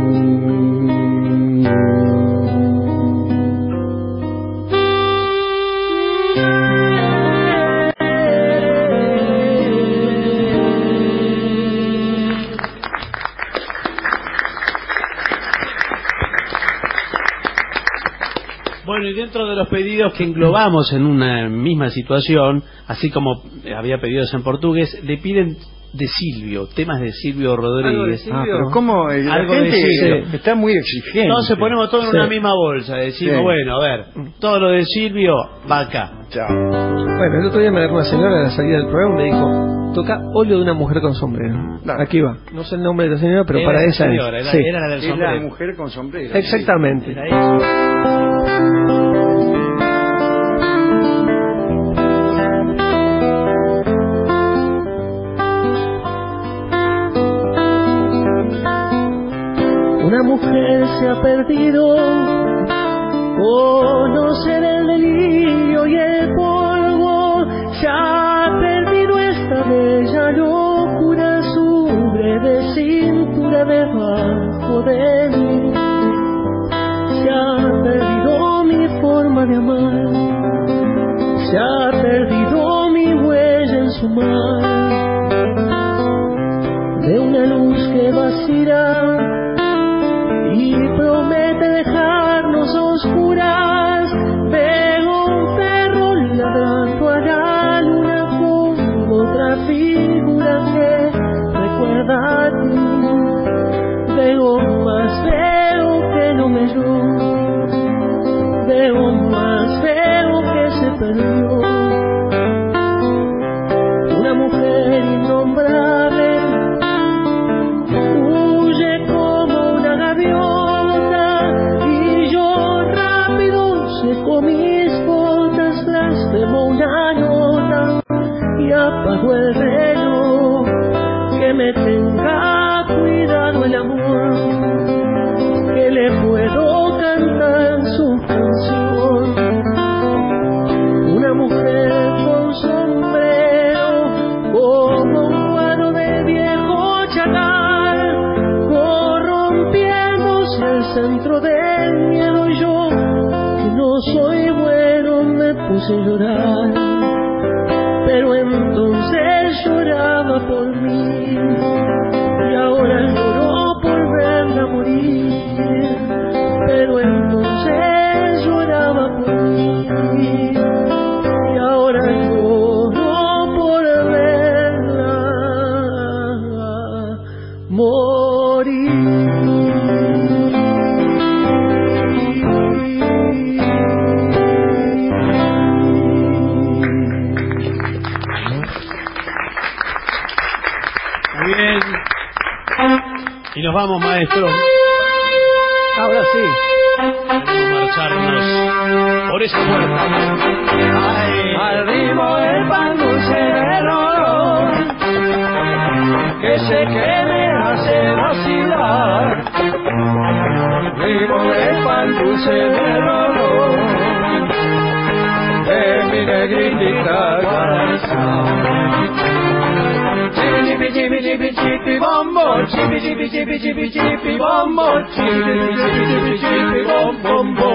I: Bueno, y dentro de los pedidos que englobamos en una misma situación, así como había pedidos en portugués, le piden de Silvio, temas de Silvio Rodríguez.
B: Silvio? Ah, pero ¿cómo? La
I: Algo
B: gente
I: de Silvio.
B: está muy exigente.
I: Entonces ponemos todo en
B: Sí.
I: una misma bolsa. Decimos,
B: Sí.
I: bueno, a ver, todo lo de Silvio va acá.
B: Chao.
N: Bueno, el otro día me agarró una señora a la salida del programa y me dijo, toca óleo de una mujer con sombrero. Aquí va. No sé el nombre de la señora, pero
I: Era
N: para
I: esa
N: ella
I: señora,
N: es.
I: era-
N: Sí.
I: era la del
B: Es
I: sombrero.
B: la mujer con sombrero.
N: Exactamente.
I: Era eso.
M: Una mujer se ha perdido, conocer el delirio y el polvo, se ha perdido esta bella locura, su breve cintura debajo de mí. Se ha perdido mi forma de amar, se ha perdido mi huella en su mar, de una luz que vacila y promete dejarnos a oscuras. Veo un perro ladrando a la luna con otra figura que recuerda a ti. Veo más feo que no me yo, veo más feo que se perdió. Una mujer innombrable huye como una gaviota con mis botas blasfemo una nota y apago el reloj. Que me tenga cuidado el amor, que le puedo cantar su canción. Una mujer con sombrero como un cuadro de viejo chacal, corrompiéndose el centro del miedo. Y yo, que no soy bueno, me puse a llorar, pero entonces lloraba por mí y ahora lloro por verla morir, pero entonces lloraba por mí y ahora lloro por verla morir.
I: Bien. Y nos vamos, maestro.
L: Ahora sí.
I: Vamos a marcharnos por esa puerta.
M: Al ritmo del pan dulce del olor, que sé que me hace vacilar. Ritmo del pan dulce del olor, de mi negrita cabeza. Chipi chipi chipi chipi bombo, chipi chipi chipi chipi chipi bombo, chipi chipi chipi chipi bom bombo.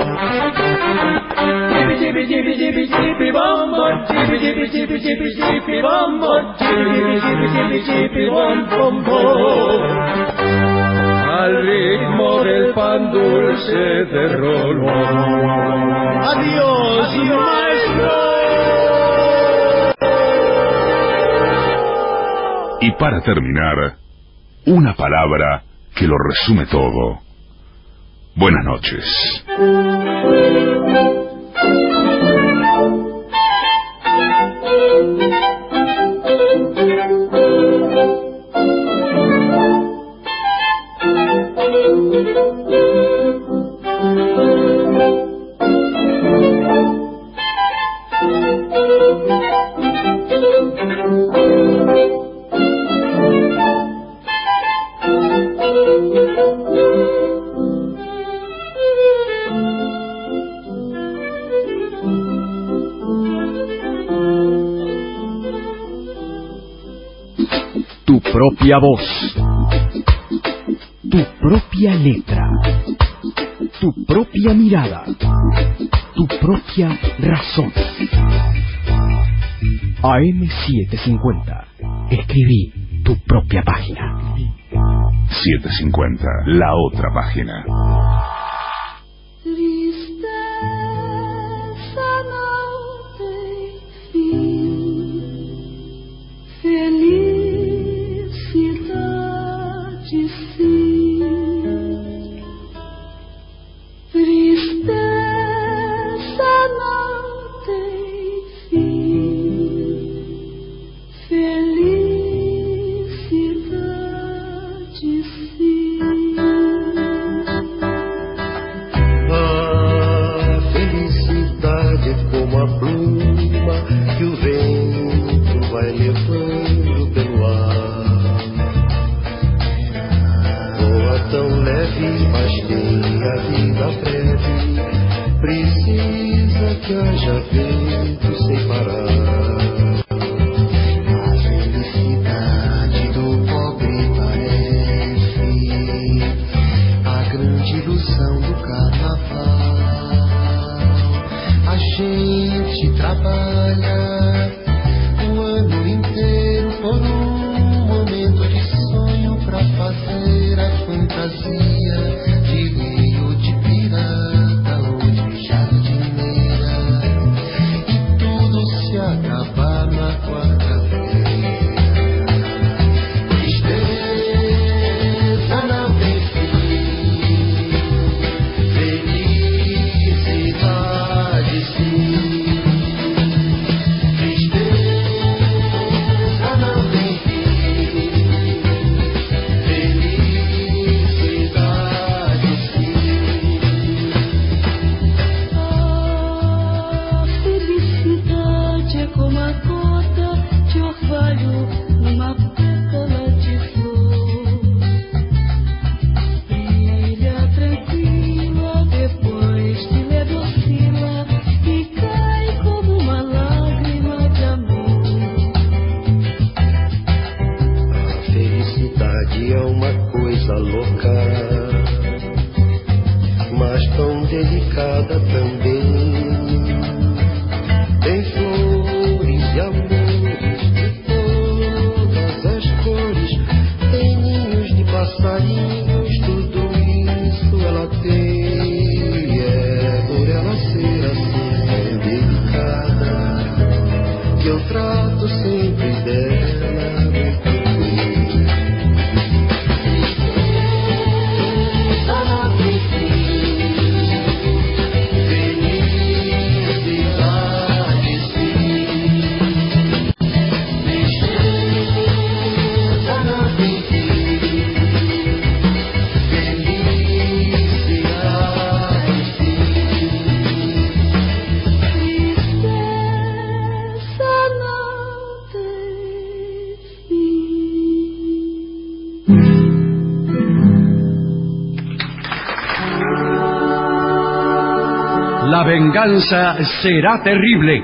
M: Chipi chipi chipi chipi chipi bombo, chipi chipi chipi chipi chipi bombo, chipi chipi chipi chipi bom bombo. Al ritmo del pan dulce de Rolón.
I: Adiós, maestro.
F: Y para terminar, una palabra que lo resume todo. Buenas noches.
A: Tu propia voz, tu propia letra, tu propia mirada, tu propia razón. A eme setecientos cincuenta. Escribí tu propia página.
F: setecientos cincuenta, la otra página.
M: Tristeza
C: estrada também tem flores e amores de todas as cores, tem ninhos de passarinhos, tudo isso ela tem. É por ela ser assim delicada que eu trato sempre dela muito bem.
H: La venganza será terrible.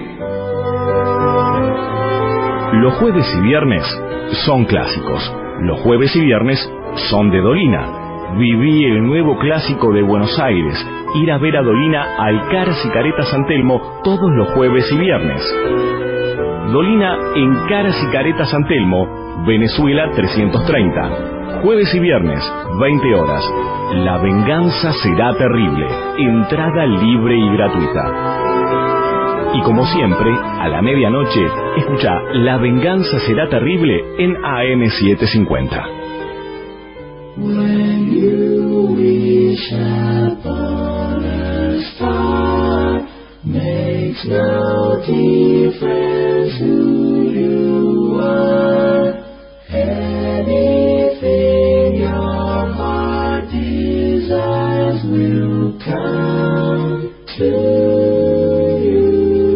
A: Los jueves y viernes son clásicos. Los jueves y viernes son de Dolina. Viví el nuevo clásico de Buenos Aires. Ir a ver a Dolina al Caras y Caretas San Telmo todos los jueves y viernes. Dolina en Caras y Caretas San Telmo, Venezuela trescientos treinta. Jueves y viernes, veinte horas. La venganza será terrible. Entrada libre y gratuita. Y como siempre, a la medianoche, escucha La venganza será terrible en A M setecientos cincuenta.
M: When you wish upon a star, makes no difference who you are. Anything your heart desires will come to you.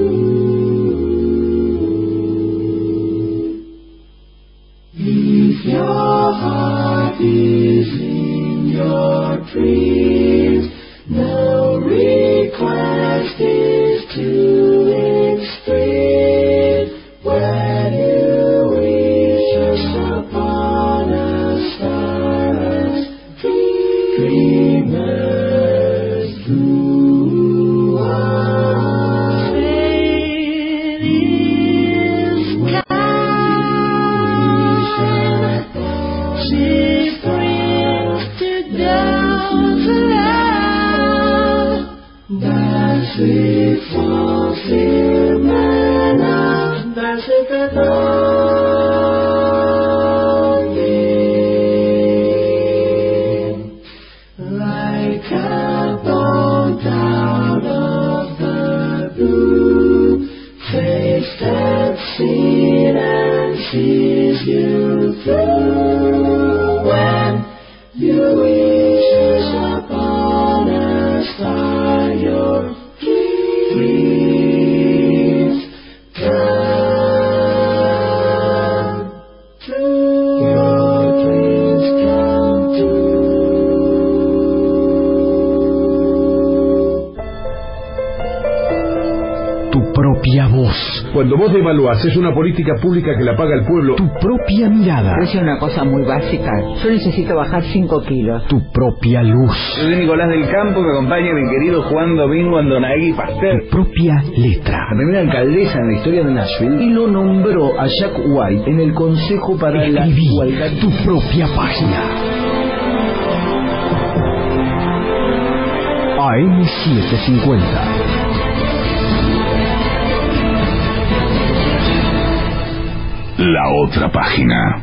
M: If your heart is in your dreams, no request is too extreme. When you wish upon a star as dreamers do are. It is kind. She brings to down the line. That's it, fulfillment of that's it, that's longing. Like a bolt out of the blue, taste that seed and sees you through. When you wish upon a star, your dreams come true. Your dreams come
A: Tu propia voz.
V: Cuando vos devaluás, es una política pública que la paga el pueblo.
A: Tu propia mirada.
L: Es una cosa muy básica. Yo necesito bajar cinco kilos.
A: Tu propia luz.
U: Yo soy Nicolás del Campo, me acompaña mi querido Juan Domingo Andonagui Pastel.
A: Tu propia letra.
U: La primera alcaldesa en la historia de Nashville, y lo nombró a Jack White en el Consejo para
A: Escribí
U: la Igualdad.
A: tu propia página. A M setecientos cincuenta.
F: La otra página.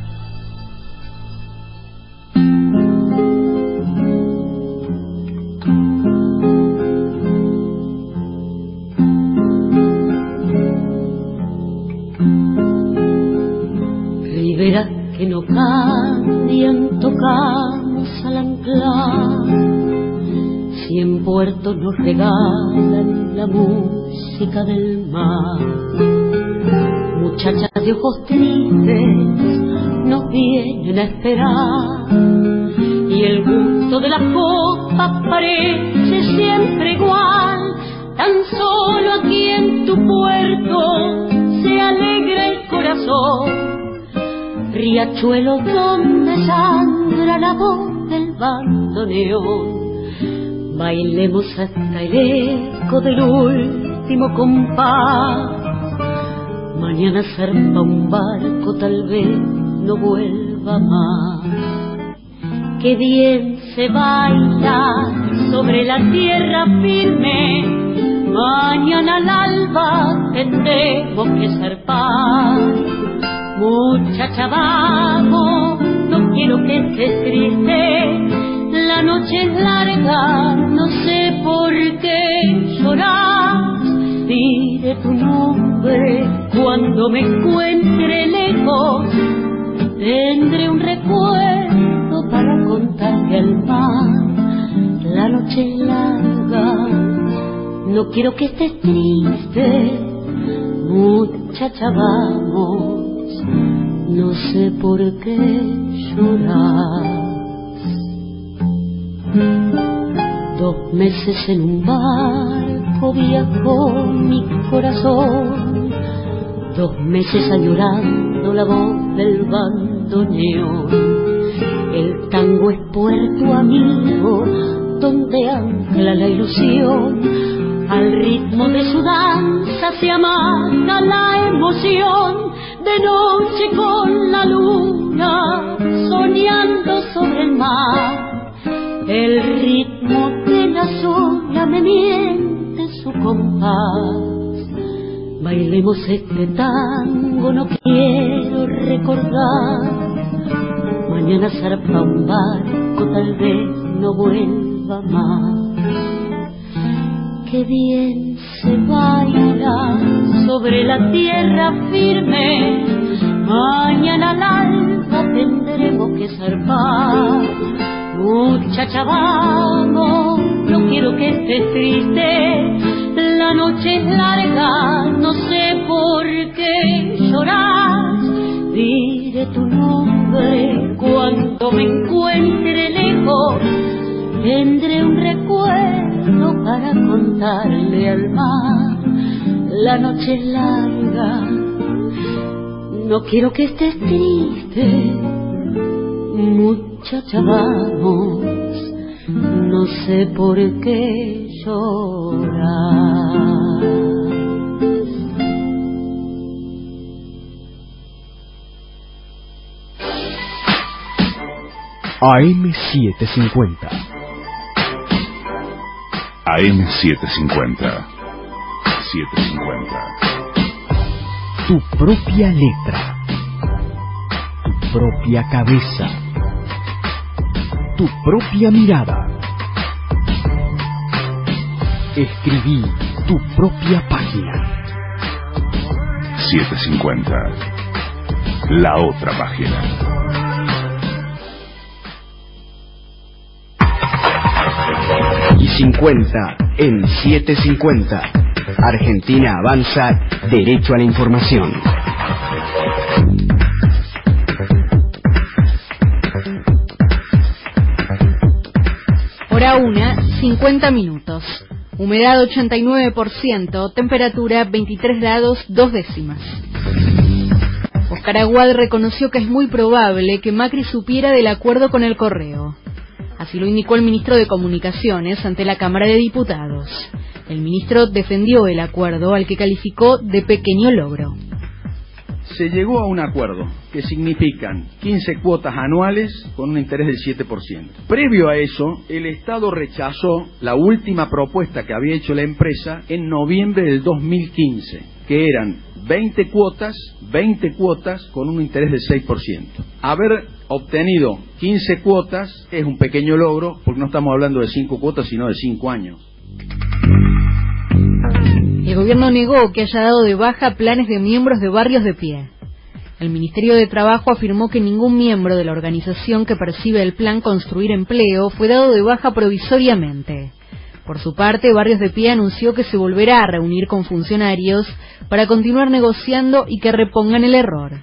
P: Ribera que no cambian, tocamos al anclar. Cien puertos nos regalan la música del mar. Muchachas de ojos tristes nos vienen a esperar, y el gusto de la copa parece siempre igual. Tan solo aquí en tu puerto se alegra el corazón, riachuelo donde sangra la voz del bandoneón. Bailemos hasta el eco del último compás. Mañana zarpa un barco, tal vez no vuelva más. Qué bien se baila sobre la tierra firme. Mañana al alba tendremos que zarpar. Muchacha, vamos, no quiero que estés triste. La noche es larga, no sé por qué llorar. Diré tu nombre cuando me encuentre lejos. Tendré un recuerdo para contarle al mar. La noche es larga, no quiero que estés triste. Muchacha, vamos, no sé por qué llorar. Dos meses en un barco viajó mi corazón, dos meses añorando la voz del bandoneón. El tango es puerto amigo donde ancla la ilusión. Al ritmo de su danza se amaga la emoción. De noche con la luna soñando sobre el mar. El ritmo de la sola me miente su compás. Bailemos este tango, no quiero recordar. Mañana zarpa un barco, tal vez no vuelva más. Qué bien se baila sobre la tierra firme. Mañana al alba tendremos que zarpar. Muchacha, vamos, no quiero que estés triste. La noche es larga, no sé por qué llorar. Diré tu nombre cuando me encuentre lejos. Tendré un recuerdo para contarle al mar. La noche es larga, no quiero que estés triste. Muchacha, vamos, no sé por qué llorar.
A: A M setecientos cincuenta.
F: A M setecientos cincuenta. setecientos cincuenta.
A: Tu propia letra. Tu propia cabeza. Tu propia mirada. Escribí tu propia página.
F: setecientos cincuenta. La otra página.
O: Y cincuenta en setecientos cincuenta. Argentina avanza, derecho a la información.
K: Hora una, cincuenta minutos. Humedad ochenta y nueve por ciento, temperatura veintitrés grados dos décimas. Oscar Aguad reconoció que es muy probable que Macri supiera del acuerdo con el Correo. Así lo indicó el ministro de Comunicaciones ante la Cámara de Diputados. El ministro defendió el acuerdo, al que calificó de pequeño logro.
Q: Se llegó a un acuerdo que significan quince cuotas anuales con un interés del siete por ciento. Previo a eso, el Estado rechazó la última propuesta que había hecho la empresa en noviembre del dos mil quince, que eran veinte cuotas, veinte cuotas con un interés del seis por ciento. Haber obtenido quince cuotas es un pequeño logro, porque no estamos hablando de cinco cuotas, sino de cinco años.
K: El gobierno negó que haya dado de baja planes de miembros de Barrios de Pie. El Ministerio de Trabajo afirmó que ningún miembro de la organización que percibe el plan Construir Empleo fue dado de baja provisoriamente. Por su parte, Barrios de Pie anunció que se volverá a reunir con funcionarios para continuar negociando y que repongan el error.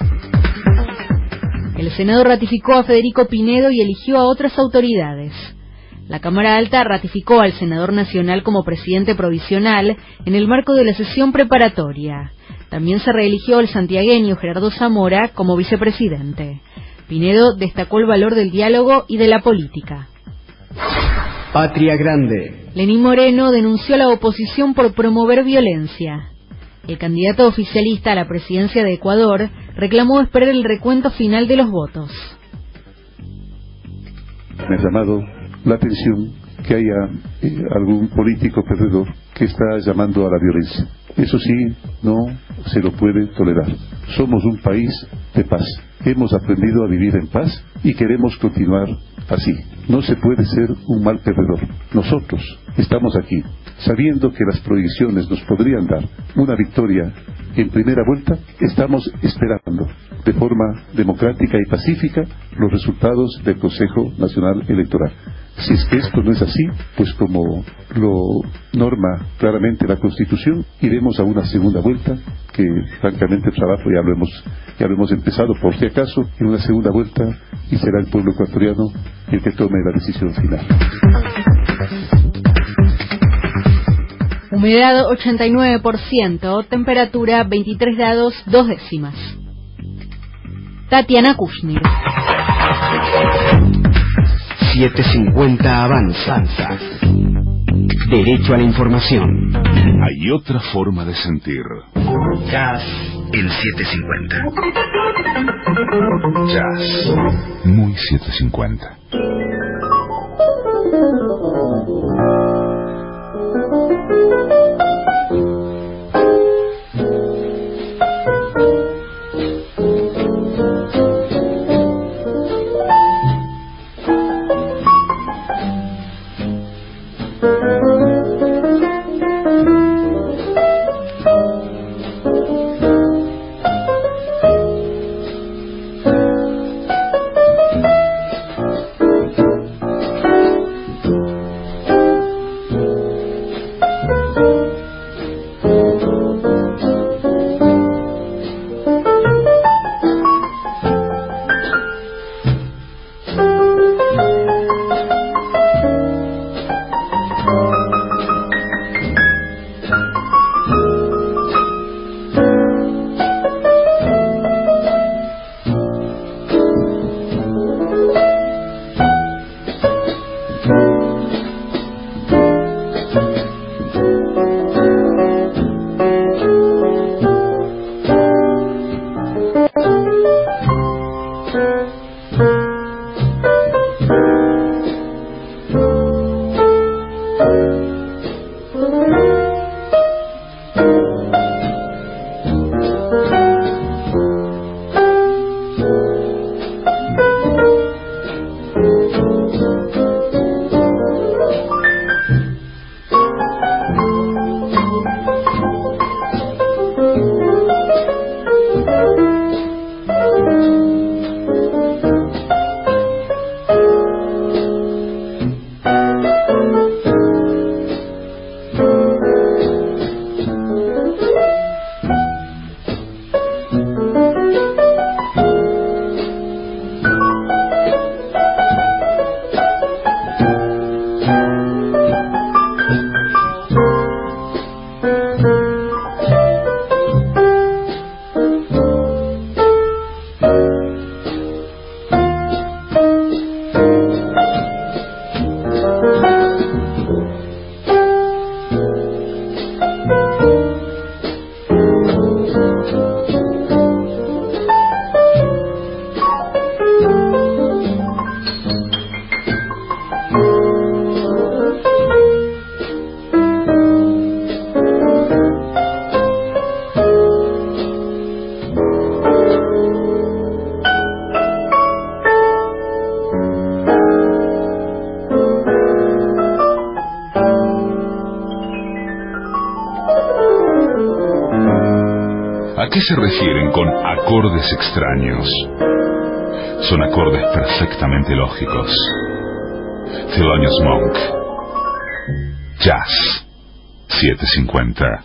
K: El Senado ratificó a Federico Pinedo y eligió a otras autoridades. La Cámara Alta ratificó al senador nacional como presidente provisional en el marco de la sesión preparatoria. También se reeligió al santiagueño Gerardo Zamora como vicepresidente. Pinedo destacó el valor del diálogo y de la política.
O: Patria Grande.
K: Lenín Moreno denunció a la oposición por promover violencia. El candidato oficialista a la presidencia de Ecuador reclamó esperar el recuento final de los votos.
R: Me ha llamado la atención que haya eh, algún político perdedor que está llamando a la violencia. Eso sí, no se lo puede tolerar. Somos un país de paz. Hemos aprendido a vivir en paz y queremos continuar así. No se puede ser un mal perdedor. Nosotros estamos aquí, sabiendo que las proyecciones nos podrían dar una victoria en primera vuelta. Estamos esperando de forma democrática y pacífica los resultados del Consejo Nacional Electoral. Si es que esto no es así, pues como lo norma claramente la Constitución, iremos a una segunda vuelta, que francamente el trabajo ya lo hemos ya lo hemos empezado por si acaso, en una segunda vuelta, y será el pueblo ecuatoriano el que tome la decisión final.
K: Humedad ochenta y nueve por ciento, temperatura veintitrés grados dos décimas. Tatiana Kushner.
O: setecientos cincuenta Avanza. Derecho a la información.
F: Hay otra forma de sentir.
O: Jazz en setecientos cincuenta.
F: Jazz. Muy setecientos cincuenta. ¿A qué se refieren con acordes extraños? Son acordes perfectamente lógicos. Thelonious Monk. Jazz. setecientos cincuenta.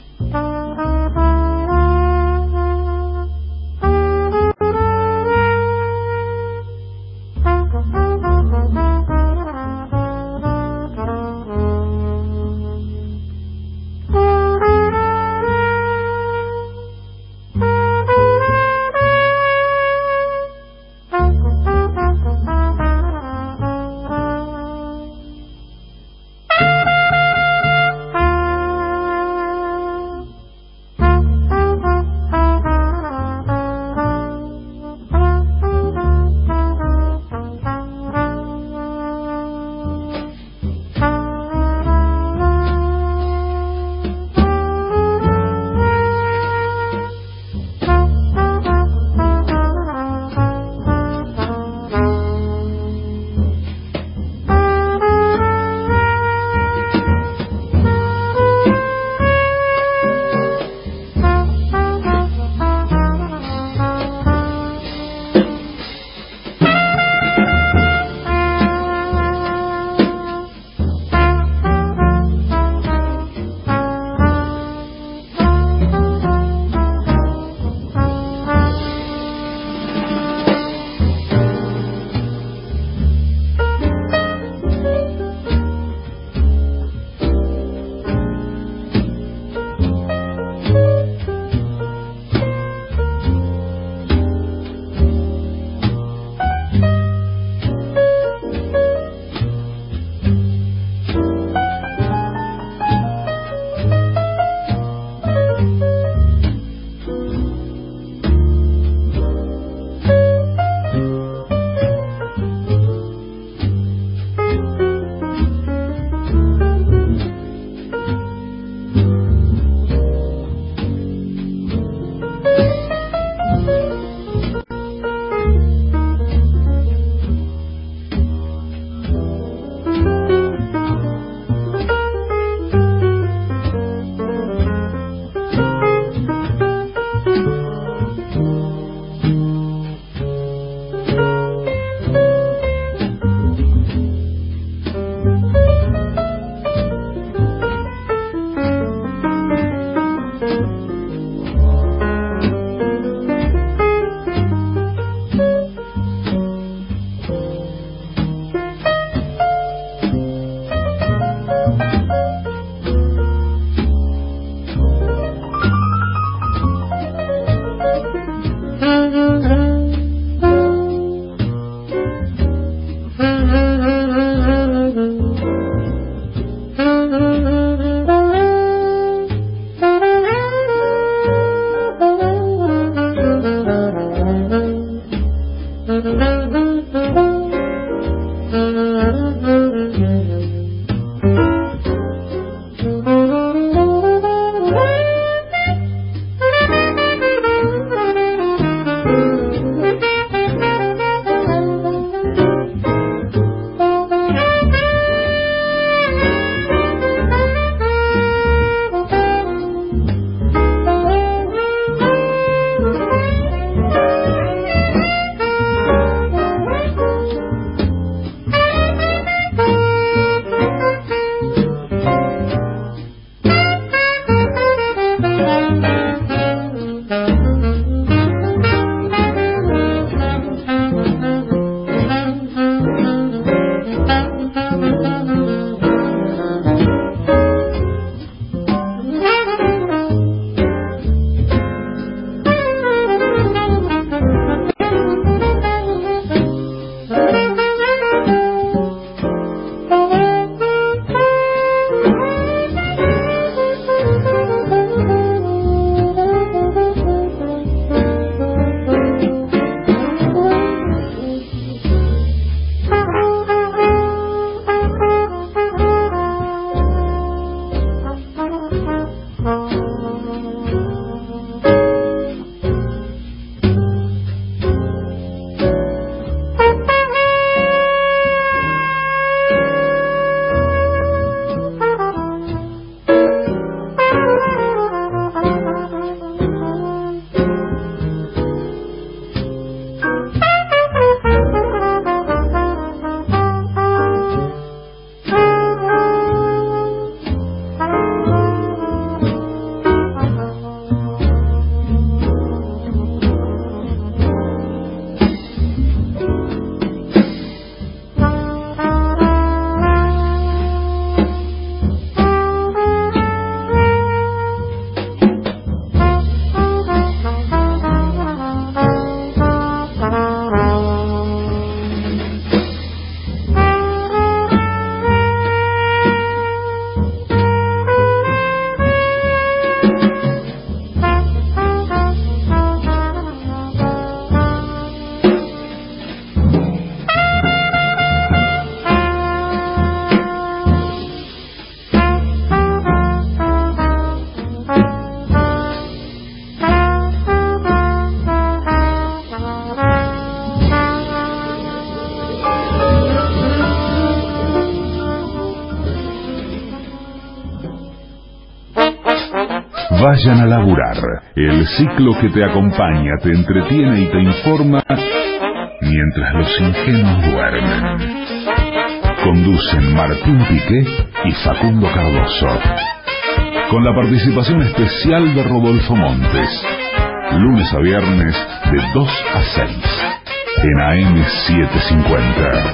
F: Vayan a laburar, el ciclo que te acompaña, te entretiene y te informa mientras los ingenuos duermen. Conducen Martín Piqué y Facundo Cardoso, con la participación especial de Rodolfo Montes, lunes a viernes de dos a seis, en A M setecientos cincuenta.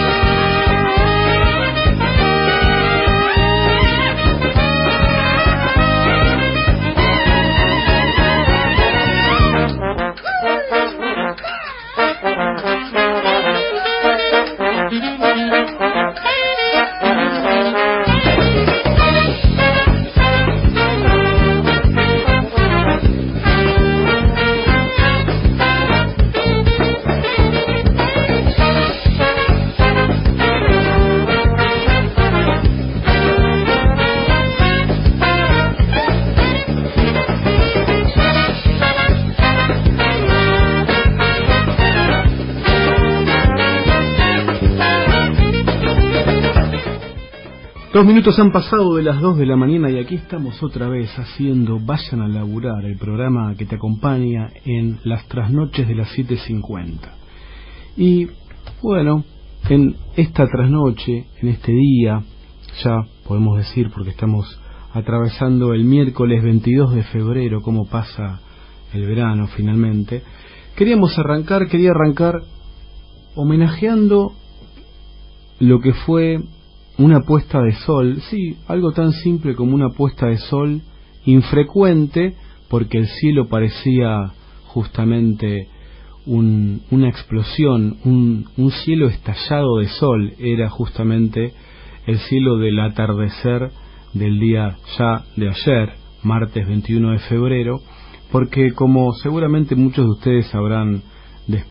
J: Dos minutos han pasado de las dos de la mañana y aquí estamos otra vez haciendo Vayan a laburar, el programa que te acompaña en las trasnoches de las siete cincuenta. Y bueno, en esta trasnoche, en este día, ya podemos decir porque estamos atravesando el miércoles veintidós de febrero, cómo pasa el verano finalmente, queríamos arrancar, quería arrancar homenajeando lo que fue una puesta de sol, sí, algo tan simple como una puesta de sol, infrecuente, porque el cielo parecía justamente un, una explosión, un, un cielo estallado de sol, era justamente el cielo del atardecer del día ya de ayer, martes veintiuno de febrero, porque como seguramente muchos de ustedes habrán